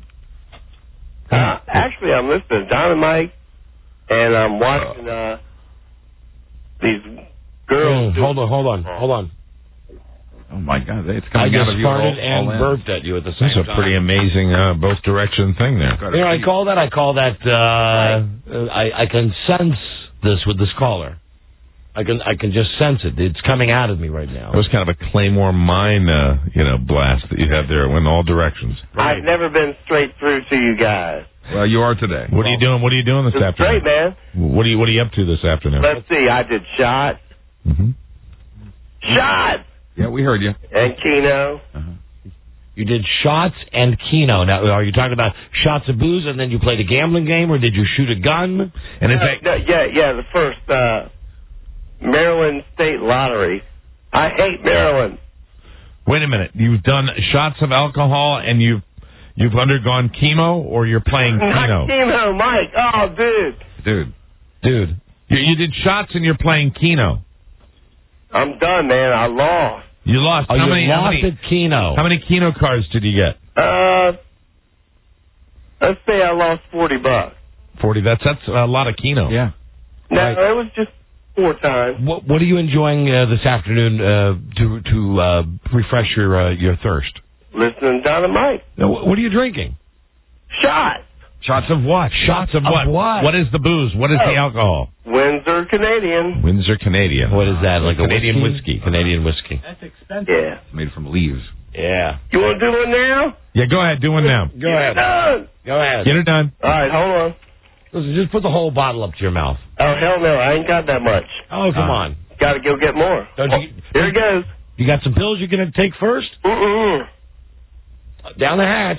Uh, actually, I'm listening to Don and Mike, and I'm watching uh, these girls. Mm, hold on, hold on, hold on. Oh my God, it's I coming just out of you all, farted and all in. burped at you at the same That's a time. pretty amazing uh, both direction thing there. You know what I call that? I call that, uh, I, I can sense this with this caller. I can I can just sense it. It's coming out of me right now. That was kind of a Claymore mine, uh, you know, blast that you had there. It went in all directions. I've never been straight through to you guys. Well, you are today. What are you doing? What are you doing this It's afternoon? great, man. What are you What are you up to this afternoon? Let's see. I did Shot, Mm-hmm. Shot, Yeah, we heard you. and Keno. You did shots and Keno. Now, are you talking about shots of booze and then you played a gambling game, or did you shoot a gun? And is Uh, that no, yeah, yeah. The first uh, Maryland State Lottery. I hate Maryland. Wait a minute. You've done shots of alcohol and you've you've undergone chemo, or you're playing Not Keno? Keno, Mike. Oh, dude. Dude. Dude, you, you did shots and you're playing Keno. I'm done, man. I lost. You lost. Oh, how you many? how lost many? at Keno. How many Keno cards did you get? Uh, let's say I lost forty bucks. Forty. That's that's a lot of Keno. Yeah. No, Right. it was just four times. What What are you enjoying uh, this afternoon uh, to to uh, refresh your uh, your thirst? Listening to Dynamite. No, wh- what are you drinking? Shot. Shots of what? Shots of, Of what? what? What is the booze? What is the Oh. alcohol? Windsor Canadian. Windsor Canadian. What is that? Like a Canadian whiskey? whiskey. Canadian whiskey. That's expensive. Yeah. It's made from leaves. Yeah. You want to do one now? Yeah, go ahead. Do one now. Go ahead. Done. Go ahead. Get her done. All right, hold on. Listen, just put the whole bottle up to your mouth. Oh, hell no. I ain't got that much. Oh, come Uh, on. Got to go get more. Don't Oh, you, here it goes. You got some pills you're going to take first? Mm-mm. Down the hatch.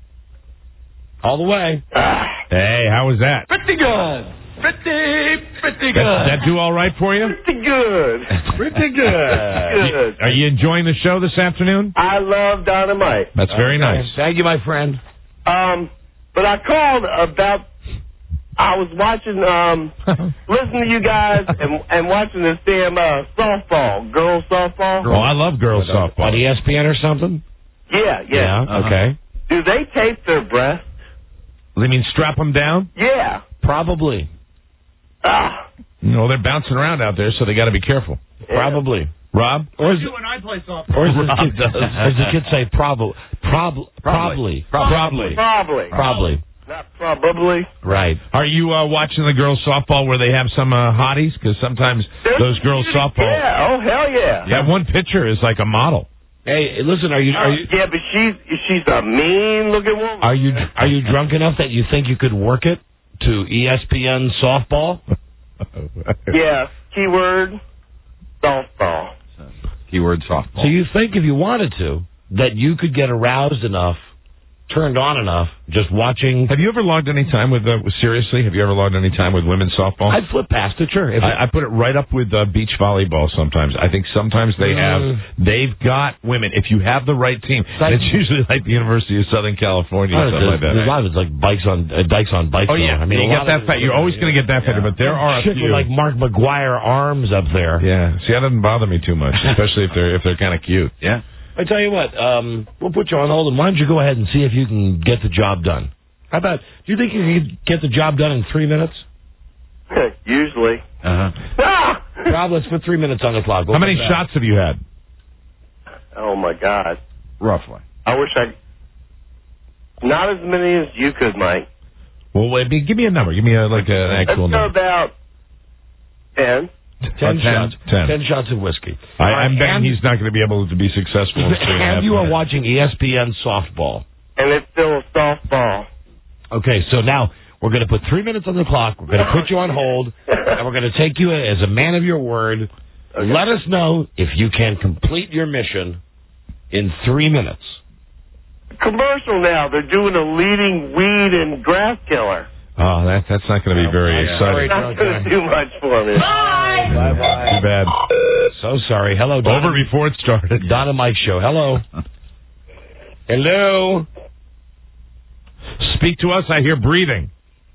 All the way. Ah. Hey, how was that? Pretty good. Pretty, pretty good. That, that do all right for you? Pretty good. Pretty good. Are you enjoying the show this afternoon? I love Dynamite. That's very nice. Thank you, my friend. Um, but I called about. I was watching, um, listening to you guys and and watching this damn uh, softball, girls softball. Oh, I love girls softball. On E S P N or something? Yeah, yeah. Yeah, okay. Do they tape their breath? They mean strap them down? Yeah. Probably. Ah. No, they're bouncing around out there, so they got to be careful. Probably. Rob? Or is, You and I play softball. or is this Rob kid, does. or does the kid say prob- prob- probably? Probably. Probably. Probably. Not probably. Right. Are you uh, watching the girls softball where they have some uh, hotties? Because sometimes those girls softball. Yeah. Oh hell yeah. That one pitcher is like a model. Hey, listen, are you are you Yeah, but she's she's a mean looking woman. are you are you drunk enough that you think you could work it to E S P N softball? Yeah. Keyword softball. Keyword softball. So you think if you wanted to that you could get aroused enough, turned on enough, just watching? Have you ever logged any time with, uh, seriously, have you ever logged any time with women's softball? I'd flip past it, sure. If I, I put it right up with uh, beach volleyball sometimes. I think sometimes they have, they've got women. If you have the right team, like- it's usually like the University of Southern California or Oh, something like that. there's a lot of it's like bikes on uh, dikes on bikes. Oh, yeah. though. I mean, you a get lot that of fat. You're always going to get that fat, but there are a Chick few. with like Mark McGuire arms up there. Yeah. See, that doesn't bother me too much, especially if they're if they're kind of cute. Yeah. I tell you what, um, we'll put you on hold, and why don't you go ahead and see if you can get the job done? How about, do you think you can get the job done in three minutes? Usually. Uh-huh. Ah! Rob, let's put three minutes on the clock. We'll How many come back. shots have you had? Oh my God. Roughly. I wish I. Not as many as you could, Mike. Well, wait, give me a number. Give me a, like an Let's actual go number. about ten. Ten Oh, ten, shots. ten. Ten shots of whiskey. I, All right, I'm betting and- he's not going to be able to be successful in three and a half And you are minutes. watching E S P N softball. And it's still a softball. Okay, so now we're going to put three minutes on the clock. We're going to put you on hold, and we're going to take you as a man of your word. Okay. Let us know if you can complete your mission in three minutes. Commercial now. They're doing a leading weed and grass killer. Oh, that, that's not going to be very exciting. Not going to do much for me. Bye. Bye-bye. Too bad. So sorry. Hello, Don. Over before it started. Don and Mike Show. Hello. Hello. Speak to us. I hear breathing.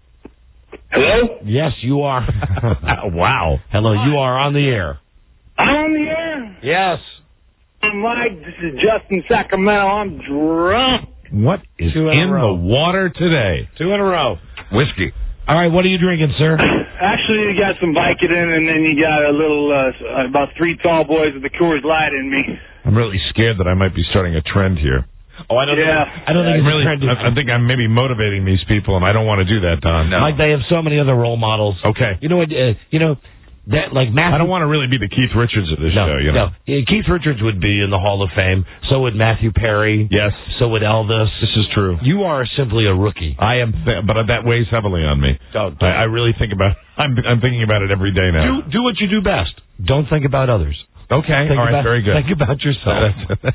Hello? Yes, you are. Wow. Hello, you are on the air. I'm on the air. Yes. I'm Mike. This is Justin Sacramento. I'm drunk. What is Two in a in row. the water today? Two in a row. Whiskey. All right, what are you drinking, sir? Actually, you got some Vicodin, and then you got a little, uh, about three tall boys with the Coors Light in me. I'm really scared that I might be starting a trend here. Oh, I don't Yeah. think, I don't think I'm it's really, a trend. I, I think I'm maybe motivating these people, and I don't want to do that, Don. Mike, they have so many other role models. Okay. You know what? Uh, you know that like Matthew. I don't want to really be the Keith Richards of this no, show, you know. no. Yeah, Keith Richards would be in the Hall of Fame. So would Matthew Perry. Yes. So would Elvis. This is true. You are simply a rookie. I am, th- but that weighs heavily on me. Don't, I, I really think about. I'm, I'm thinking about it every day now. do do what you do best. Don't think about others. Okay. Think All right. about, Very good. Think about yourself.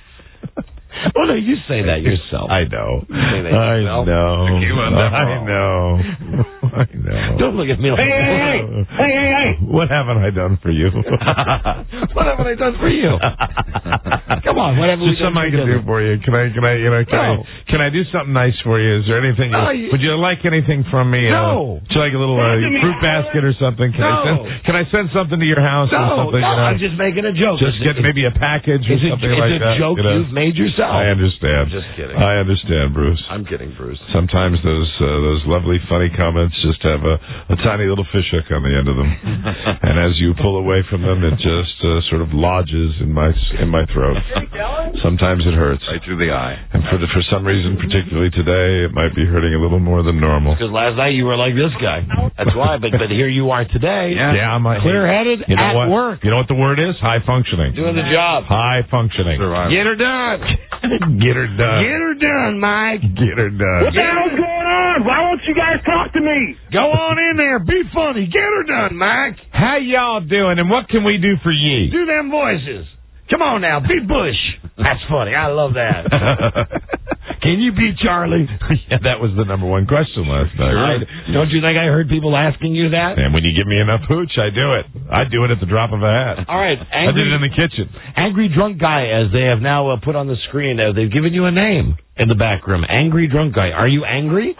Oh no, you say that yourself. I know. You say that I yourself. know. You are never I wrong. know. I know. Don't look at me like Hey, hey, hey. Hey, hey, hey. What haven't I done for you? What haven't I done for you? Come on, what have we Just done something I can together? do for you. Can I? Can I? You know? Can No. I? Can I do something nice for you? Is there anything? No, you, you- would you like anything from me? No. Uh, would you like a little uh, Give me fruit a- basket or something? Can I No. send? Can I send something to your house or No, something? no, you know? I'm just making a joke. Just It's- get it's- maybe a package or It's a, something it's like a that. joke you know? you've made yourself. I understand. I'm just kidding. I understand, Bruce. I'm kidding, Bruce. Sometimes those uh, those lovely, funny comments just have a, a tiny little fish hook on the end of them, and as you pull away from them, it just uh, sort of lodges in my in my throat. Sometimes it hurts. Right through the eye. And for the, for some reason, particularly today, it might be hurting a little more than normal. Because last night you were like this guy. That's why. But but here you are today. Yeah, I'm like, Clear-headed you know at what? work. You know what the word is? High functioning. Doing the job. High functioning. Survival. Get her done. Get her done. Get her done, Mike. Get her done. What the hell's going on? Why won't you guys talk to me? Go on in there. Be funny. Get her done, Mike. How y'all doing, and what can we do for ye? Do them voices. Come on now. Be Bush. That's funny. I love that. Can you be Charlie? Yeah, that was the number one question last night. Right. Don't you think I heard people asking you that? And when you give me enough hooch, I do it. I do it at the drop of a hat. All right. I did it Angry, in the kitchen. angry Drunk Guy, as they have now uh, put on the screen, uh, they've given you a name in the back room. Angry Drunk Guy. Are you angry?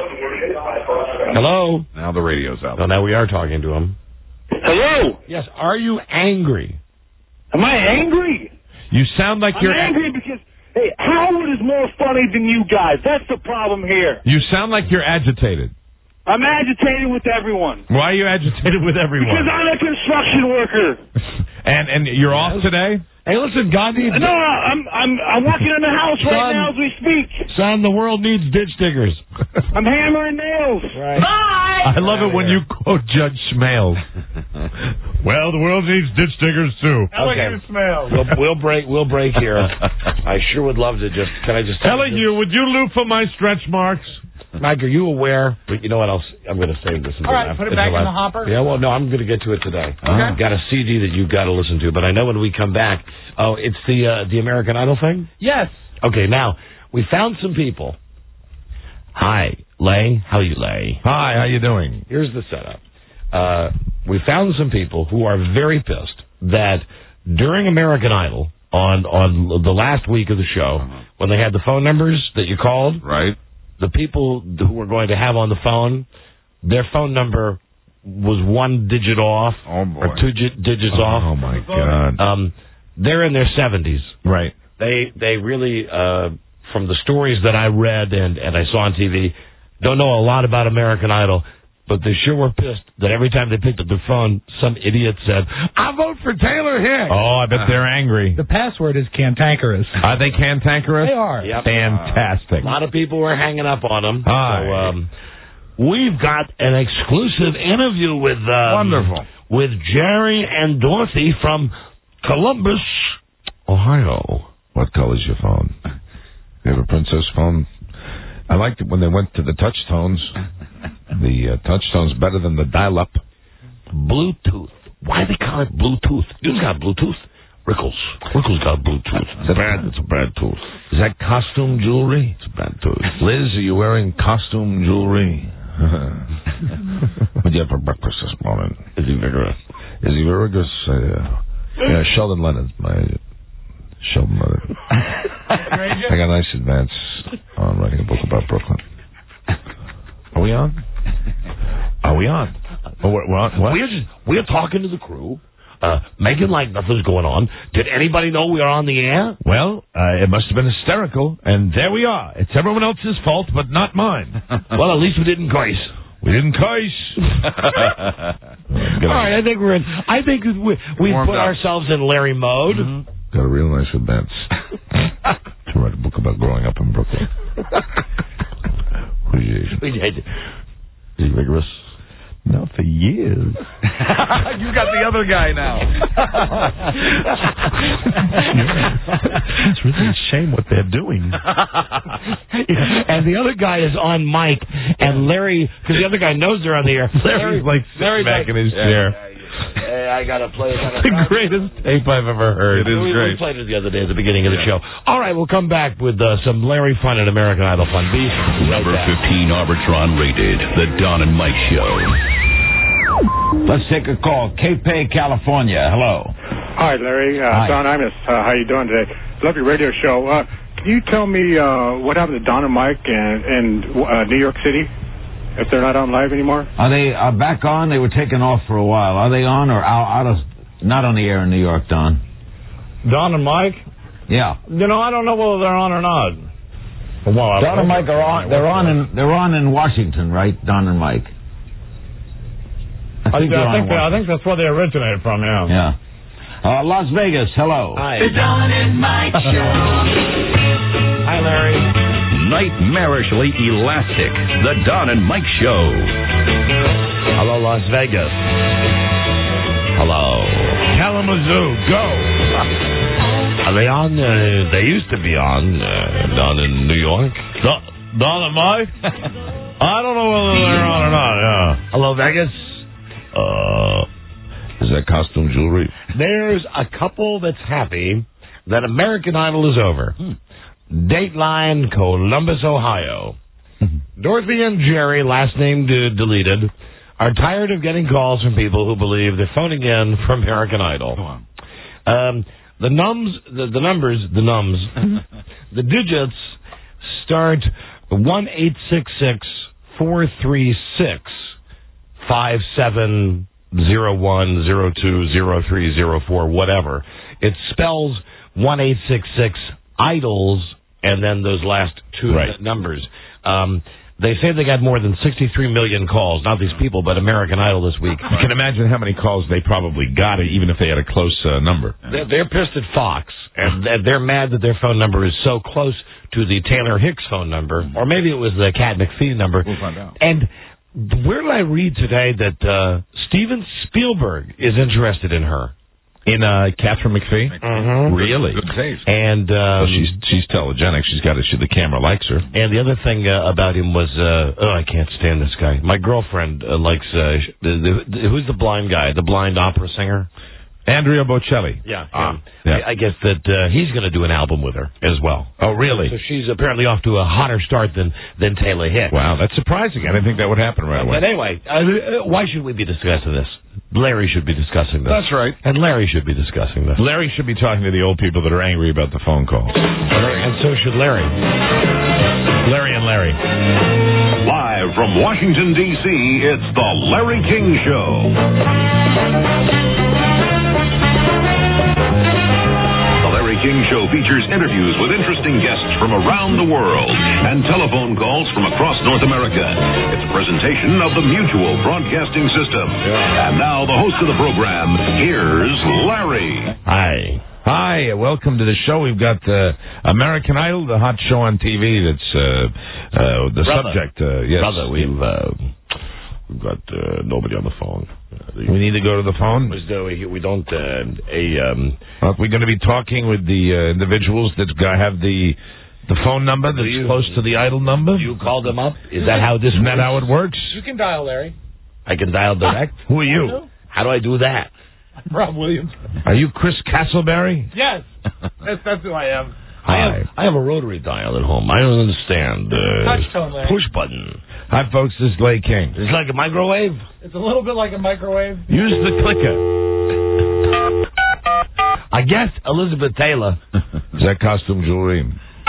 Hello? Now the radio's out. Oh, now we are talking to him. Hello? Yes. Are you angry? Am I angry? You sound like I'm you're angry because, hey, Howard is more funny than you guys. That's the problem here. You sound like you're agitated. I'm agitated with everyone. Why are you agitated with everyone? Because I'm a construction worker. And and you're off today? Hey, listen, God needs... No, I'm I'm I'm working on the house right Son. now as we speak. Son, the world needs ditch diggers. I'm hammering nails. Right. Bye. I love it when you quote Judge Smales. Well, the world needs ditch diggers too. Okay. Smells. We'll, we'll break. We'll break here. I sure would love to just. Can I just? Elihu, would you loop for my stretch marks? Mike, are you aware? But you know what else? I'm going to save this. All right, put it back in the hopper. Yeah, well, no, I'm going to get to it today. Okay. Got a C D that you've got to listen to, but I know when we come back. Oh, it's the uh, the American Idol thing. Yes. Okay, now we found some people. Hi, Lay. How you, Lay? Hi, how you doing? Here's the setup. Uh, we found some people who are very pissed that during American Idol, on on the last week of the show, when they had the phone numbers that you called, Right. the people who were going to have on the phone, their phone number was one digit off Oh, boy. or two gi- digits Oh, off. oh my God. Um, they're in their seventies. Right. They they really, uh, from the stories that I read and, and I saw on T V, don't know a lot about American Idol, but they sure were pissed that every time they picked up their phone, some idiot said, "I vote for Taylor Hicks." Oh, I bet they're angry. The password is cantankerous. Are they cantankerous? They are. Yep. Fantastic. A lot of people were hanging up on them. Hi. So, um, we've got an exclusive interview with um, Wonderful. with Jerry and Dorothy from Columbus, Ohio. What color's your phone? You have a Princess phone? I liked it when they went to the touch tones. The uh, touch tone's better than the dial-up. Bluetooth. Why do they call it Bluetooth? You've got Bluetooth. Rickles. Rickles got Bluetooth. It's a bad, it's a bad tooth. Is that costume jewelry? It's a bad tooth. Liz, are you wearing costume jewelry? What'd you have for breakfast this morning? Is he vigorous? Is he vigorous? Uh, yeah, Sheldon Leonard. My Sheldon Leonard. I got a nice advance on writing a book about Brooklyn. Are we on? Are we on? Oh, we're, we're on. What? We're just we're talking to the crew, uh, making like nothing's going on. Did anybody know we were on the air? Well, uh, it must have been hysterical, and there we are. It's everyone else's fault, but not mine. Well, at least we didn't curse. We didn't curse. All right, I think we're in. I think we we put up. ourselves in Larry mode. Mm-hmm. Got a real nice advance to write a book about growing up in Brooklyn. Is he vigorous? No, for years. You got the other guy now. It's really a shame what they're doing. And the other guy is on mic, and Larry, because the other guy knows they're on the air. Larry's like sitting back like, in his yeah, chair. Yeah, Hey, I gotta play it. The greatest tape I've ever heard. It is we, great. We played it the other day at the beginning of the yeah. show. All right, we'll come back with uh, some Larry fun and American Idol fun. Be right Number back. fifteen Arbitron rated, The Don and Mike Show. Let's take a call. Cape May, California. Hello. Hi, Larry. Uh, Hi. Don Imus. Uh, how you doing today? Love your radio show. Uh, can you tell me uh, what happened to Don and Mike in, in uh, New York City? If they're not on live anymore? Are they uh, back on? They were taken off for a while. Are they on or out, out of, not on the air in New York, Don? Don and Mike? Yeah. You know, I don't know whether they're on or not. Well, Don and Mike are on. They're on in. They're on in Washington, right? Don and Mike. I think. I think, I think that's where they originated from. Yeah. Yeah. Uh, Las Vegas. Hello. Hi. The Don and Mike Show. Hi, Larry. Nightmarishly elastic, The Don and Mike Show. Hello, Las Vegas. Hello. Kalamazoo, go. Are they on? Uh, they used to be on uh, down in New York. Don, Don and Mike? I don't know whether they're on or not, yeah. Hello, Vegas. Uh, is that costume jewelry? There's a couple that's happy that American Idol is over. Hmm. Dateline, Columbus, Ohio. Dorothy and Jerry, last name de- deleted, are tired of getting calls from people who believe they're phoning in for American Idol. Um, the nums, the, the numbers, the nums, the digits start one eight six six four three six five seven zero one zero two zero three zero four, whatever. It spells one eight six six idols. And then those last two right. numbers. Um, they say they got more than sixty-three million calls. Not these people, but American Idol this week. You can imagine how many calls they probably got, even if they had a close uh, number. They're, they're pissed at Fox, and they're mad that their phone number is so close to the Taylor Hicks phone number. Or maybe it was the Cat McPhee number. We'll find out. And where did I read today that uh, Steven Spielberg is interested in her? In uh, Catherine McPhee? Mm-hmm. Really? Good taste. And um, well, she's she's telegenic. She's got a, she, the camera likes her. And the other thing uh, about him was, uh, oh, I can't stand this guy. My girlfriend uh, likes, uh, the, the, who's the blind guy? The blind opera singer? Andrea Bocelli. Yeah. Ah, yeah. I, I guess that uh, he's going to do an album with her as well. Oh, really? So she's apparently off to a hotter start than, than Taylor Hicks. Wow, that's surprising. I didn't think that would happen right away. But anyway, uh, why should we be discussing this? Larry should be discussing this. That's right. And Larry should be discussing this. Larry should be talking to the old people that are angry about the phone calls. And so should Larry. Larry and Larry. Live from Washington, D C, it's The Larry King Show. The Larry King Show features interviews with interesting guests from around the world and telephone calls from across North America. It's a presentation of the Mutual Broadcasting System. And now the host of the program, here's Larry. Hi. Hi, uh, welcome to the show. We've got uh, American Idol, the hot show on T V that's uh, uh, the Brother. subject. Uh, yes. Brother, we've, uh, we've got uh, nobody on the phone. Uh, the, we need to go to the phone? We, we don't... Uh, a, um, Are we going to be talking with the uh, individuals that have the the phone number that's you, close to the Idol number? You call them up? Is that how this Isn't works? that how it works? You can dial Larry. I can dial direct? Who are you? How do I do that? I'm Rob Williams. Are you Chris Castleberry? Yes. That's, that's who I am. I have, I have a rotary dial at home. I don't understand. Uh, Touch tone, Larry. Push button. Hi, folks. This is Lay King. It's like a microwave? It's a little bit like a microwave. Use the clicker. I guess Elizabeth Taylor. Is that costume jewelry?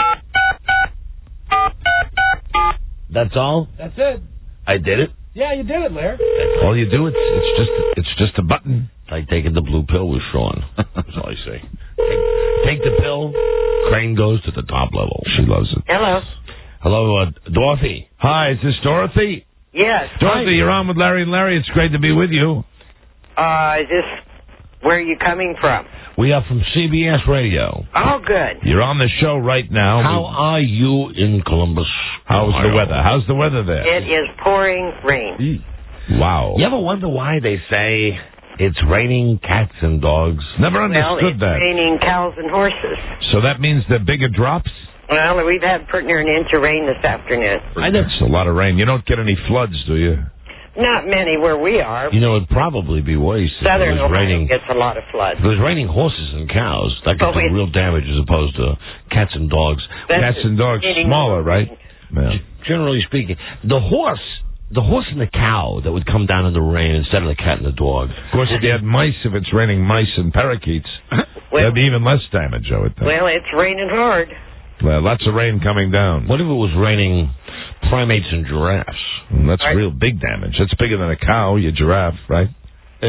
That's all? That's it. I did it? Yeah, you did it, Larry. All you do, it's it's just it's just a button. It's like taking the blue pill with Sean. That's all I say. Take, take the pill. Crane goes to the top level. She loves it. Hello. Hello, uh, Dorothy. Hi, is this Dorothy? Yes. Dorothy, Hi. you're on with Larry and Larry. It's great to be with you. Uh, is this where are you coming from? We are from C B S Radio. Oh, good. You're on the show right now. How are you in Columbus? How's Ohio? the weather? How's the weather there? It is pouring rain. Wow. You ever wonder why they say it's raining cats and dogs? Never Well, understood it's that. raining cows and horses. So that means they're bigger drops? Well, we've had pretty near an inch of rain this afternoon. I know. It's a lot of rain. You don't get any floods, do you? Not many where we are. You know, it'd probably be worse if Southern it was Ohio raining. gets a lot of floods. If it was raining horses and cows, that could Oh, do it's- real damage as opposed to cats and dogs. That's Cats and dogs getting- smaller, right? Yeah. Generally speaking, the horse, the horse and the cow that would come down in the rain instead of the cat and the dog. Of course, if you had mice, if it's raining mice and parakeets, Well- that'd be even less damage, I would think. Well, it's raining hard. Well, lots of rain coming down. What if it was raining primates and giraffes? Mm, That's Right. real big damage. That's bigger than a cow, your giraffe, right? Uh,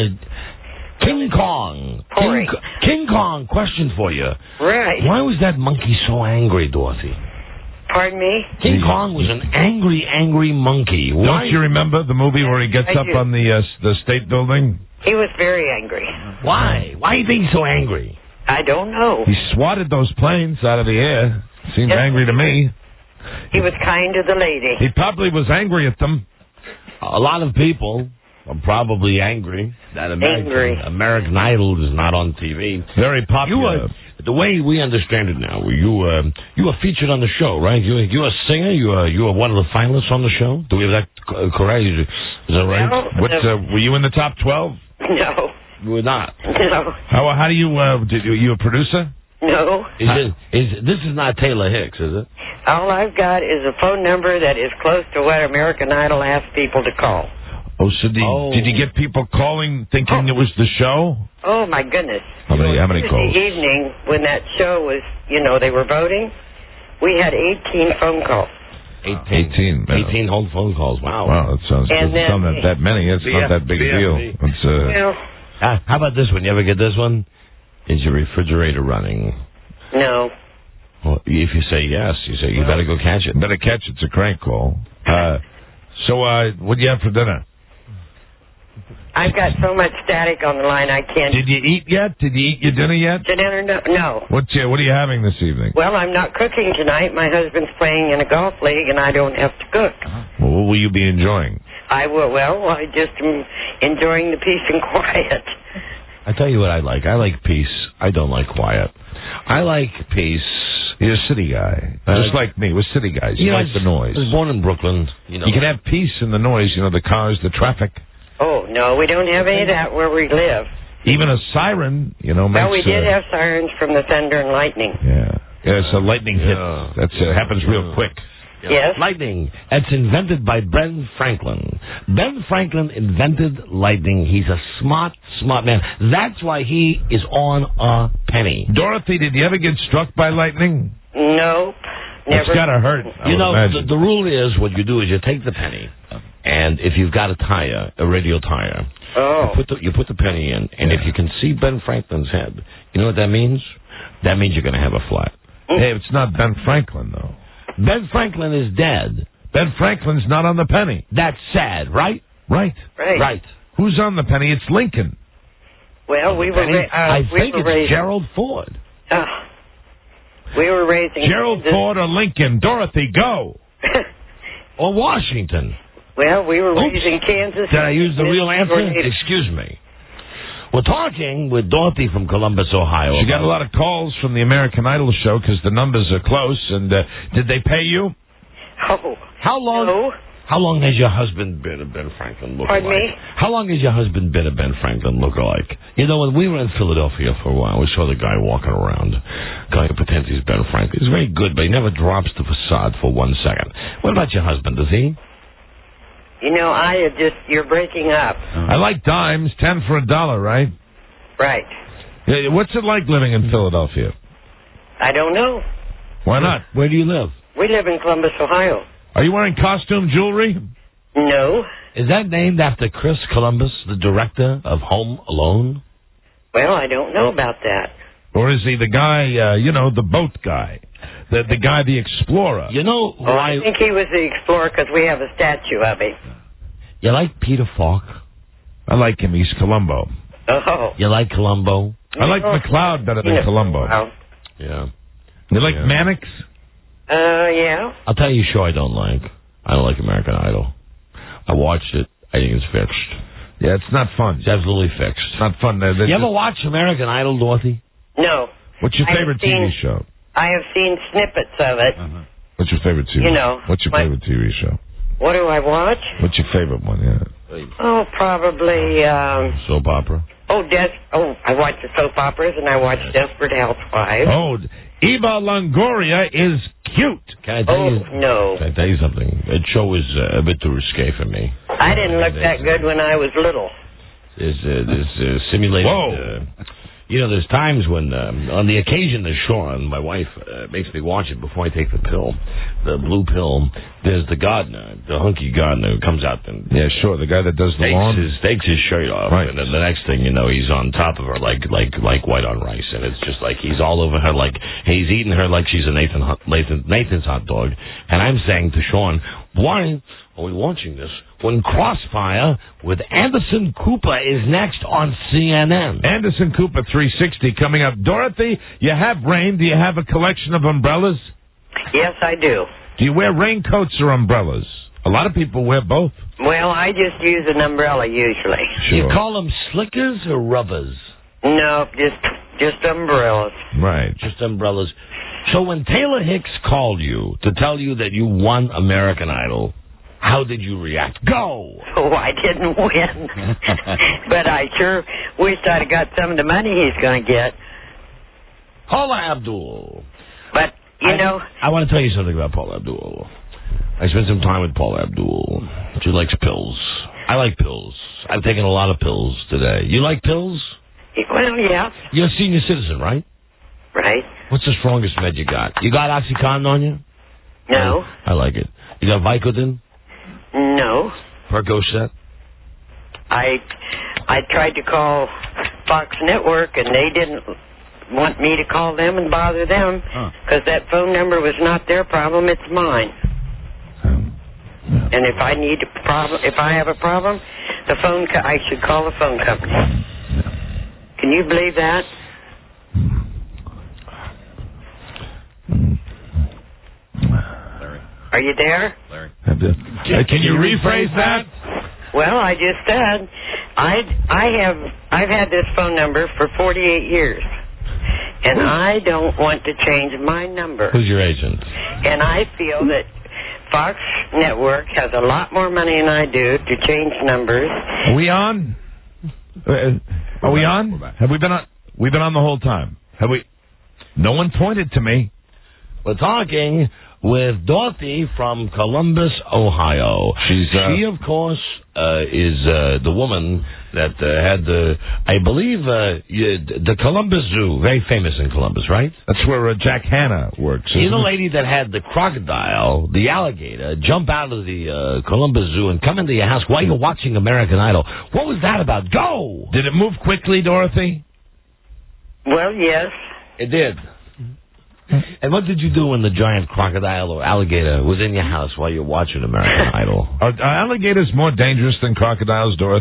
King Kong. King, Pouring. Co- King Kong, question for you. Right. Why was that monkey so angry, Dorothy? Pardon me? King Kong was an angry, angry monkey. Why? Don't you remember the movie where he gets I up do. on the uh, the state building? He was very angry. Why? Why do you think he's so angry? I don't know. He swatted those planes out of the air. Seems Yes. angry to me. He was kind to the lady. He probably was angry at them. A lot of people are probably angry that American, Angry. American Idol is not on T V. Very popular. You are, the way we understand it now, you uh, you are featured on the show, right? You you a singer. You are you are one of the finalists on the show. Do we have that uh, correct? Is that right? No, What no. uh, were you in the top twelve? No. You were not. No. How how do you uh, did you, you a producer? No. Is it, is this is not Taylor Hicks, is it? All I've got is a phone number that is close to what American Idol asks people to call. Oh, so did, Oh. did you get people calling thinking it was the show? Oh, my goodness. How many how many Tuesday calls? evening, when that show was, you know, they were voting, we had eighteen phone calls. Eighteen. man. eighteen home phone calls. Wow. Wow, that sounds And doesn't sound then- that, that many. It's not that big a deal. It's uh, Well, Ah, how about this one? You ever get this one? Is your refrigerator running? no. Well, if you say yes, you say you better go catch it. better catch. It's a crank call. Uh, so uh, what do you have for dinner? I've got so much static on the line I can't. Did you eat yet? Did you eat your dinner yet? To dinner? No. no. What uh, what are you having this evening? Well, I'm not cooking tonight. My husband's playing in a golf league, and I don't have to cook. Well, what will you be enjoying? I will. Well, I just am enjoying the peace and quiet. I tell you what I like. I like peace. I don't like quiet. I like peace. You're a city guy, Uh, just like me. We're city guys. You, You know, like the noise. I was born in Brooklyn. You know, You can have peace in the noise. You know, the cars, the traffic. Oh, no, we don't have any of that where we live. Even a siren, you know, makes. Well, we did uh, have sirens from the thunder and lightning. Yeah. Yeah, it's a lightning hit. Yeah. That's uh, happens real quick. Yes. Lightning. It's invented by Ben Franklin. Ben Franklin invented lightning. He's a smart, smart man. That's why he is on a penny. Dorothy, did you ever get struck by lightning? Nope. Never. It's gotta hurt. I You would know, imagine. the, the rule is what you do is you take the penny, and if you've got a tire, a radial tire, Oh. you put the you put the penny in, and if you can see Ben Franklin's head, you know what that means? That means you're going to have a flat. Hey, it's not Ben Franklin though. Ben Franklin is dead. Ben Franklin's not on the penny. That's sad, right? Right. Right. Right. Who's on the penny? It's Lincoln. Well, we were. Ra- uh, I we think were it's raising, Gerald Ford. Uh, we were raising Gerald Kansas. Ford or Lincoln. Dorothy, go. Or Washington. Well, we were Oops. raising Kansas. Did I use the real answer? Tornado. Excuse me. We're talking with Dorothy from Columbus, Ohio. She got a lot of calls from the American Idol show because the numbers are close. And uh, did they pay you? Oh, How long? no. How long has your husband been a Ben Franklin lookalike? Pardon me? How long has your husband been a Ben Franklin lookalike? You know, when we were in Philadelphia for a while, we saw the guy walking around, guy who pretends he's Ben Franklin. He's very good, but he never drops the facade for one second. What about your husband? Does he? You know, I had just, you're breaking up. I like dimes, ten for a dollar, right? Right. Yeah, what's it like living in Philadelphia? I don't know. Why not? Where do you live? We live in Columbus, Ohio. Are you wearing costume jewelry? No. Is that named after Chris Columbus, the director of Home Alone? Well, I don't know about that. Or is he the guy, uh, you know, the boat guy? The the guy, the explorer? You know Oh, I think he was the explorer because we have a statue of him. You like Peter Falk? I like him. He's Columbo. Oh. You like Columbo? I like McLeod better than Yeah. Columbo. Well, Yeah. You like Yeah. Mannix? uh, yeah. I'll tell you a show I don't like. I don't like American Idol. I watched it. I think it's fixed. Yeah, it's not fun. It's absolutely fixed. It's not fun. They're, they're You ever just- watch American Idol, Dorothy? No. What's your I have favorite T V seen- show? I have seen snippets of it. What's your favorite T V? You know, What's your my- favorite T V show? What do I watch? What's your favorite one? Yeah. Oh, probably, um, Soap opera. oh, Des- oh, I watch the soap operas and I watch Desperate Housewives. Oh, Eva Longoria is cute. Can I tell Oh, you? no. Can I tell you something? That show was uh, a bit too risque for me. I didn't look that good when I was little. There's uh, there's uh, simulated. Whoa. Uh, you know, there's times when, um, on the occasion that Sean, my wife, uh, makes me watch it before I take the pill, the blue pill. There's the gardener, the hunky gardener, who comes out and Yeah, sure. The guy that does the takes lawn. his takes his shirt off, Right. and then the next thing you know, he's on top of her like like like white on rice, and it's just like he's all over her, like he's eating her like she's a Nathan hot- Nathan Nathan's hot dog. And I'm saying to Sean, why are we watching this when Crossfire with Anderson Cooper is next on C N N? Anderson Cooper three sixty coming up. Dorothy, you have rain. Do you have a collection of umbrellas? Yes, I do. Do you wear raincoats or umbrellas? A lot of people wear both. Well, I just use an umbrella usually. You call them slickers or rubbers? No, just just umbrellas. Right. Just umbrellas. So when Taylor Hicks called you to tell you that you won American Idol, how did you react? Go! Oh, I didn't win. But I sure wished I'd have got some of the money he's going to get. Paula Abdul. But, you I, know... I want to tell you something about Paula Abdul. I spent some time with Paula Abdul. She likes pills. I like pills. I've taken a lot of pills today. You like pills? Well, yeah. You're a senior citizen, right? Right. What's the strongest med you got? You got OxyContin on you? No. I like it. You got Vicodin? No. Percocet? I I tried to call Fox Network, and they didn't want me to call them and bother them because that phone number was not their problem, it's mine. And if I need a problem, if I have a problem, the phone co- I should call the phone company. Can you believe that? Are you there? Larry. Can you rephrase that? Well, I just said I I have I've had this phone number for forty-eight years, and I don't want to change my number. Who's your agent? And I feel that Fox Network has a lot more money than I do to change numbers. Are we on? Uh, Are we on? Have we been on? We've been on the whole time. Have we? No one pointed to me. We're talking with Dorothy from Columbus, Ohio. She's uh, she, of course, uh, is uh, the woman that uh, had the, I believe, uh, the Columbus Zoo, very famous in Columbus, right? That's where uh, Jack Hanna works. You're the isn't it? lady that had the crocodile, the alligator, jump out of the uh, Columbus Zoo and come into your house while you're watching American Idol. What was that about? Go! Did it move quickly, Dorothy? Well, yes. It did. And what did you do when the giant crocodile or alligator was in your house while you're watching American Idol? Are, are alligators more dangerous than crocodiles, Dorothy?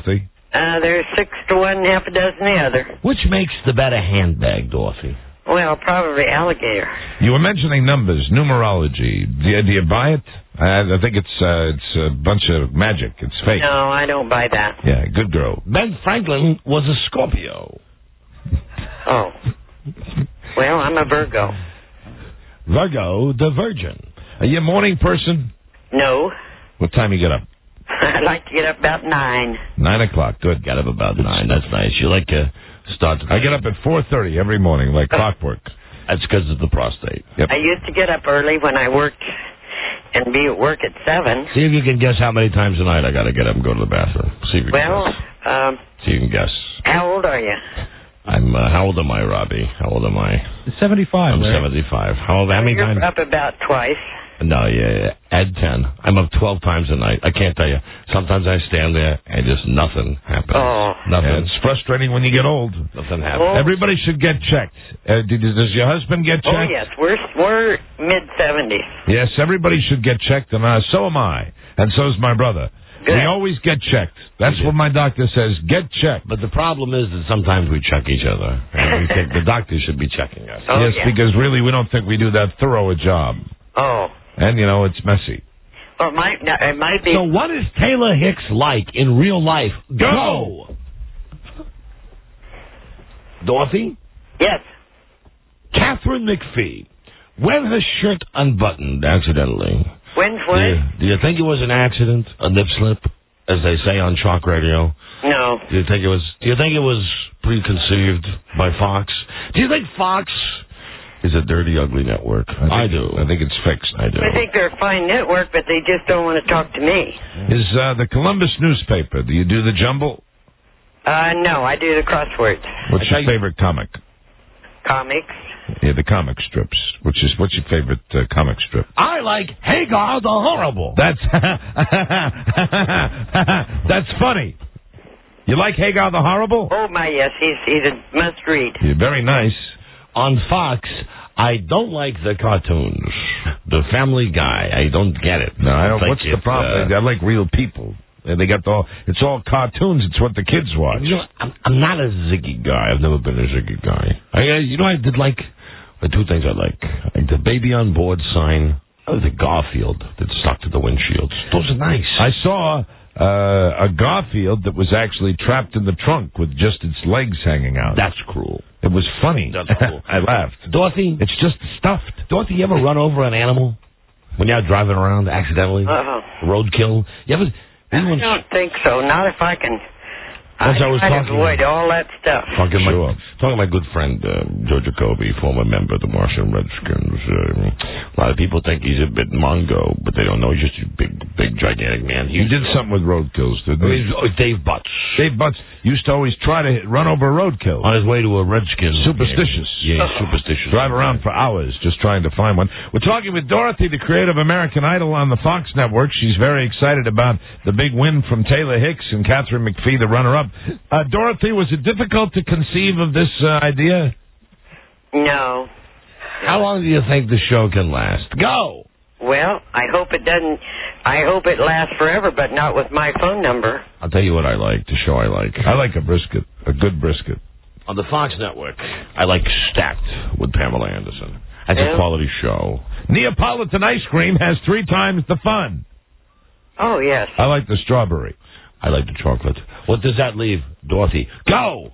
Uh, there's six to one, half a dozen the other. Which makes the better handbag, Dorothy? Well, probably alligator. You were mentioning numbers, numerology. Do you, do you buy it? I, I think it's uh, it's a bunch of magic. It's fake. No, I don't buy that. Yeah, good girl. Ben Franklin was a Scorpio. Oh. Well, I'm a Virgo. Virgo, the Virgin. Are you a morning person? No. What time you get up? I like to get up about nine. Nine o'clock. Good. Get up about nine. That's nice. You like to start. I get up at four thirty every morning, like clockwork. That's because of the prostate. Yep. I used to get up early when I worked and be at work at seven. See if you can guess how many times a night I got to get up and go to the bathroom. See if you can Well, guess. um, See if you can guess. how old are you? I'm. Uh, how old am I, Robbie? How old am I? seventy-five. I'm Larry. seventy-five. How old? How many You're times? up about twice. No, yeah, yeah. Add ten. I'm up twelve times a night. I can't tell you. Sometimes I stand there and just nothing happens. Oh. Nothing. Yeah, it's frustrating when you get old. Nothing happens. Oh. Everybody should get checked. Uh, did, does your husband get checked? Oh, yes. We're, we're mid-seventies. Yes, everybody should get checked, and uh, so am I, and so is my brother. Good. We always get checked. That's what my doctor says. Get checked. But the problem is that sometimes we check each other. And we think the doctor should be checking us. Oh, yes, yeah. because really we don't think we do that thorough a job. Oh. And, you know, it's messy. Well, it might, no, it might be... So what is Taylor Hicks like in real life? Go! Dorothy? Yes. Catherine McPhee. When her shirt unbuttoned accidentally. When's Do you, when? do you think it was an accident? A nip slip? As they say on Chalk Radio? No. Do you think it was do you think it was preconceived by Fox? Do you think Fox is a dirty, ugly network? I, think, do. I think it's fixed. I do. I think they're a fine network, but they just don't want to talk to me. Is uh, the Columbus newspaper, do you do the jumble? Uh, no, I do the crosswords. What's your favorite comic? Comics. Yeah, the comic strips. Which is what's your favorite uh, comic strip? I like Hagar the Horrible. That's that's funny. You like Hagar the Horrible? Oh, my, yes. He's, he's a must-read. Yeah, very nice. On Fox, I don't like the cartoons. The Family Guy, I don't get it. No, I don't. Think What's the it's, problem? uh, I like real people. And they got the. It's all cartoons. It's what the kids watch. You know, I'm, I'm not a Ziggy guy. I've never been a Ziggy guy. I, uh, you know, I did like the two things I like. Like the Baby on Board sign. Oh, the Garfield that stuck to the windshields. Those are nice. I saw uh, a Garfield that was actually trapped in the trunk with just its legs hanging out. That's cruel. It was funny. That's cool. I laughed. Dorothy, It's just stuffed. Dorothy, you ever run over an animal when you're out driving around accidentally? Uh-huh. Roadkill. You ever? I don't think so. Not if I can. Once I was try to talking- avoid all that stuff. Talking to Sure. my, talking to my good friend, uh, Joe Jacoby, former member of the Washington Redskins. Uh, a lot of people think he's a bit mongo, but they don't know he's just a big, big, gigantic man. He did something with roadkills, didn't he? Oh, Dave Butts. Dave Butts used to always try to hit, run over a roadkill. On his way to a Redskins Superstitious. game. Yeah, superstitious. Drive around for hours just trying to find one. We're talking with Dorothy, the creator of American Idol on the Fox network. She's very excited about the big win from Taylor Hicks and Catherine McPhee, the runner-up. Uh, Dorothy, was it difficult to conceive of this uh, idea? No. How long do you think the show can last? Go! Well, I hope it doesn't. I hope it lasts forever, but not with my phone number. I'll tell you what I like, the show I like. I like a brisket, a good brisket. On the Fox network, I like Stacked with Pamela Anderson. That's Yeah. a quality show. Neapolitan ice cream has three times the fun. Oh, yes. I like the strawberry. I like the chocolate. What does that leave, Dorothy? Go!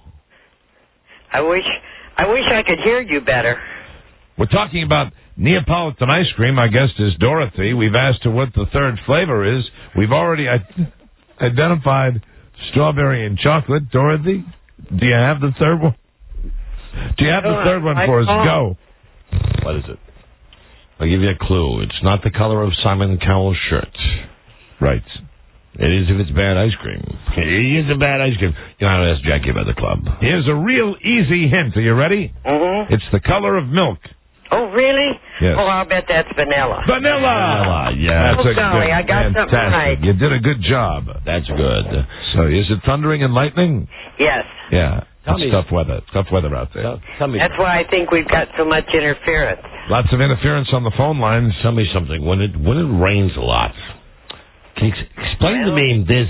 I wish. I wish I could hear you better. We're talking about Neapolitan ice cream. Our guest is Dorothy. We've asked her what the third flavor is. We've already I- identified strawberry and chocolate. Dorothy, do you have the third one? Do you have the third one for us? Go. What is it? I'll give you a clue. It's not the color of Simon Cowell's shirt. Right. It is if it's bad ice cream. It is a bad ice cream. You know how to ask Jackie about the club. Here's a real easy hint. Are you ready? Mm-hmm. It's the color of milk. Oh, really? Yes. Oh, I'll bet that's vanilla. Vanilla. Vanilla, yeah. That's Oh, a golly, good, I got something fantastic. right. You did a good job. That's good. So is it thundering and lightning? Yes. Yeah. Tell It's me- tough weather. Tough weather out there. Tell, tell me, That's why I think we've got so much interference. Lots of interference on the phone lines. tell me something. When it when it rains a lot, can you ex- explain to me? There's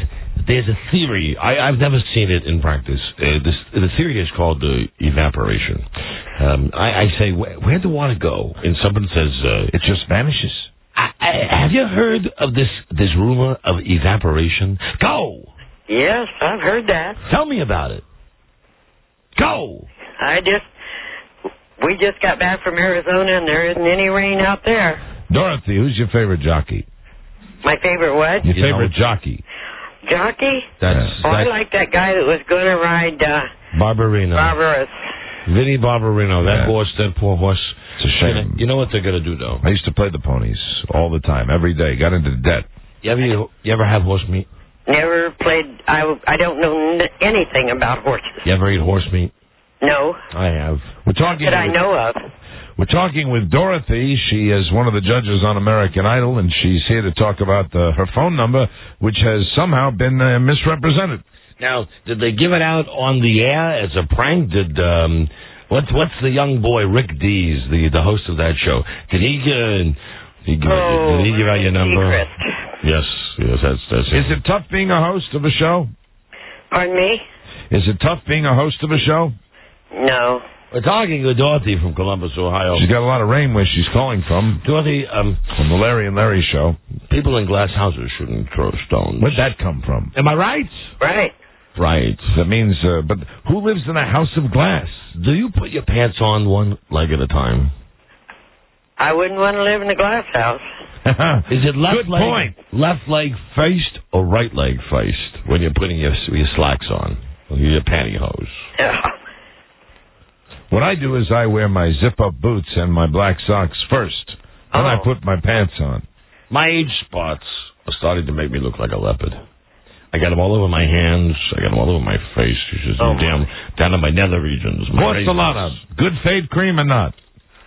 there's a theory. I, I've never seen it in practice. Uh, this, the theory is called uh, evaporation. Um, I, I say, where, where do water go? And someone says, uh, it just vanishes. I, I, have you heard of this this rumor of evaporation? Go. Yes, I've heard that. Tell me about it. Go. I just, we just got back from Arizona, and there isn't any rain out there. Dorothy, who's your favorite jockey? My favorite what? Your favorite jockey? Jockey? That's, oh, I that's like that guy that was going to ride uh, Barbarino. Barbaros. Vinny Barbarino. That Yeah. horse, that poor horse. It's a shame. You know what they're going to do, though? I used to play the ponies all the time, every day. Got into debt. You ever, you ever have horse meat? Never played, I, I don't know n- anything about horses. You ever eat horse meat? No. I have. We're talking. That I know of. We're talking with Dorothy. She is one of the judges on American Idol, and she's here to talk about uh, her phone number, which has somehow been uh, misrepresented. Now, did they give it out on the air as a prank? Did um, what's what's the young boy Rick Dees, the the host of that show? Did he uh, he give, oh, did he give out your number? Secret. Yes, yes, that's that's. Is it tough being a host of a show? Pardon me? Is it tough being a host of a show? No. We're talking with Dorothy from Columbus, Ohio. She's got a lot of rain where she's calling from. Dorothy, um, from the Larry and Larry show. People in glass houses shouldn't throw stones. Where'd that come from? Am I right? Right. Right. That means, uh, but who lives in a house of glass? Do you put your pants on one leg at a time? I wouldn't want to live in a glass house. Is it left Good leg, point. left leg faced or right leg faced when you're putting your your slacks on, or your pantyhose? What I do is I wear my zip-up boots and my black socks first. Then Oh. I put my pants on. My age spots are starting to make me look like a leopard. I got them all over my hands. I got them all over my face. It's just Oh, down, down to my nether regions. My Porcelana, good fade cream or not?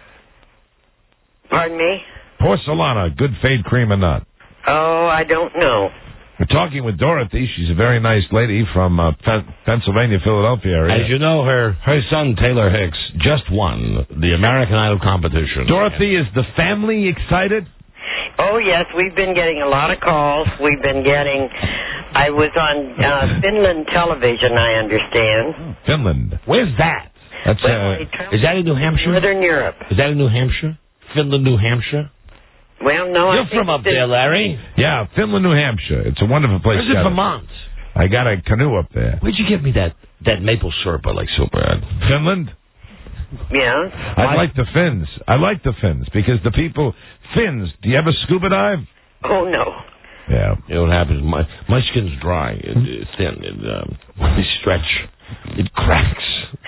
Pardon me? Porcelana, good fade cream or not? Oh, I don't know. We're talking with Dorothy. She's a very nice lady from uh, Pen- Pennsylvania, Philadelphia area. As you know, her her son Taylor Hicks just won the American Idol competition. Dorothy, is the family excited? Oh, yes, we've been getting a lot of calls. We've been getting, I was on uh, Finland television, I understand. Finland. Where's that? That's Well, uh, Is that in New Hampshire? Northern Europe. Is that in New Hampshire? Finland, New Hampshire? Well, no, I You're think from up that- there, Larry. yeah, Finland, New Hampshire. It's a wonderful place. Where's it, Got a- Vermont? I got a canoe up there. Where'd you get me that, that maple syrup I like so bad? Finland? Yeah. I like the Finns. I like the Finns because the people, Finns, do you ever scuba dive? Oh, no. Yeah. You know what happens? My my skin's dry. It, it's thin. It, um, when you stretch, it cracks.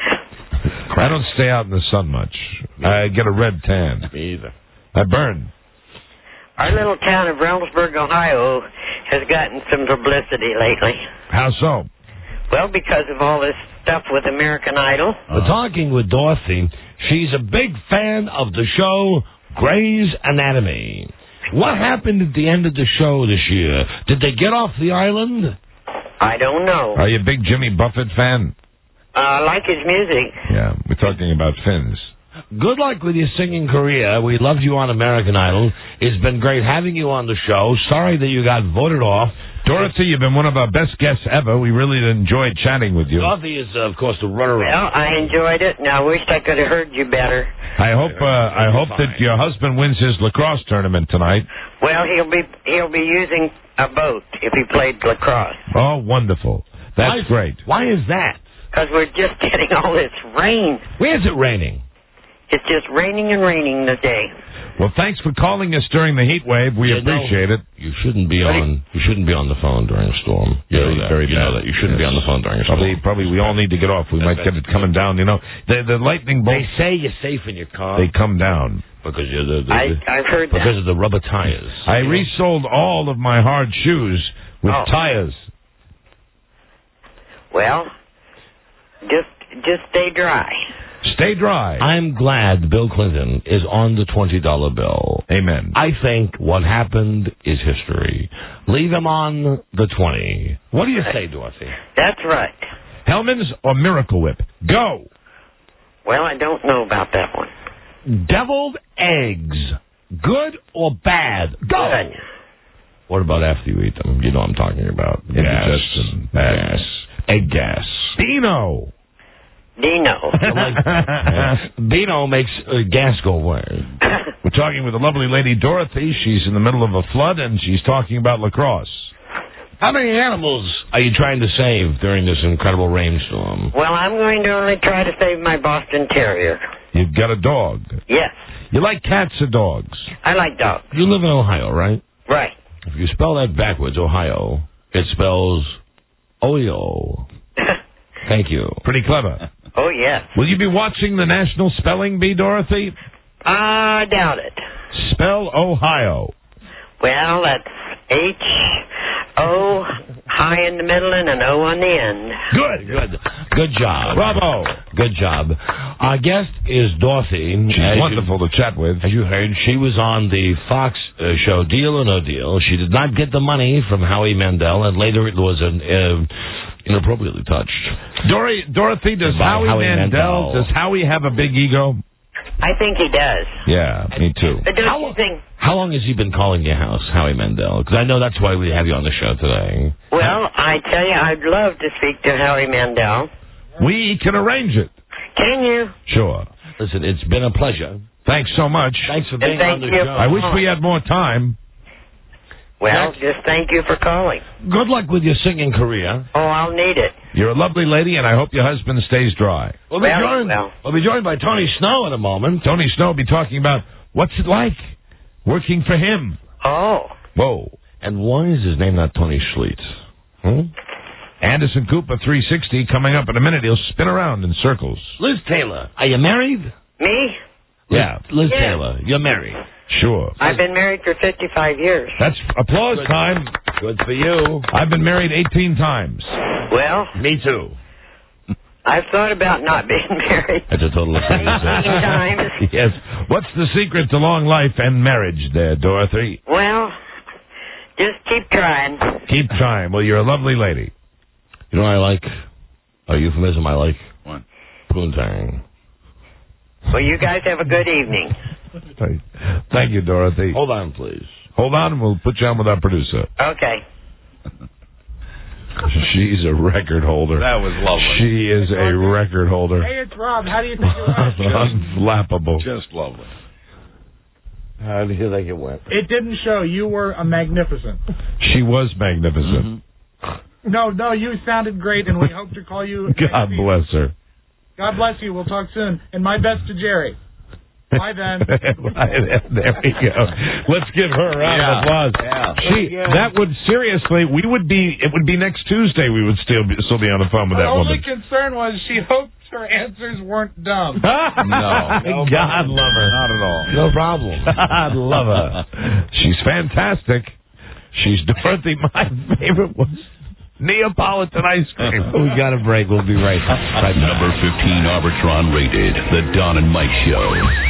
I don't stay out in the sun much. I get a red tan. Me either. I burn. Our little town of Reynoldsburg, Ohio, has gotten some publicity lately. How so? Well, because of all this stuff with American Idol. We're talking with Dorothy. She's a big fan of the show Grey's Anatomy. What happened at the end of the show this year? Did they get off the island? I don't know. Are you a big Jimmy Buffett fan? Uh, I like his music. Yeah, we're talking about Finns. Good luck with your singing career. We loved you on American Idol. It's been great having you on the show. Sorry that you got voted off. Dorothy, you've been one of our best guests ever. We really enjoyed chatting with you. Dorothy is, uh, of course, the runner-up. Well, I enjoyed it, and I wished I could have heard you better. I hope uh, I hope that your husband wins his lacrosse tournament tonight. Well, he'll be he'll be using a boat if he played lacrosse. Oh, wonderful. That's Why- great. Why is that? Because we're just getting all this rain. Where's it raining? It's just raining and raining today. Well, thanks for calling us during the heat wave. We You know, appreciate it. You shouldn't be on. You shouldn't be on the phone during a storm. You Very, know that. very you know bad. that. You shouldn't be Yes. on the phone during a storm. Probably, probably we all need to get off. We might get it coming down. You know, the the lightning They bolts, say you're safe in your car they come down. because you're the, the, I the- I've heard because that. of the rubber tires. I resold all of my hard shoes with Oh. tires. Well, just just stay dry. Stay dry. I'm glad Bill Clinton is on the twenty dollar bill. Amen. I think what happened is history. Leave him on the twenty. What do you say, Dorothy? That's right. Hellman's or Miracle Whip? Go. Well, I don't know about that one. Deviled eggs. Good or bad? Go. Good. What about after you eat them? You know what I'm talking about. Gas. Indigestion. Gas. Egg gas. Beano. Dino. Like, Beano makes uh, gas go away. We're talking with the lovely lady Dorothy. She's in the middle of a flood, and she's talking about lacrosse. How many animals are you trying to save during this incredible rainstorm? Well, I'm going to only try to save my Boston Terrier. You've got a dog. Yes. You like cats or dogs? I like dogs. You live in Ohio, right? Right. If you spell that backwards, Ohio, it spells Oyo. Thank you. Pretty clever. Oh, yes. Will you be watching the National Spelling Bee, Dorothy? I doubt it. Spell Ohio. Well, that's H O high in the middle and an O on the end. Good, good. Good job. Bravo. Good job. Our guest is Dorothy. She's wonderful you, to chat with. As you heard, she was on the Fox uh, show Deal or No Deal. She did not get the money from Howie Mandel, and later it was an, uh, inappropriately touched. Dor- Dorothy, does By Howie, Howie Mandel, Mandel. does Howie have a big ego? I think he does. Yeah, me too. But don't How, you think... how long has he been calling your house, Howie Mandel? Because I know that's why we have you on the show today. Well, I tell you, I'd love to speak to Howie Mandel. We can arrange it. Can you? Sure. Listen, it's been a pleasure. Thanks so much. Thanks for And being thank on the you. show. I wish we had more time. Well, just thank you for calling. Good luck with your singing career. Oh, I'll need it. You're a lovely lady, and I hope your husband stays dry. We'll be, Well, joined, well. we'll be joined by Tony Snow in a moment. Tony Snow will be talking about what's it like working for him. Oh. Whoa. And why is his name not Tony Schlitz? Hmm? Anderson Cooper three sixty coming up in a minute. He'll spin around in circles. Liz Taylor, are you married? Me? Yeah. Liz Yeah. Taylor, you're married. Sure. I've been married for fifty-five years. That's applause Good. time. Good for you. I've been married eighteen times. Well, Me too. I've thought about not being married. That's a total of eighteen times. Yes. What's the secret to long life and marriage there, Dorothy? Well, just keep trying. Keep trying. Well, you're a lovely lady. You know what I like? A euphemism I like? What? Poontang. Well, you guys have a good evening. Thank- Thank you, Dorothy. Hold on, please. Hold on, and we'll put you on with our producer. Okay. She's a record holder. That was lovely. She is a record holder. Hey, it's Rob. How do you think it went? Unflappable. Just lovely. How do you think it went? It didn't show. You were a magnificent. She was magnificent. No, no, you sounded great, and we hope to call you. God bless her. God bless you. We'll talk soon. And my best to Jerry. Bye, then. There we go. Let's give her a round Yeah. of applause. Yeah. She, that would seriously, we would be. It would be next Tuesday. We would still be, still be on the phone with Her that only woman. concern was she hoped her answers weren't dumb. No. God love her. Not at all. No problem. God love her. She's fantastic. She's Dorothy. My favorite was Neapolitan ice cream. We got a break. We'll be right back. Number fifteen Arbitron rated, The Don and Mike Show.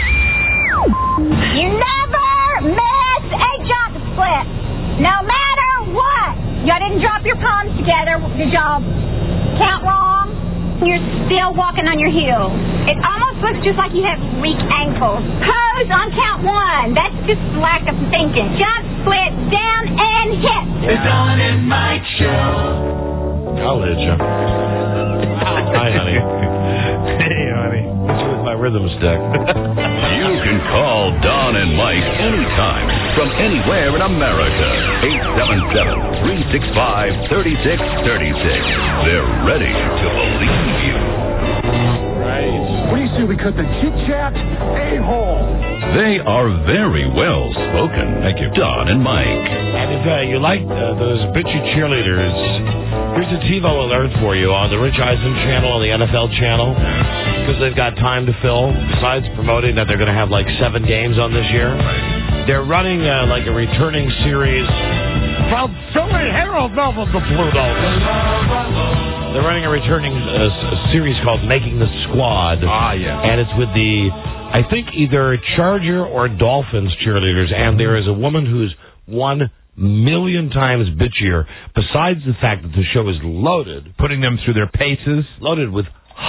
You never miss a jump split. No matter what. Y'all didn't drop your palms together. Did y'all count wrong? You're still walking on your heels. It almost looks just like you have weak ankles. Pose on count one. That's just lack of thinking. Jump, split, down, and hit. The Don and Mike Show. I'll hit you. Hi, honey. Hey, honey. What's with my rhythm stick? You can call Don and Mike anytime from anywhere in America. eight seven seven, three six five, three six three six. They're ready to believe you. Right. Reese, we cut the chit-chat a-hole. They are very well spoken. Thank you. Don and Mike. And if uh, you like uh, those bitchy cheerleaders, here's a TiVo alert for you on the Rich Eisen channel, on the N F L channel, because they've got time to fill. Besides promoting that they're going to have like seven games on this year, they're running uh, like a returning series from Philly Herald Melvin to Pluto. They're running a returning uh, s- series called Making the Squad. Ah, yeah. And it's with the, I think, either Charger or Dolphins cheerleaders, and there is a woman who's one million times bitchier, besides the fact that the show is loaded. Putting them through their paces. Loaded with hot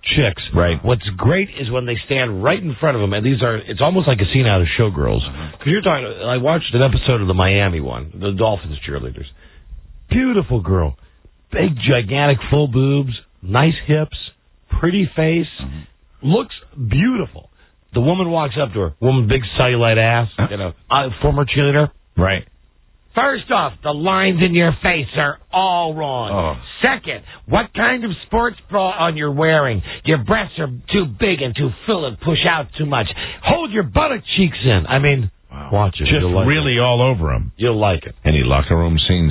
chicks. Right. What's great is when they stand right in front of them, and these are, it's almost like a scene out of Showgirls. Because you're talking, I watched an episode of the Miami one, the Dolphins cheerleaders. Beautiful girl. Big, gigantic, full boobs, nice hips, pretty face, looks beautiful. The woman walks up to her, woman, big cellulite ass, you know, uh, former cheerleader. Right. First off, the lines in your face are all wrong. Oh. Second, what kind of sports bra on you're wearing? Your breasts are too big and too full and push out too much. Hold your buttock cheeks in. I mean, wow. Watch it. Just like really it. all over him. You'll like it. Any locker room scenes?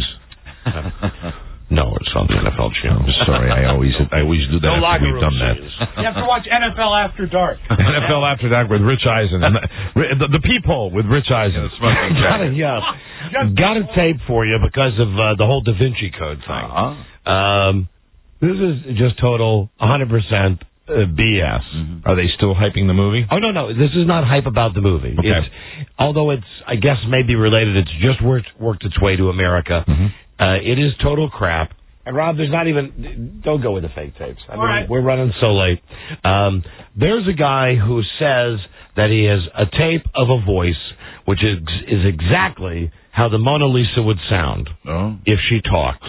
No, it's on the N F L channel. Sorry, I always I always do that No after we've room done that. scenes. You have to watch N F L After Dark. N F L After Dark with Rich Eisen. And the, the, the Peephole with Rich Eisen. Got a, yeah. Got a tape for you because of uh, the whole Da Vinci Code thing. Uh-huh. Um, this is just total one hundred percent uh, B S. Mm-hmm. Are they still hyping the movie? Oh, no, no. This is not hype about the movie. Okay. It's, although it's, I guess, maybe related, it's just worked, worked its way to America. Mm-hmm. Uh, it is total crap. And, Rob, there's not even... Don't go with the fake tapes. I mean, right. We're running so late. Um, there's a guy who says that he has a tape of a voice, which is is exactly how the Mona Lisa would sound oh. if she talked.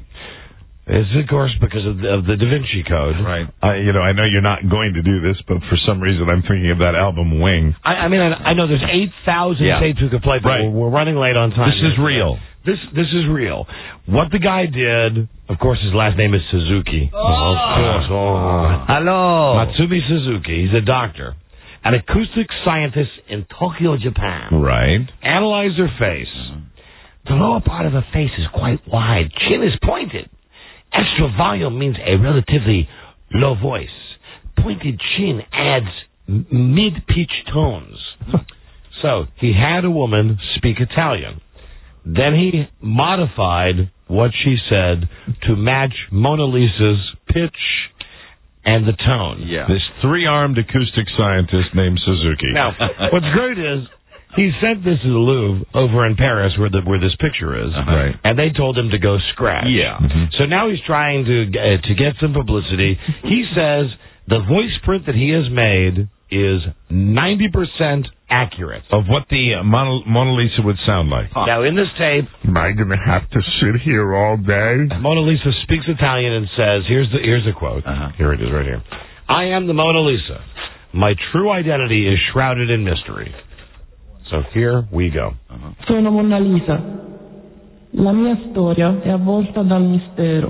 It's, of course, because of the, of the Da Vinci Code. Right. I, you know, I know you're not going to do this, but for some reason I'm thinking of that album Wing. I, I mean, I, I know there's eight thousand yeah. tapes we could play, but right. we're, we're running late on time. This is real. This this is real. What the guy did, of course, his last name is Suzuki. Oh. Of course. Oh. Hello. Matsumi Suzuki. He's a doctor, an acoustic scientist in Tokyo, Japan. Right. Analyzed her face. The lower part of her face is quite wide. Chin is pointed. Extra volume means a relatively low voice. Pointed chin adds m- mid-pitch tones. So he had a woman speak Italian. Then he modified what she said to match Mona Lisa's pitch and the tone. Yeah. This three-armed acoustic scientist named Suzuki. Now, what's great is he sent this to the Louvre over in Paris, where the where this picture is, uh-huh. right. and they told him to go scratch. Yeah. Mm-hmm. So now he's trying to uh, to get some publicity. He says the voice print that he has made is ninety percent accurate of what the uh, Mona, Mona Lisa would sound like. Huh. Now, in this tape, am I going to have to sit here all day? Mona Lisa speaks Italian and says, "Here's the here's the quote. Uh-huh. Here it is, right here. I am the Mona Lisa. My true identity is shrouded in mystery." So here we go. Uh-huh. Sono Mona Lisa. La mia storia è avvolta dal mistero.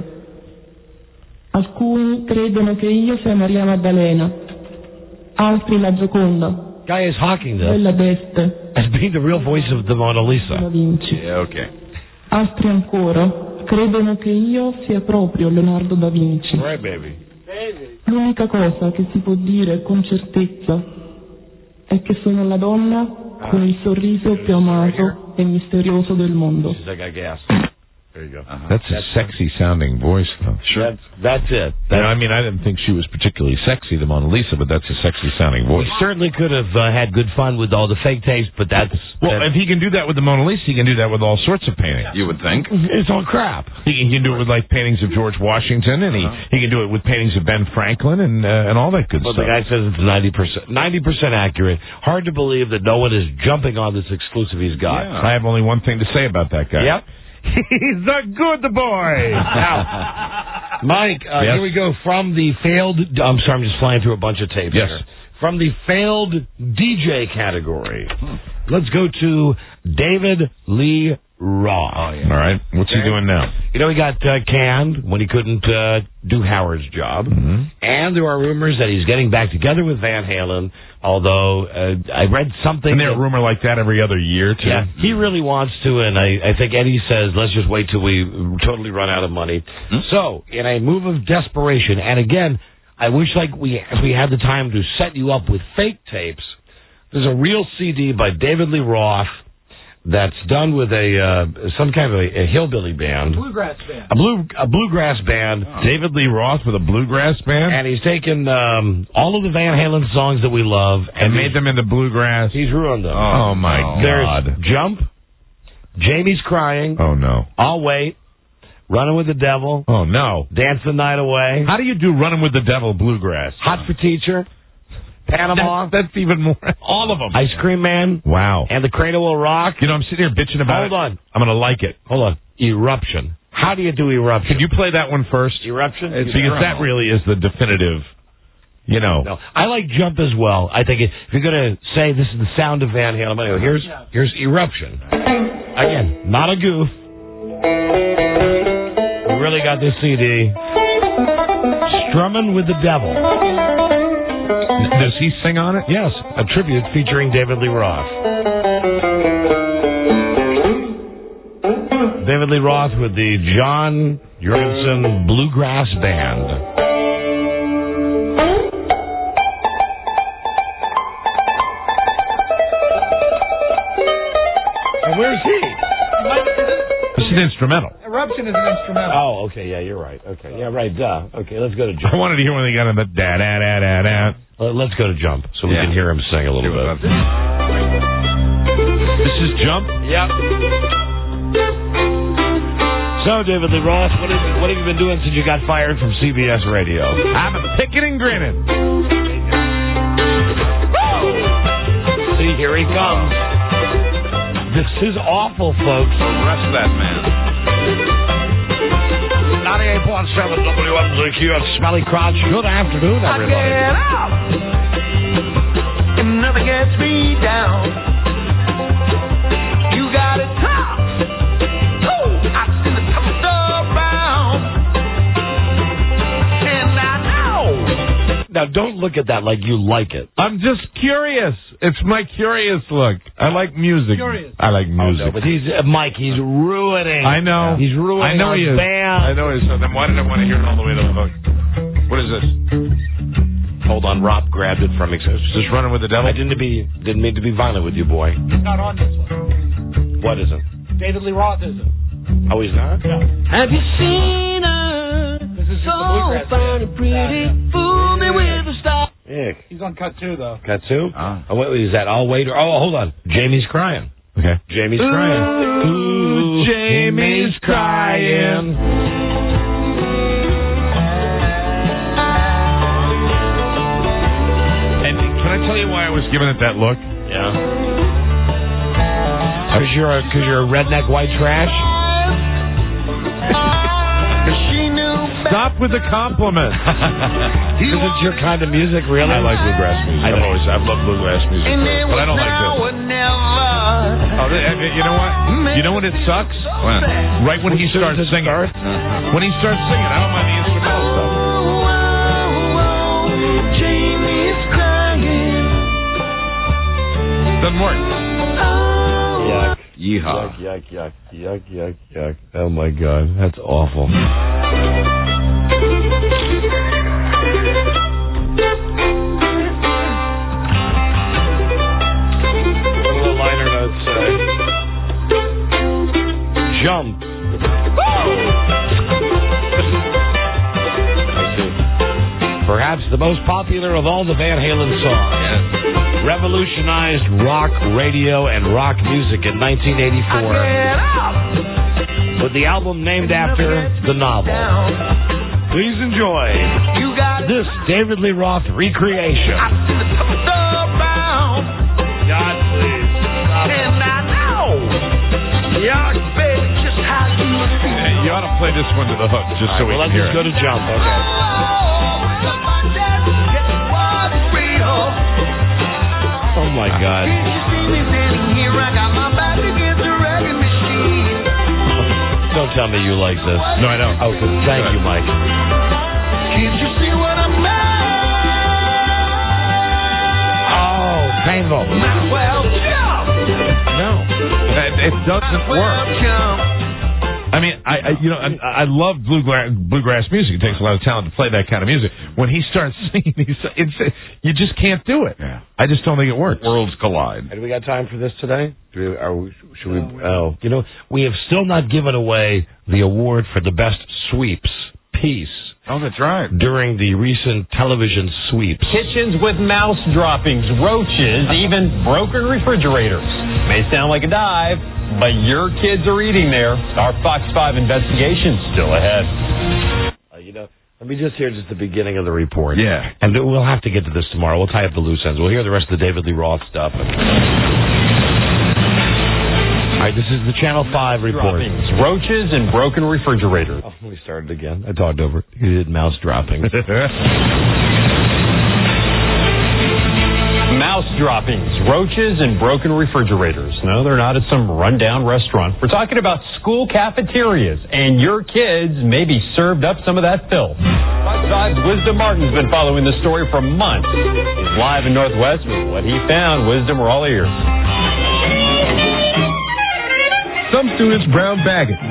Alcuni credono che io sia Maria Maddalena, altri la Gioconda. Guy is hawking this Bella d'Este. as being the real voice of the Mona Lisa. Da Vinci. Yeah, okay. Altri ancora credono che io sia proprio Leonardo da Vinci. Right, baby. L'unica cosa che si può dire con certezza è che sono la donna con il sorriso più amato e misterioso del mondo. She's like, I guess. There you go. Uh-huh. That's a sexy sounding voice, though. Sure. That's, that's it. That's, I mean, I didn't think she was particularly sexy, the Mona Lisa, but that's a sexy sounding voice. We certainly could have uh, had good fun with all the fake tapes, but that's... Well, that's, if he can do that with the Mona Lisa, he can do that with all sorts of paintings. You would think. It's all crap. He can, he can do it with, like, paintings of George Washington, and he, uh-huh. he can do it with paintings of Ben Franklin and uh, and all that good well, stuff. Well, the guy says it's ninety percent. ninety percent accurate. Hard to believe that no one is jumping on this exclusive he's got. Yeah. I have only one thing to say about that guy. Yep. He's a good boy. Now, Mike, uh, yes. here we go from the failed... I'm sorry, I'm just flying through a bunch of tapes yes. here. From the failed D J category, let's go to David Lee Roth. Oh, yeah. All right. What's okay. he doing now? You know, he got uh, canned when he couldn't uh, do Howard's job. Mm-hmm. And there are rumors that he's getting back together with Van Halen, although uh, I read something... And there's a rumor like that every other year, too. Yeah, he really wants to, and I, I think Eddie says, let's just wait till we totally run out of money. Mm-hmm. So, in a move of desperation, and again, I wish like we we had the time to set you up with fake tapes, there's a real C D by David Lee Roth that's done with a uh, some kind of a, a hillbilly band, bluegrass band, a blue a bluegrass band. Oh. David Lee Roth with a bluegrass band, and he's taken um, all of the Van Halen songs that we love and, and made them into bluegrass. He's ruined them. Oh, oh my There's God! Jump, Jamie's Crying. Oh no! I'll Wait, Running with the Devil. Oh, no. Dance the Night Away. How do you do Running with the Devil bluegrass? Hot for Teacher. Panama. That's, that's even more. All of them. Ice Cream Man. Wow. And The Cradle Will Rock. You know, I'm sitting here bitching about Hold it. on. I'm going to like it. Hold on. Eruption. How do you do Eruption? Could you play that one first? Eruption? It's because that really is the definitive, you know. No, I like Jump as well. I think if you're going to say this is the sound of Van Halen, I'm gonna go, here's, here's Eruption. Again, not a goof. We really got this C D. Strumming with the Devil. Does he sing on it? Yes, a tribute featuring David Lee Roth. David Lee Roth with the John Jorgensen Bluegrass Band. And where's he? This is an instrumental. Eruption is an instrumental. Oh, okay, yeah, you're right. Okay, yeah, right, duh. Okay, let's go to Jump. I wanted to hear when they got in the da da da da da. Let's go to Jump so we Yeah. can hear him sing a little bit. This is Jump? Yep. So, David Lee Roth, what have, what have you been doing since you got fired from C B S Radio? I'm picking and grinning. See, here he comes. This is awful, folks. Arrest that man. ninety-eight point seven W M Z Q at Smelly Crotch. Good afternoon, everybody. I get up and nothing gets me down. You got it tough. Oh, I've seen the toughest around. And I know. Now, don't look at that like you like it. I'm just curious. It's my curious look. I like music. Curious. I like Oh, music. no, but he's, uh, Mike, he's ruining. I know. He's ruining I know our he is. band. I know he is. So then why did I want to hear it all the way to the hook? What is this? Hold on, Rob grabbed it from me. Is this Running with the Devil? I didn't be didn't mean to be violent with you, boy. He's not on this one. What is it? David Lee Roth isn't. Oh, he's not? Yeah. Have you seen her? This is just So the bluegrass fine and pretty. band. Fool me with a star. Ick. He's on cut two, though. Got two? Ah. Oh, wait, is that I'll wait? Or, oh, hold on. Jamie's crying. Okay. Jamie's crying. Ooh, Jamie's crying. And can I tell you why I was giving it that look? Yeah. Because you're, a- 'cause you're a redneck white trash? She knew Stop with the compliment. Because it's your kind of music, really? I like bluegrass music. I've always I've loved bluegrass music, and it but I don't was like now this. or never. Oh, th- uh, you know what? You know when it sucks? Right when he starts singing. When he starts singing, I don't mind the instrumental stuff. Jamie's crying. Doesn't work. Yuck. Yeehaw. Yuck, yuck, yuck, yuck, yuck, yuck. Oh, my God. That's awful. What do the liner notes say? Jump. Perhaps the most popular of all the Van Halen songs. Yes. Revolutionized rock, radio, and rock music in nineteen eighty-four. With the album named after the novel. Please enjoy You got this David Lee Roth recreation. I see the toughest around. God, please. Stop it. And I know. Yuck, baby, just how you feel. Hey, you ought to play this one to the hook just so we Well, can let's hear just go it. to Jump, okay? Oh, my God. Don't tell me you like this. No, I don't. Oh, good. Thank you, Mike. Can't you see what I'm Oh, painful. Well, jump. No. It, it doesn't work. Well, jump. I mean, I, I you know, I, I love bluegrass, bluegrass music. It takes a lot of talent to play that kind of music. When he starts singing, he's, it's, you just can't do it. Yeah. I just don't think it works. Worlds collide. Do we got time for this today? Do we, are we, should we? Oh, you know, we have still not given away the award for the best sweeps piece. Oh, that's right. During the recent television sweeps. Kitchens with mouse droppings, roaches, even broken refrigerators. May sound like a dive, but your kids are eating there. Our Fox five investigation's still ahead. Uh, you know, let me just hear just the beginning of the report. Yeah. And we'll have to get to this tomorrow. We'll tie up the loose ends. We'll hear the rest of the David Lee Roth stuff. And... All right, this is the Channel five report. Droppings, roaches, and broken refrigerators. Oh, we started again. I talked over it. You did mouse droppings. Mouse droppings, roaches, and broken refrigerators. No, they're not at some rundown restaurant. We're talking about school cafeterias, and your kids maybe served up some of that filth. Fox five's Wisdom Martin's been following this story for months. He's live in Northwest with what he found. Wisdom, we're all ears. Some students brown bag it.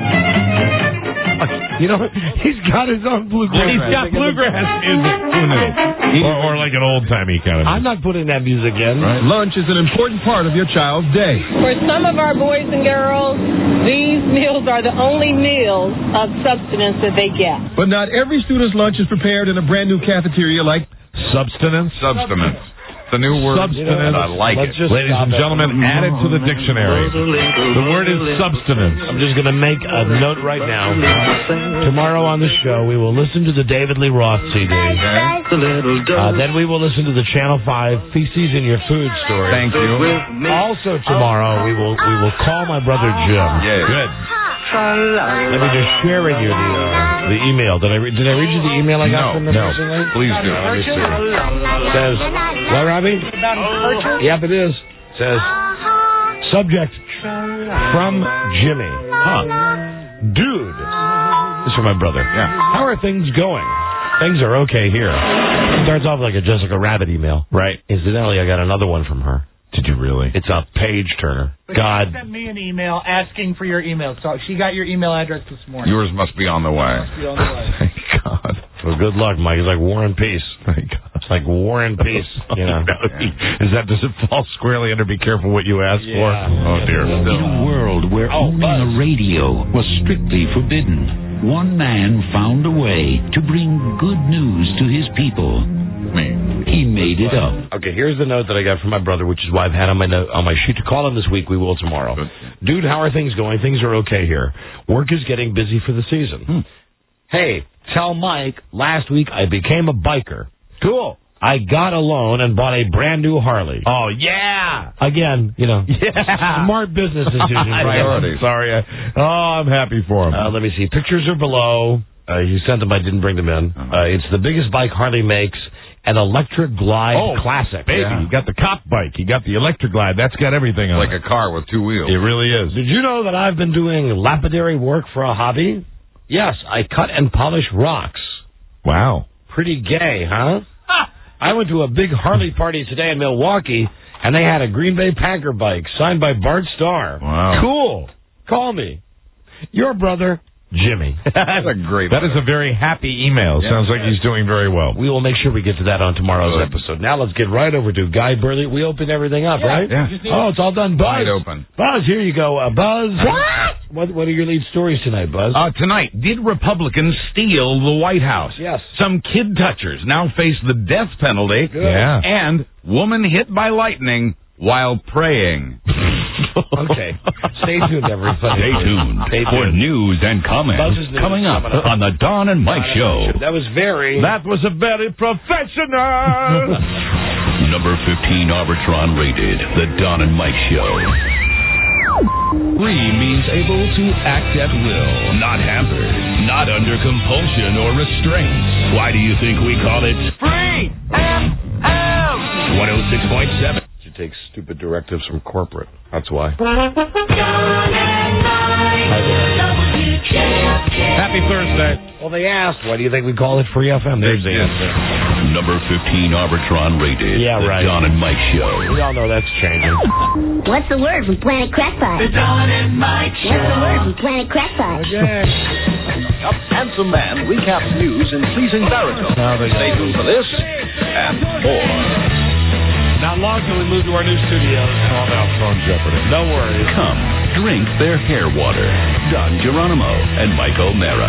You know, he's got his own bluegrass. He's got bluegrass music. Who knew? Or, or like an old-timey kind of music. I'm not putting that music in. Right. Lunch is an important part of your child's day. For some of our boys and girls, these meals are the only meals of substance that they get. But not every student's lunch is prepared in a brand-new cafeteria like Substance. Substance. The new word. Substance. I like it. Ladies and gentlemen, add it to the dictionary. The word is substance. I'm just going to make a note right now. Tomorrow on the show, we will listen to the David Lee Roth C D. Uh, then we will listen to the Channel five Feces in Your Food story. Thank you. Also tomorrow, we will we will call my brother Jim. Yeah. Good. Let me just share with you the uh, the email. Did I re- did I read you the email I got No, from him no. recently? Please do. Let me see. It says, what, Robbie? Yep, it is. It says, subject from Jimmy. Huh. Dude. This is for my brother. Yeah. How are things going? Things are okay here. Starts off like a Jessica Rabbit email. Right. Incidentally, I got another one from her. Did you really? It's a page turner. But God. She sent me an email asking for your email. So she got your email address this morning. Yours must be on the way. Must be on the way. Thank God. Well, good luck, Mike. It's like War and Peace. Thank God. It's like War and Peace. You know. Is that, does it fall squarely under be careful what you ask Yeah. for? Oh, dear. In a world where Oh, owning Buzz. a radio was strictly forbidden, one man found a way to bring good news to his people. Me. He made it up. Okay, here's the note that I got from my brother, which is why I've had on my note, on my sheet to call him this week. We will tomorrow. Good. Dude, how are things going? Things are okay here. Work is getting busy for the season. Hmm. Hey, tell Mike, last week I became a biker. Cool. I got a loan and bought a brand new Harley. Oh, yeah. Again, you know, Yeah. smart business decision. Priorities. Sorry. I, oh, I'm happy for him. Uh, let me see. Pictures are below. Uh, you sent them. I didn't bring them in. Uh-huh. Uh, it's the biggest bike Harley makes, an electric glide Oh, classic. Baby, Yeah. you got the cop bike. You got the electric glide. That's got everything on Like it. a car with two wheels. It really is. Did you know that I've been doing lapidary work for a hobby? Yes, I cut and polish rocks. Wow. Pretty gay, huh? I went to a big Harley party today in Milwaukee, and they had a Green Bay Packer bike signed by Bart Starr. Wow. Cool. Call me. Your brother, Jimmy. That's a great That is a very happy email. Yeah. Sounds like he's doing very well. We will make sure we get to that on tomorrow's Good. episode. Now let's get right over to Guy Burley. We opened everything up, Yeah. right? Yeah. Oh, it's all done. Buzz. Wide open. Buzz, here you go. Uh, Buzz. What? what? What are your lead stories tonight, Buzz? Uh, tonight, did Republicans steal the White House? Yes. Some kid touchers now face the death penalty. Good. Yeah. And woman hit by lightning while praying. Okay. Stay tuned, everybody. Stay tuned Stay for tuned. news and comments Buzz's news coming up coming up. on the Don and Mike Show. That was very... That was a very professional. Number fifteen Arbitron rated The Don and Mike Show. Free means able to act at will, not hampered, not under compulsion or restraint. Why do you think we call it Free F M? one oh six point seven. She takes stupid directives from corporate. That's why. Happy Thursday. Well, they asked, why do you think we call it Free F M? There's the answer. Number fifteen Arbitron rated Yeah, The right. Don and Mike Show. We all know that's changing. What's the word from Planet Crackpot? The Don and Mike What's the word from Planet Crackpot? Up handsome man recaps news in pleasing baritone. Stay tuned for this and more. Not long till we move to our new studio. Call out phone jeopardy. No worries. Come, drink their hair water. Don Geronimo and Mike O'Mara.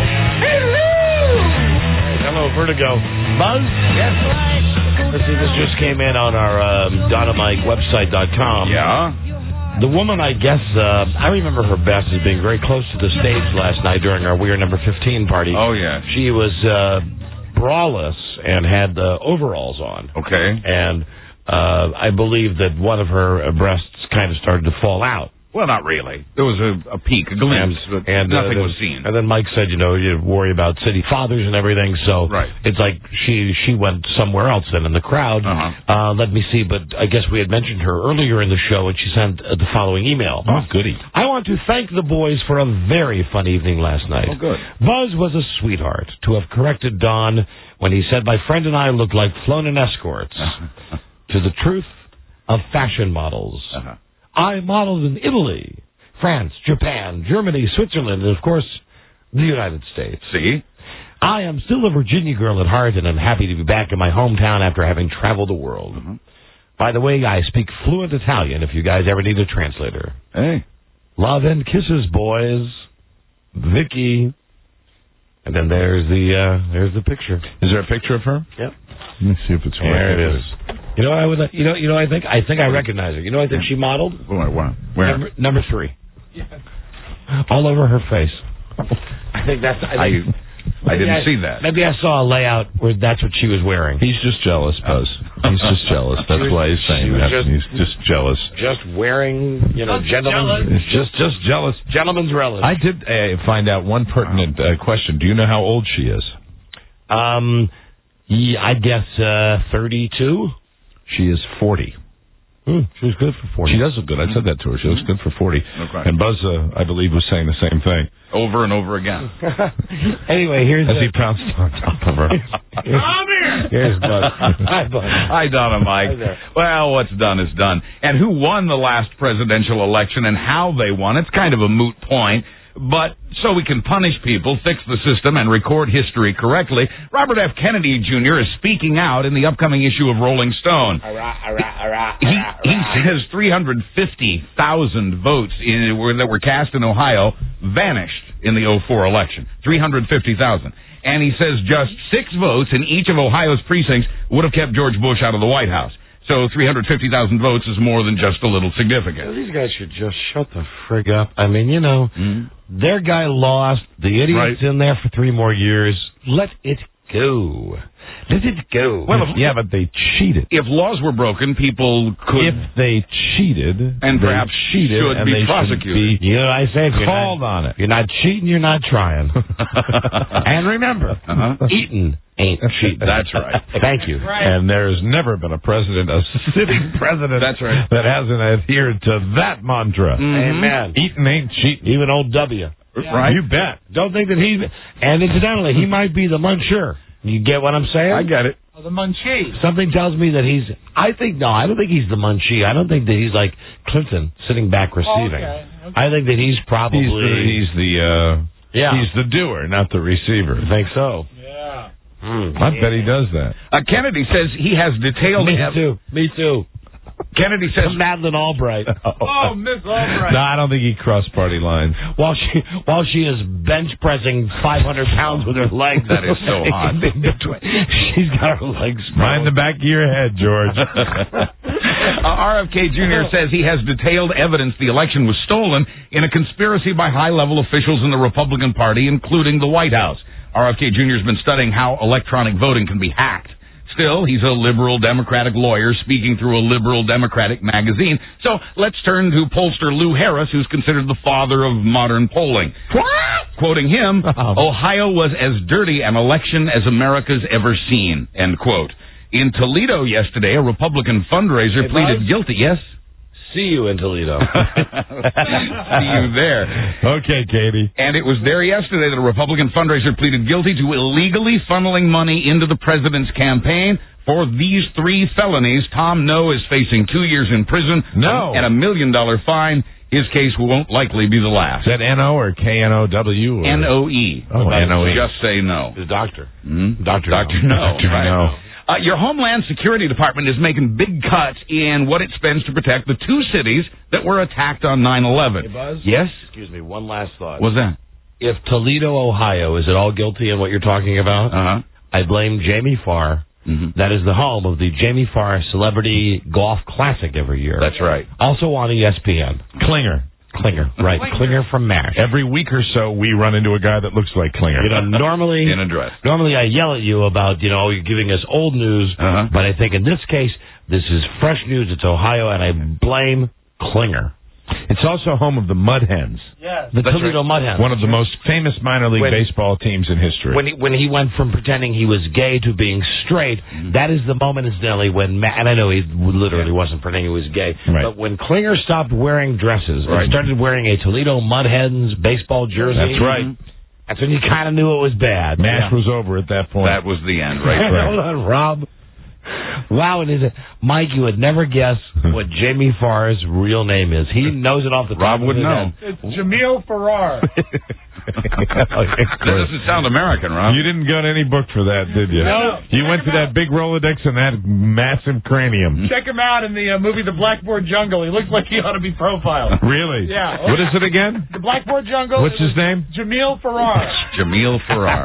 Hello, Vertigo. Buzz? Yes, right. Let's see, this just came in on our um, Don and Mike website dot com. Yeah? The woman, I guess, uh, I remember her best as being very close to the stage last night during our We Are Number fifteen party. Oh, yeah. She was uh, braless and had uh, overalls on. Okay. And uh, I believe that one of her uh, breasts kind of started to fall out. Well, not really. There was a, a peek, a glimpse, and, but and, nothing uh, was seen. And then Mike said, you know, you worry about city fathers and everything, so right. it's like she she went somewhere else then in the crowd. Uh-huh. Uh, let me see, but I guess we had mentioned her earlier in the show, and she sent uh, the following email. Oh, goody. I want to thank the boys for a very fun evening last night. Oh, good. Buzz was a sweetheart to have corrected Don when he said my friend and I looked like flown-in escorts. To the truth of fashion models. Uh-huh. I modeled in Italy, France, Japan, Germany, Switzerland, and, of course, the United States. See? I am still a Virginia girl at heart, and I'm happy to be back in my hometown after having traveled the world. Mm-hmm. By the way, I speak fluent Italian if you guys ever need a translator. Hey. Love and kisses, boys. Vicky. And then there's the uh, there's the picture. Is there a picture of her? Yep. Let me see if it's There right. it is. You know, I would. You know, you know. I think. I think I recognize her. You know, I think she modeled. Where? Where? Where? Number, number three. All over her face. I think that's. I, think, I, I didn't see that. Maybe I saw a layout where that's what she was wearing. He's just jealous, Buzz. He's just jealous. That's was, why he's saying that. Just, he's just jealous. Just wearing, you know, gentlemen's. Just, just jealous. Gentleman's relish. I did uh, find out one pertinent uh, question. Do you know how old she is? Um, yeah, I guess uh, thirty-two. She is forty. Hmm, she was good for forty. She does look good. I said that to her. She looks good for forty. Okay. And Buzz, uh, I believe, was saying the same thing. Over and over again. Anyway, here's as the, he pounced on top of her. Come here. Here's Buzz. Hi, Buzz. Hi, Donna Mike. Hi there. Well, what's done is done. And who won the last presidential election and how they won, it's kind of a moot point. But so we can punish people, fix the system, and record history correctly, Robert F. Kennedy Junior is speaking out in the upcoming issue of Rolling Stone. He, he says three hundred fifty thousand votes in, were, that were cast in Ohio vanished in the oh four election. three hundred fifty thousand. And he says just six votes in each of Ohio's precincts would have kept George Bush out of the White House. So three hundred fifty thousand votes is more than just a little significant. Well, these guys should just shut the frig up. I mean, you know, mm-hmm. their guy lost. The idiot's right. in there for three more years. Let it go. Let it go. Well, if, yeah, but they cheated. If laws were broken, people could... If they cheated, and they perhaps cheated, should and be they prosecuted. Should be you know, I say if you're called not, on it. If you're not cheating, you're not trying. And remember, uh-huh. eating ain't cheating. That's right. Thank you. Right. And there's never been a president, a sitting president, That's right. that hasn't adhered to that mantra. Mm-hmm. Amen. Eating ain't cheating. Even old W. Yeah. Right. You bet. Don't think that he... And incidentally, he might be the muncher. You get what I'm saying? I get it. Oh, the munchie. Something tells me that he's... I think... No, I don't think he's the munchie. I don't think that he's like Clinton, sitting back receiving. Oh, okay. Okay. I think that he's probably... He's the, he's the, uh, yeah. he's the doer, not the receiver. I think so. Yeah. Mm. I bet he does that. Uh, Kennedy says he has detailed... Me too. Me too. Kennedy says... Madeleine Albright. Oh, Miss Albright. No, I don't think he crossed party lines. While she while she is bench pressing five hundred pounds with her legs. That is so hot. She's got her legs. Mind the back of your head, George. uh, R F K Junior says he has detailed evidence the election was stolen in a conspiracy by high-level officials in the Republican Party, including the White House. R F K Junior has been studying how electronic voting can be hacked. Still, he's a liberal Democratic lawyer speaking through a liberal Democratic magazine. So let's turn to pollster Lou Harris, who's considered the father of modern polling. What? Quoting him, oh. Ohio was as dirty an election as America's ever seen, end quote. In Toledo yesterday, a Republican fundraiser hey, pleaded Buzz? guilty. Yes? See you in Toledo. See you there. Okay, Katie. And it was there yesterday that a Republican fundraiser pleaded guilty to illegally funneling money into the president's campaign. For these three felonies, Tom Noe is facing two years in prison no. and a million dollar fine. His case won't likely be the last. Is that N O or K N O W? N O E. Oh, N O E. Just say no. The doctor. Mm-hmm. Doctor Doctor No. No. Doctor Right. No. Uh, your Homeland Security Department is making big cuts in what it spends to protect the two cities that were attacked on nine eleven. Hey, Buzz? Yes? Excuse me, one last thought. What's that? If Toledo, Ohio, is it all guilty in what you're talking about? Uh-huh. I blame Jamie Farr Mm-hmm. That is the home of the Jamie Farr Celebrity Golf Classic every year. That's right. Also on E S P N. Klinger. Klinger, right. Klinger, Klinger from MASH. Every week or so, we run into a guy that looks like Klinger. You know, normally, in a dress. Normally I yell at you about, you know, you're giving us old news, uh-huh. but I think in this case, this is fresh news. It's Ohio, and I blame Klinger. It's also home of the Mud Hens. Yes. The Toledo right. Mud Hens. One of the most famous minor league when, baseball teams in history. When he, when he went from pretending he was gay to being straight, mm-hmm. that is the moment, incidentally, when, Ma- and I know he literally yeah. wasn't pretending he was gay, right. but when Klinger stopped wearing dresses right. and started wearing a Toledo Mud Hens baseball jersey. That's right. That's when you kind of knew it was bad. MASH yeah. was over at that point. That was the end, right? right. Hold on, Rob. Wow, it is it. Mike, you would never guess what Jamie Farr's real name is. He knows it off the top Rob of would his know. head. It's Jamil Farrar. That doesn't sound American, Rob. You didn't go to any book for that, did you? No. You went to that big Rolodex and that massive cranium. Check him out in the uh, movie The Blackboard Jungle. He looks like he ought to be profiled. Really? Yeah. What is it again? The Blackboard Jungle. What's his name? Jamil Farrar. Jamil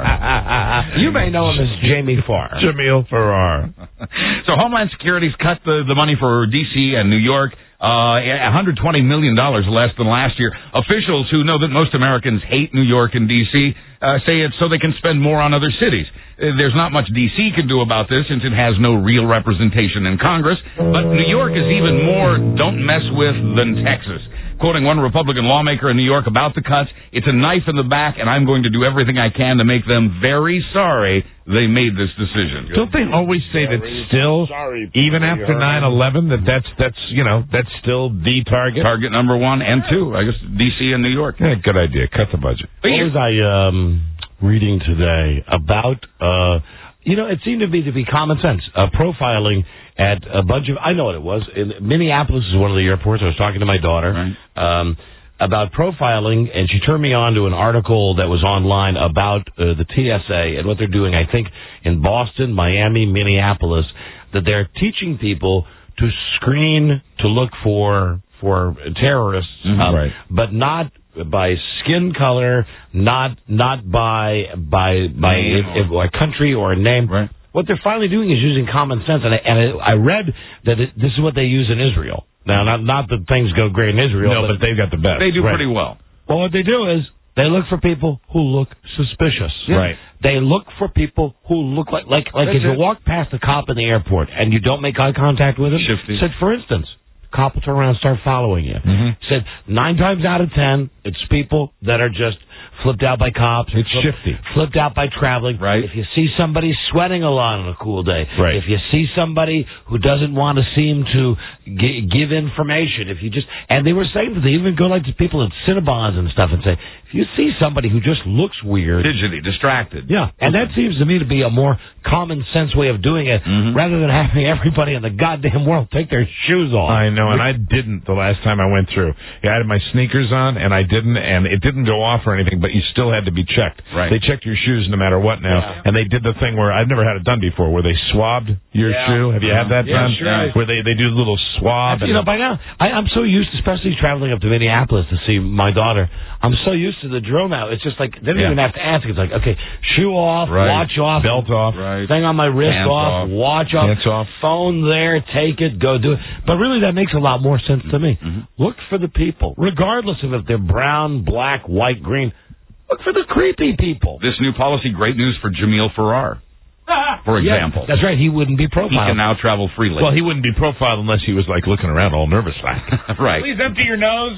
Farrar. You may know him as Jamie Farr. Jamil Farrar. So Homeland Security's cut the, the money for D C and New York. Uh, one hundred twenty million dollars less than last year. Officials who know that most Americans hate New York and D C uh, say it's so they can spend more on other cities. Uh, there's not much D C can do about this since it has no real representation in Congress. But New York is even more don't mess with than Texas. Quoting one Republican lawmaker in New York about the cuts, it's a knife in the back, and I'm going to do everything I can to make them very sorry they made this decision. Don't they always say that still, even after nine eleven, that that's, that's, you know, that's still the target? Target number one and two, I guess, D C and New York. Yeah, good idea. Cut the budget. What was I um, reading today about, uh, you know, it seemed to me to be common sense, uh, profiling at a bunch of, I know what it was. In Minneapolis is one of the airports. I was talking to my daughter right. um, about profiling, and she turned me on to an article that was online about uh, the T S A and what they're doing, I think, in Boston, Miami, Minneapolis, that they're teaching people to screen to look for for terrorists, mm-hmm. um, right. but not by skin color, not not by by by mm-hmm. a, a country or a name. Right. What they're finally doing is using common sense, and I, and I, I read that it, this is what they use in Israel. Now, not not that things go great in Israel, no, but, but they've got the best. They do right. pretty well. Well, what they do is they look for people who look suspicious. Yeah. Right. They look for people who look like like like That's if you it. walk past a cop in the airport and you don't make eye contact with him. Shifty. Said, for instance, cop will turn around and start following you. Mm-hmm. Said nine times out of ten, it's people that are just flipped out by cops. It's flipped, shifty. Flipped out by traveling. Right. If you see somebody sweating a lot on a cool day. Right. If you see somebody who doesn't want to seem to g- give information. If you just, and they were saying that they even go like to people at Cinnabons and stuff and say, if you see somebody who just looks weird. Fidgety, distracted. Yeah. And that seems to me to be a more common sense way of doing it mm-hmm. rather than having everybody in the goddamn world take their shoes off. I know, and I didn't the last time I went through. Yeah, I had my sneakers on, and I didn't, and it didn't go off or anything, but you still had to be checked. Right. They checked your shoes no matter what now, Yeah. and they did the thing where I've never had it done before, where they swabbed your Yeah. shoe. Have you had that Yeah, done? sure. Where they, they do a little swab. You and know, by now, I, I'm so used, especially traveling up to Minneapolis to see my daughter, I'm so used to the drill now. It's just like, they don't Yeah. even have to ask. It's like, okay, shoe off, Right. watch off, Belt off. Right. thing on my wrist Pants off, off. watch off, Pants off. phone there, take it, go do it. But really, that makes a lot more sense to me. Mm-hmm. Look for the people, regardless of if they're brown, black, white, green. Look for the creepy people. This new policy, great news for Jamil Farrar, for example. Yeah, that's right. He wouldn't be He profiled. can now travel freely. Well, he wouldn't be profiled unless he was like looking around all nervous like. Right. Please empty your nose.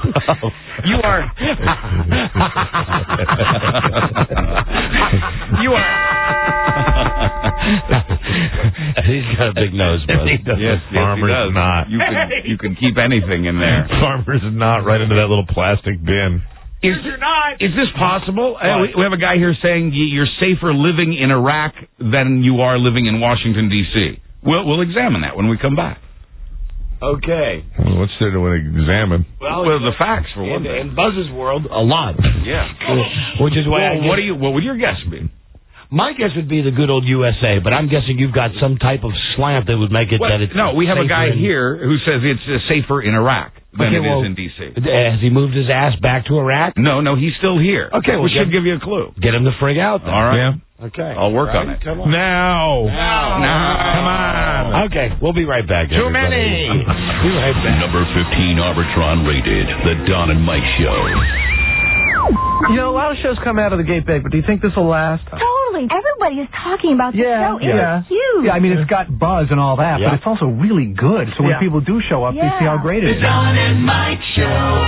You are. you are. He's got a big nose, bud. He does. Yes, yes, Farmer's he does. not. You can, you can keep anything in there. Farmer's not right into that little plastic bin. Is, You're not. is this possible? Uh, we, we have a guy here saying y- you're safer living in Iraq than you are living in Washington, D C We'll, we'll examine that when we come back. Okay. Well, what's there to examine? Well, Well, the facts for one in, thing. in Buzz's world, a lot. Yeah. Which is why I Well, what guess- do you? What would your guess be? My guess would be the good old U S A, but I'm guessing you've got some type of slant that would make it Well, that it's no, we have a safer guy in- here who says it's uh, safer in Iraq. than Okay, it well, is in D C. Has he moved his ass back to Iraq? No, no, he's still here. Okay, we well, should get- give you a clue. Get him the frig out then. All right. Okay. I'll work Right? on it. Come on. Now. Now. Come on. Okay, we'll be right back. Too everybody. many. Be right back. Number fifteen Arbitron rated The Don and Mike Show. You know, a lot of shows come out of the gate big, but do you think this will last? Totally. Everybody is talking about the Yeah, show. It yeah. is huge. Yeah, I mean, it's got buzz and all that, Yeah. but it's also really good. So when Yeah. people do show up, they see Yeah. how great it is. Don and Mike Show.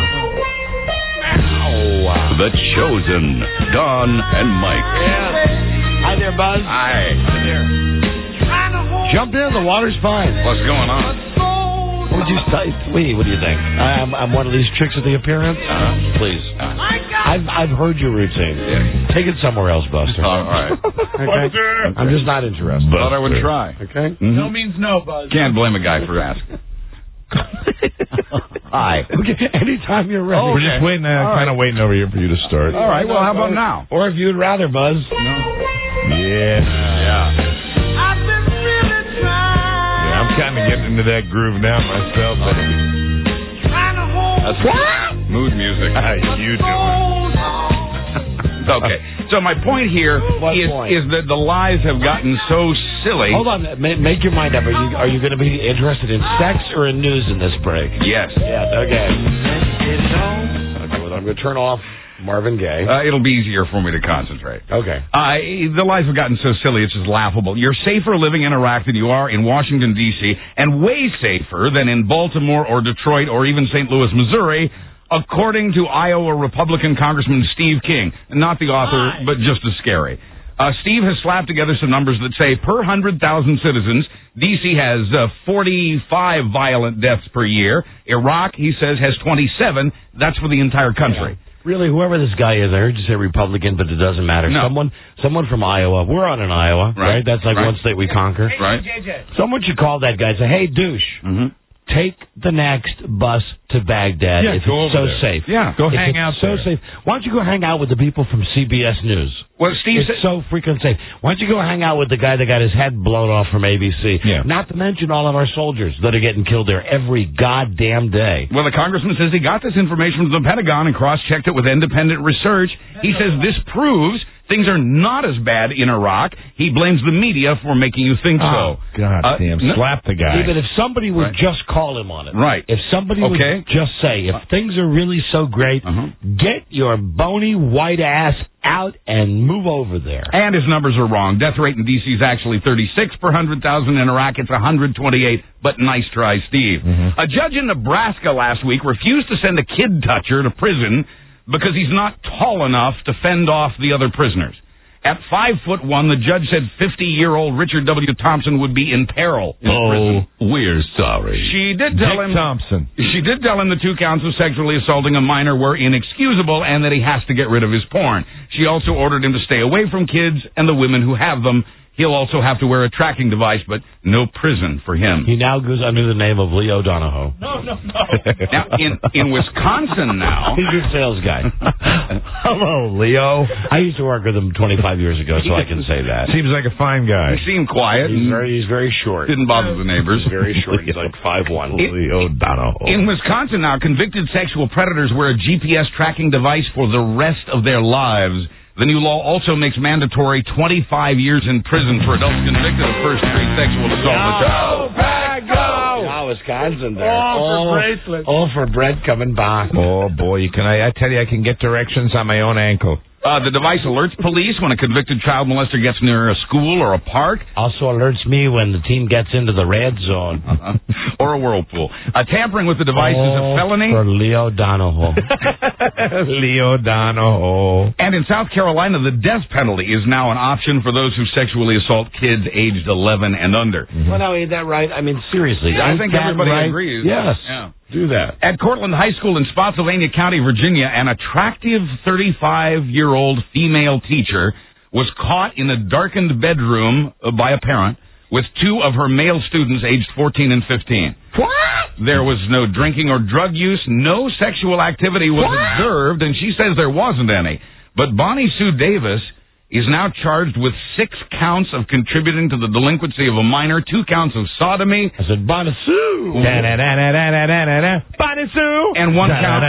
The Chosen, Don and Mike. Hi there, Buzz. Hi. Jump in. The water's fine. What's going on? What would you say? Sweetie, what do you think? I'm, I'm one of these chicks at the appearance? Uh, please. I've I've heard your routine. Yeah. Take it somewhere else, Buster. All right. Okay? I'm just not interested. Thought I would try. Okay? Mhm. No means no, Buzz. Can't blame a guy for asking. Hi. Okay, anytime you're ready. We're just waiting, uh, kind of waiting over here for you to start. All right, well, how about now? Or if you'd rather, Buzz. Yeah. Yeah. Yeah, I'm kind of getting into that groove now myself. That's mood music. How you doing? Okay, so my point here What is point? is that the lies have gotten so silly. Hold on. Ma- make your mind up. Are you are you going to be interested in sex or in news in this break? Yes. Yeah, okay. Okay, well, I'm going to turn off Marvin Gaye. Uh, it'll be easier for me to concentrate. Okay. Uh, the lies have gotten so silly, it's just laughable. You're safer living in Iraq than you are in Washington, D C, and way safer than in Baltimore or Detroit or even Saint Louis, Missouri, according to Iowa Republican Congressman Steve King. Not the author, but just as scary. Uh, Steve has slapped together some numbers that say per one hundred thousand citizens, D C has uh, forty-five violent deaths per year. Iraq, he says, has twenty-seven. That's for the entire country. Yeah. Really, whoever this guy is, I heard you say Republican, but it doesn't matter. No. Someone someone from Iowa. We're on in Iowa, right? Right. That's like Right. one state we conquer. Right. Someone should call that guy and say, hey, douche, Mm-hmm. take the next bus to Baghdad Yeah, if go it's over so there. safe. Yeah, go If hang it's out so there. safe. Why don't you go hang out with the people from C B S News? Well, Steve It's said... so freaking safe. Why don't you go hang out with the guy that got his head blown off from A B C? Yeah. Not to mention all of our soldiers that are getting killed there every goddamn day. Well, the congressman says he got this information from the Pentagon and cross-checked it with independent research. He says this proves things are not as bad in Iraq. He blames the media for making you think so. God Uh, damn, no- slap the guy. Even if somebody would Right. just call him on it. Right. If somebody Okay. would just say, if things are really so great, Uh-huh. get your bony white ass out and move over there. And his numbers are wrong. Death rate in D C is actually thirty-six per one hundred thousand. In Iraq, it's one hundred twenty-eight. But nice try, Steve. Mm-hmm. A judge in Nebraska last week refused to send a kid toucher to prison because he's not tall enough to fend off the other prisoners. At five foot one, the judge said fifty-year-old Richard W. Thompson would be in peril in prison. Oh, we're sorry. She did tell Dick him. Thompson. She did tell him the two counts of sexually assaulting a minor were inexcusable and that he has to get rid of his porn. She also ordered him to stay away from kids and the women who have them. He'll also have to wear a tracking device, but no prison for him. He now goes under the name of Leo Donahoe. No, no, no. Now, in, in Wisconsin now... He's your sales guy. Hello, Leo. I used to work with him twenty-five years ago, so I can say that. Seems like a fine guy. He seemed quiet. He's and very, he's very short. didn't bother the neighbors. He's very short. He's like five one. Leo Donahoe. In Wisconsin now, convicted sexual predators wear a G P S tracking device for the rest of their lives. The new law also makes mandatory twenty-five years in prison for adults convicted of first-degree sexual assault. Go, back, go! Oh, Wisconsin there. All for bracelets. All for bread coming back. Oh, boy, you can I, I tell you, I can get directions on my own ankle. Uh, the device alerts police when a convicted child molester gets near a school or a park. Also alerts me when the team gets into the red zone. Uh-huh. Or a whirlpool. Uh, tampering with the device is a Oh, felony. For Leo Donahoe. Leo Donahoe. And in South Carolina, the death penalty is now an option for those who sexually assault kids aged eleven and under. Well, now, ain't that right? I mean, seriously. I ain't think that everybody right? agrees. Yes. Yeah. Do that. At Cortland High School in Spotsylvania County, Virginia, an attractive thirty-five-year-old female teacher was caught in a darkened bedroom by a parent with two of her male students aged fourteen and fifteen. What? There was no drinking or drug use. No sexual activity was What? observed, and she says there wasn't any. But Bonnie Sue Davis is now charged with six counts of contributing to the delinquency of a minor, two counts of sodomy. I said, Bonasu. Bonasu. And one count.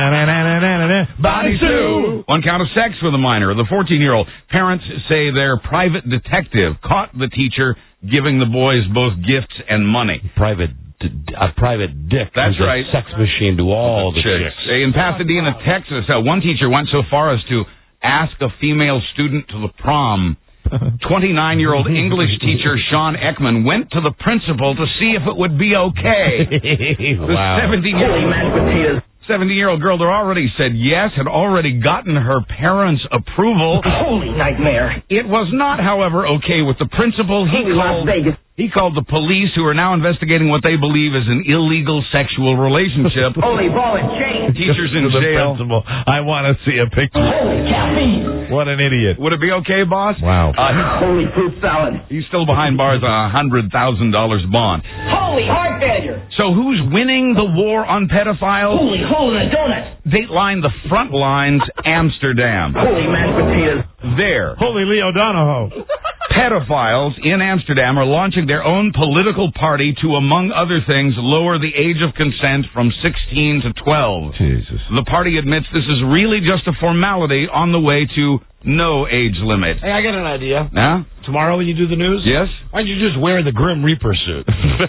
Bonasu. One count of sex with a minor. The fourteen-year-old. Parents say their private detective caught the teacher giving the boys both gifts and money. Private A private dick. That's who's right. A sex machine to all the chicks. chicks. In Pasadena, Texas, uh, one teacher went so far as to ask a female student to the prom. twenty-nine-year-old English teacher Sean Ekman went to the principal to see if it would be okay. The Wow. seventeen-year-old seventeen-year-old girl that already said yes had already gotten her parents' approval. Holy nightmare. It was not, however, okay with the principal. He Holy Las called Vegas. he called the police, who are now investigating what they believe is an illegal sexual relationship. Holy ball and chain. Teachers in To the jail. principal. I want to see a picture. Holy caffeine. What an idiot. Would it be okay, boss? Wow. Uh, Holy fruit salad. he's still behind bars on a hundred thousand dollars bond. Holy heart failure. So who's winning the war on pedophiles? Holy hole in a donut. Dateline, the front lines, Amsterdam. Holy mashed potatoes. There, Holy Leo Donahoe. pedophiles in Amsterdam are launching their own political party to, among other things, lower the age of consent from sixteen to twelve. Jesus. The party admits this is really just a formality on the way to no age limit. Hey, I got an idea. Huh? Tomorrow when you do the news? Yes? Why don't you just wear the Grim Reaper suit?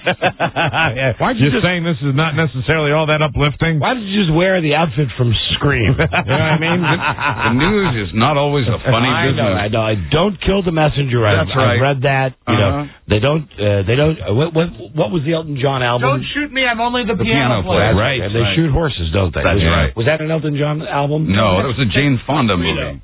yeah. Why don't you You're just, saying this is not necessarily all that uplifting? why don't you just wear the outfit from Scream? You know what I mean? The news is not always a funny I business. know, I know. I don't kill the messenger. I've, That's right. I've read that. You Uh-huh. know, they don't. Uh, they don't. Uh, what, what? What was the Elton John album? Don't shoot me, I'm only the, The piano player. That's Right. And they right. shoot horses, don't they? That's was, right. Was that an Elton John album? No, it was a Jane Fonda movie.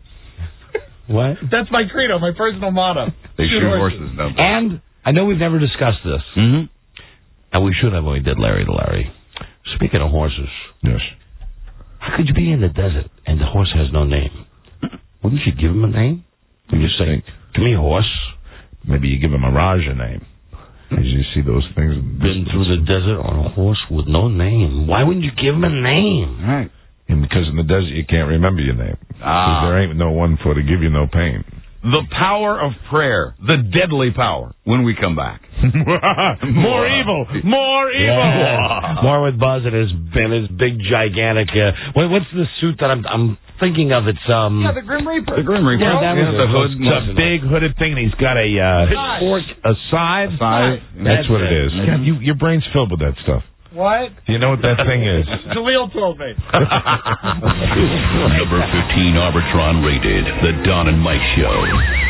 What? That's my credo, my personal motto. They shoot, horses, don't they? And I know we've never discussed this, Mm-hmm. and we should have when we did Larry to Larry. Speaking of horses, Yes. how could you be in the desert and the horse has no name? Wouldn't you give him a name? You just say, "Come here, horse." Maybe you give him a Raja name. As you see those things. Been through the desert on a horse with no name. Why wouldn't you give him a name? Right. And because in the desert you can't remember your name. Ah. There ain't no one for to give you no pain. The power of prayer, the deadly power, when we come back. More evil! More evil! Yeah. More with Buzz and his and his big gigantic. Uh, what, what's the suit that I'm I'm thinking of? It's um. Yeah, the Grim Reaper. The Grim Reaper. Yeah, that was the it. hood. It's a big hooded thing, and he's got a uh, pitchfork, a scythe. Scythe. That's, That's what it. it is. God, you, your brain's filled with that stuff. What? You know what that thing is? Jaleel told me. Number fifteen Arbitron rated The Don and Mike Show.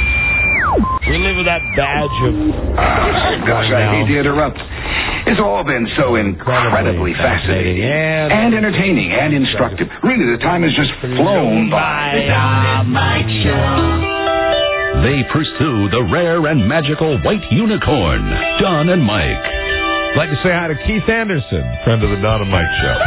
We live with that badge of. Gosh, I hate to interrupt. It's all been so incredibly fascinating and, and entertaining and instructive. Really, the time has just flown by. The Don and Mike Show. They pursue the rare and magical white unicorn, Don and Mike. I'd like to say hi to Keith Anderson, friend of the Don and Mike Show.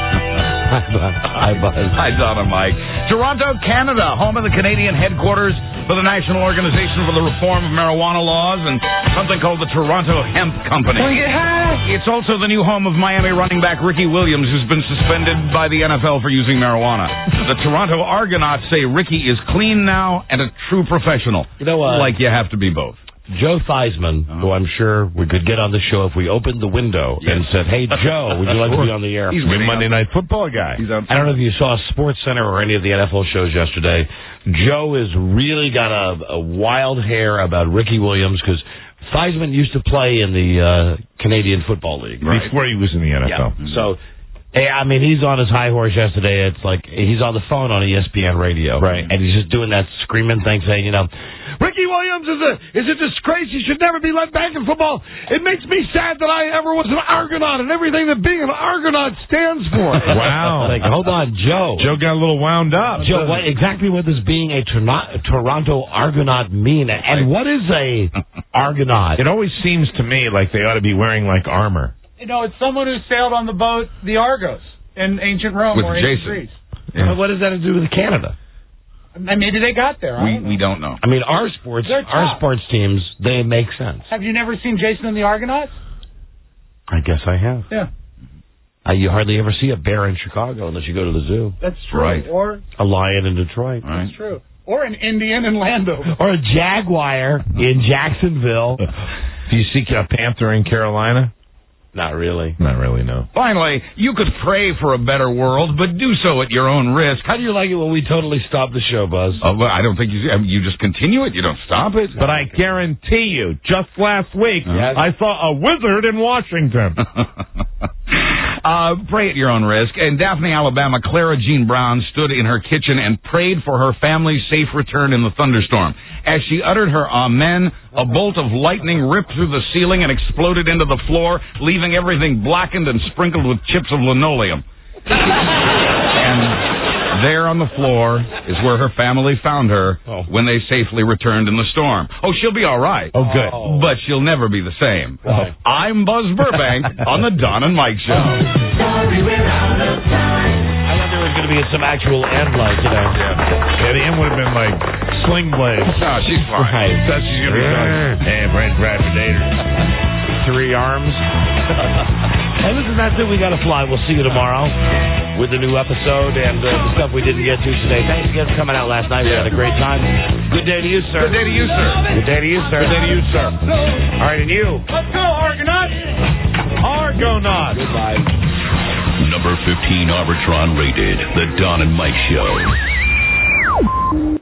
Hi, Buzz. Hi, Don and Mike. Toronto, Canada, home of the Canadian headquarters for the National Organization for the Reform of Marijuana Laws and something called the Toronto Hemp Company. It's also the new home of Miami running back Ricky Williams, who's been suspended by the N F L for using marijuana. The Toronto Argonauts say Ricky is clean now and a true professional. You know, uh, like you have to be both. Joe Theismann, who I'm sure we could get on the show if we opened the window Yes. and said, "Hey, Joe, would you like to be on the air?" He's a Monday Night Football guy. He's on. I don't know if you saw Sports Center or any of the N F L shows yesterday. Joe has really got a, a wild hair about Ricky Williams because Theismann used to play in the uh, Canadian Football League. Right. Before he was in the N F L. Yeah. So, hey, I mean, he's on his high horse yesterday. It's like he's on the phone on E S P N radio. Right. And he's just doing that screaming thing saying, you know, Ricky Williams is a is a disgrace. He should never be let back in football. It makes me sad that I ever was an Argonaut and everything that being an Argonaut stands for. Wow. Like, hold on, Joe. Joe got a little wound up. Joe, what, exactly what does being a Torno- Toronto Argonaut mean? And what is a Argonaut? It always seems to me like they ought to be wearing like armor. You know, it's someone who sailed on the boat, the Argos, in ancient Rome With or Jason. ancient Greece. Yeah. What does that have to do with Canada? And maybe they got there. I We don't know. we don't know. I mean, our sports, They're our tough. sports teams, they make sense. Have you never seen Jason and the Argonauts? I guess I have. Yeah, Uh, you hardly ever see a bear in Chicago unless you go to the zoo. that's true. Right. Or A lion in Detroit. Right. that's true. or an Indian in Landover. Or a Jaguar in Jacksonville. Do you see a Panther in Carolina? Not really. Not really, no. Finally, you could pray for a better world, but do so at your own risk. How do you like it when we totally stop the show, Buzz? Uh, well, I don't think you... I mean, you just continue it. You don't stop it. But I guarantee you, just last week, Yes. I saw a wizard in Washington. Uh, pray at your own risk. In Daphne, Alabama, Clara Jean Brown stood in her kitchen and prayed for her family's safe return in the thunderstorm. As she uttered her amen, a bolt of lightning ripped through the ceiling and exploded into the floor, leaving everything blackened and sprinkled with chips of linoleum. And there on the floor is where her family found her oh. when they safely returned in the storm. Oh, she'll be all right. Oh, good. Oh. But she'll never be the same. Oh. I'm Buzz Burbank on the Don and Mike Show. Sorry, we're out of time. I thought there was going to be some actual end like, you know. Yeah, yeah the end would have been like Sling Blade. No, she's fine. Right. That's she's going to be like, hey, Brad Bradford Three arms. Hey, listen, that's it. We got to fly. We'll see you tomorrow with a new episode and uh, the stuff we didn't get to today. Thanks again for coming out last night. We had a great time. Good day to you, sir. Good day to you, sir. Good day to you, sir. Good day to you, sir. All right, and you. Let's go, Argonauts. Argonauts. Goodbye. Number fifteen Arbitron rated The Don and Mike Show.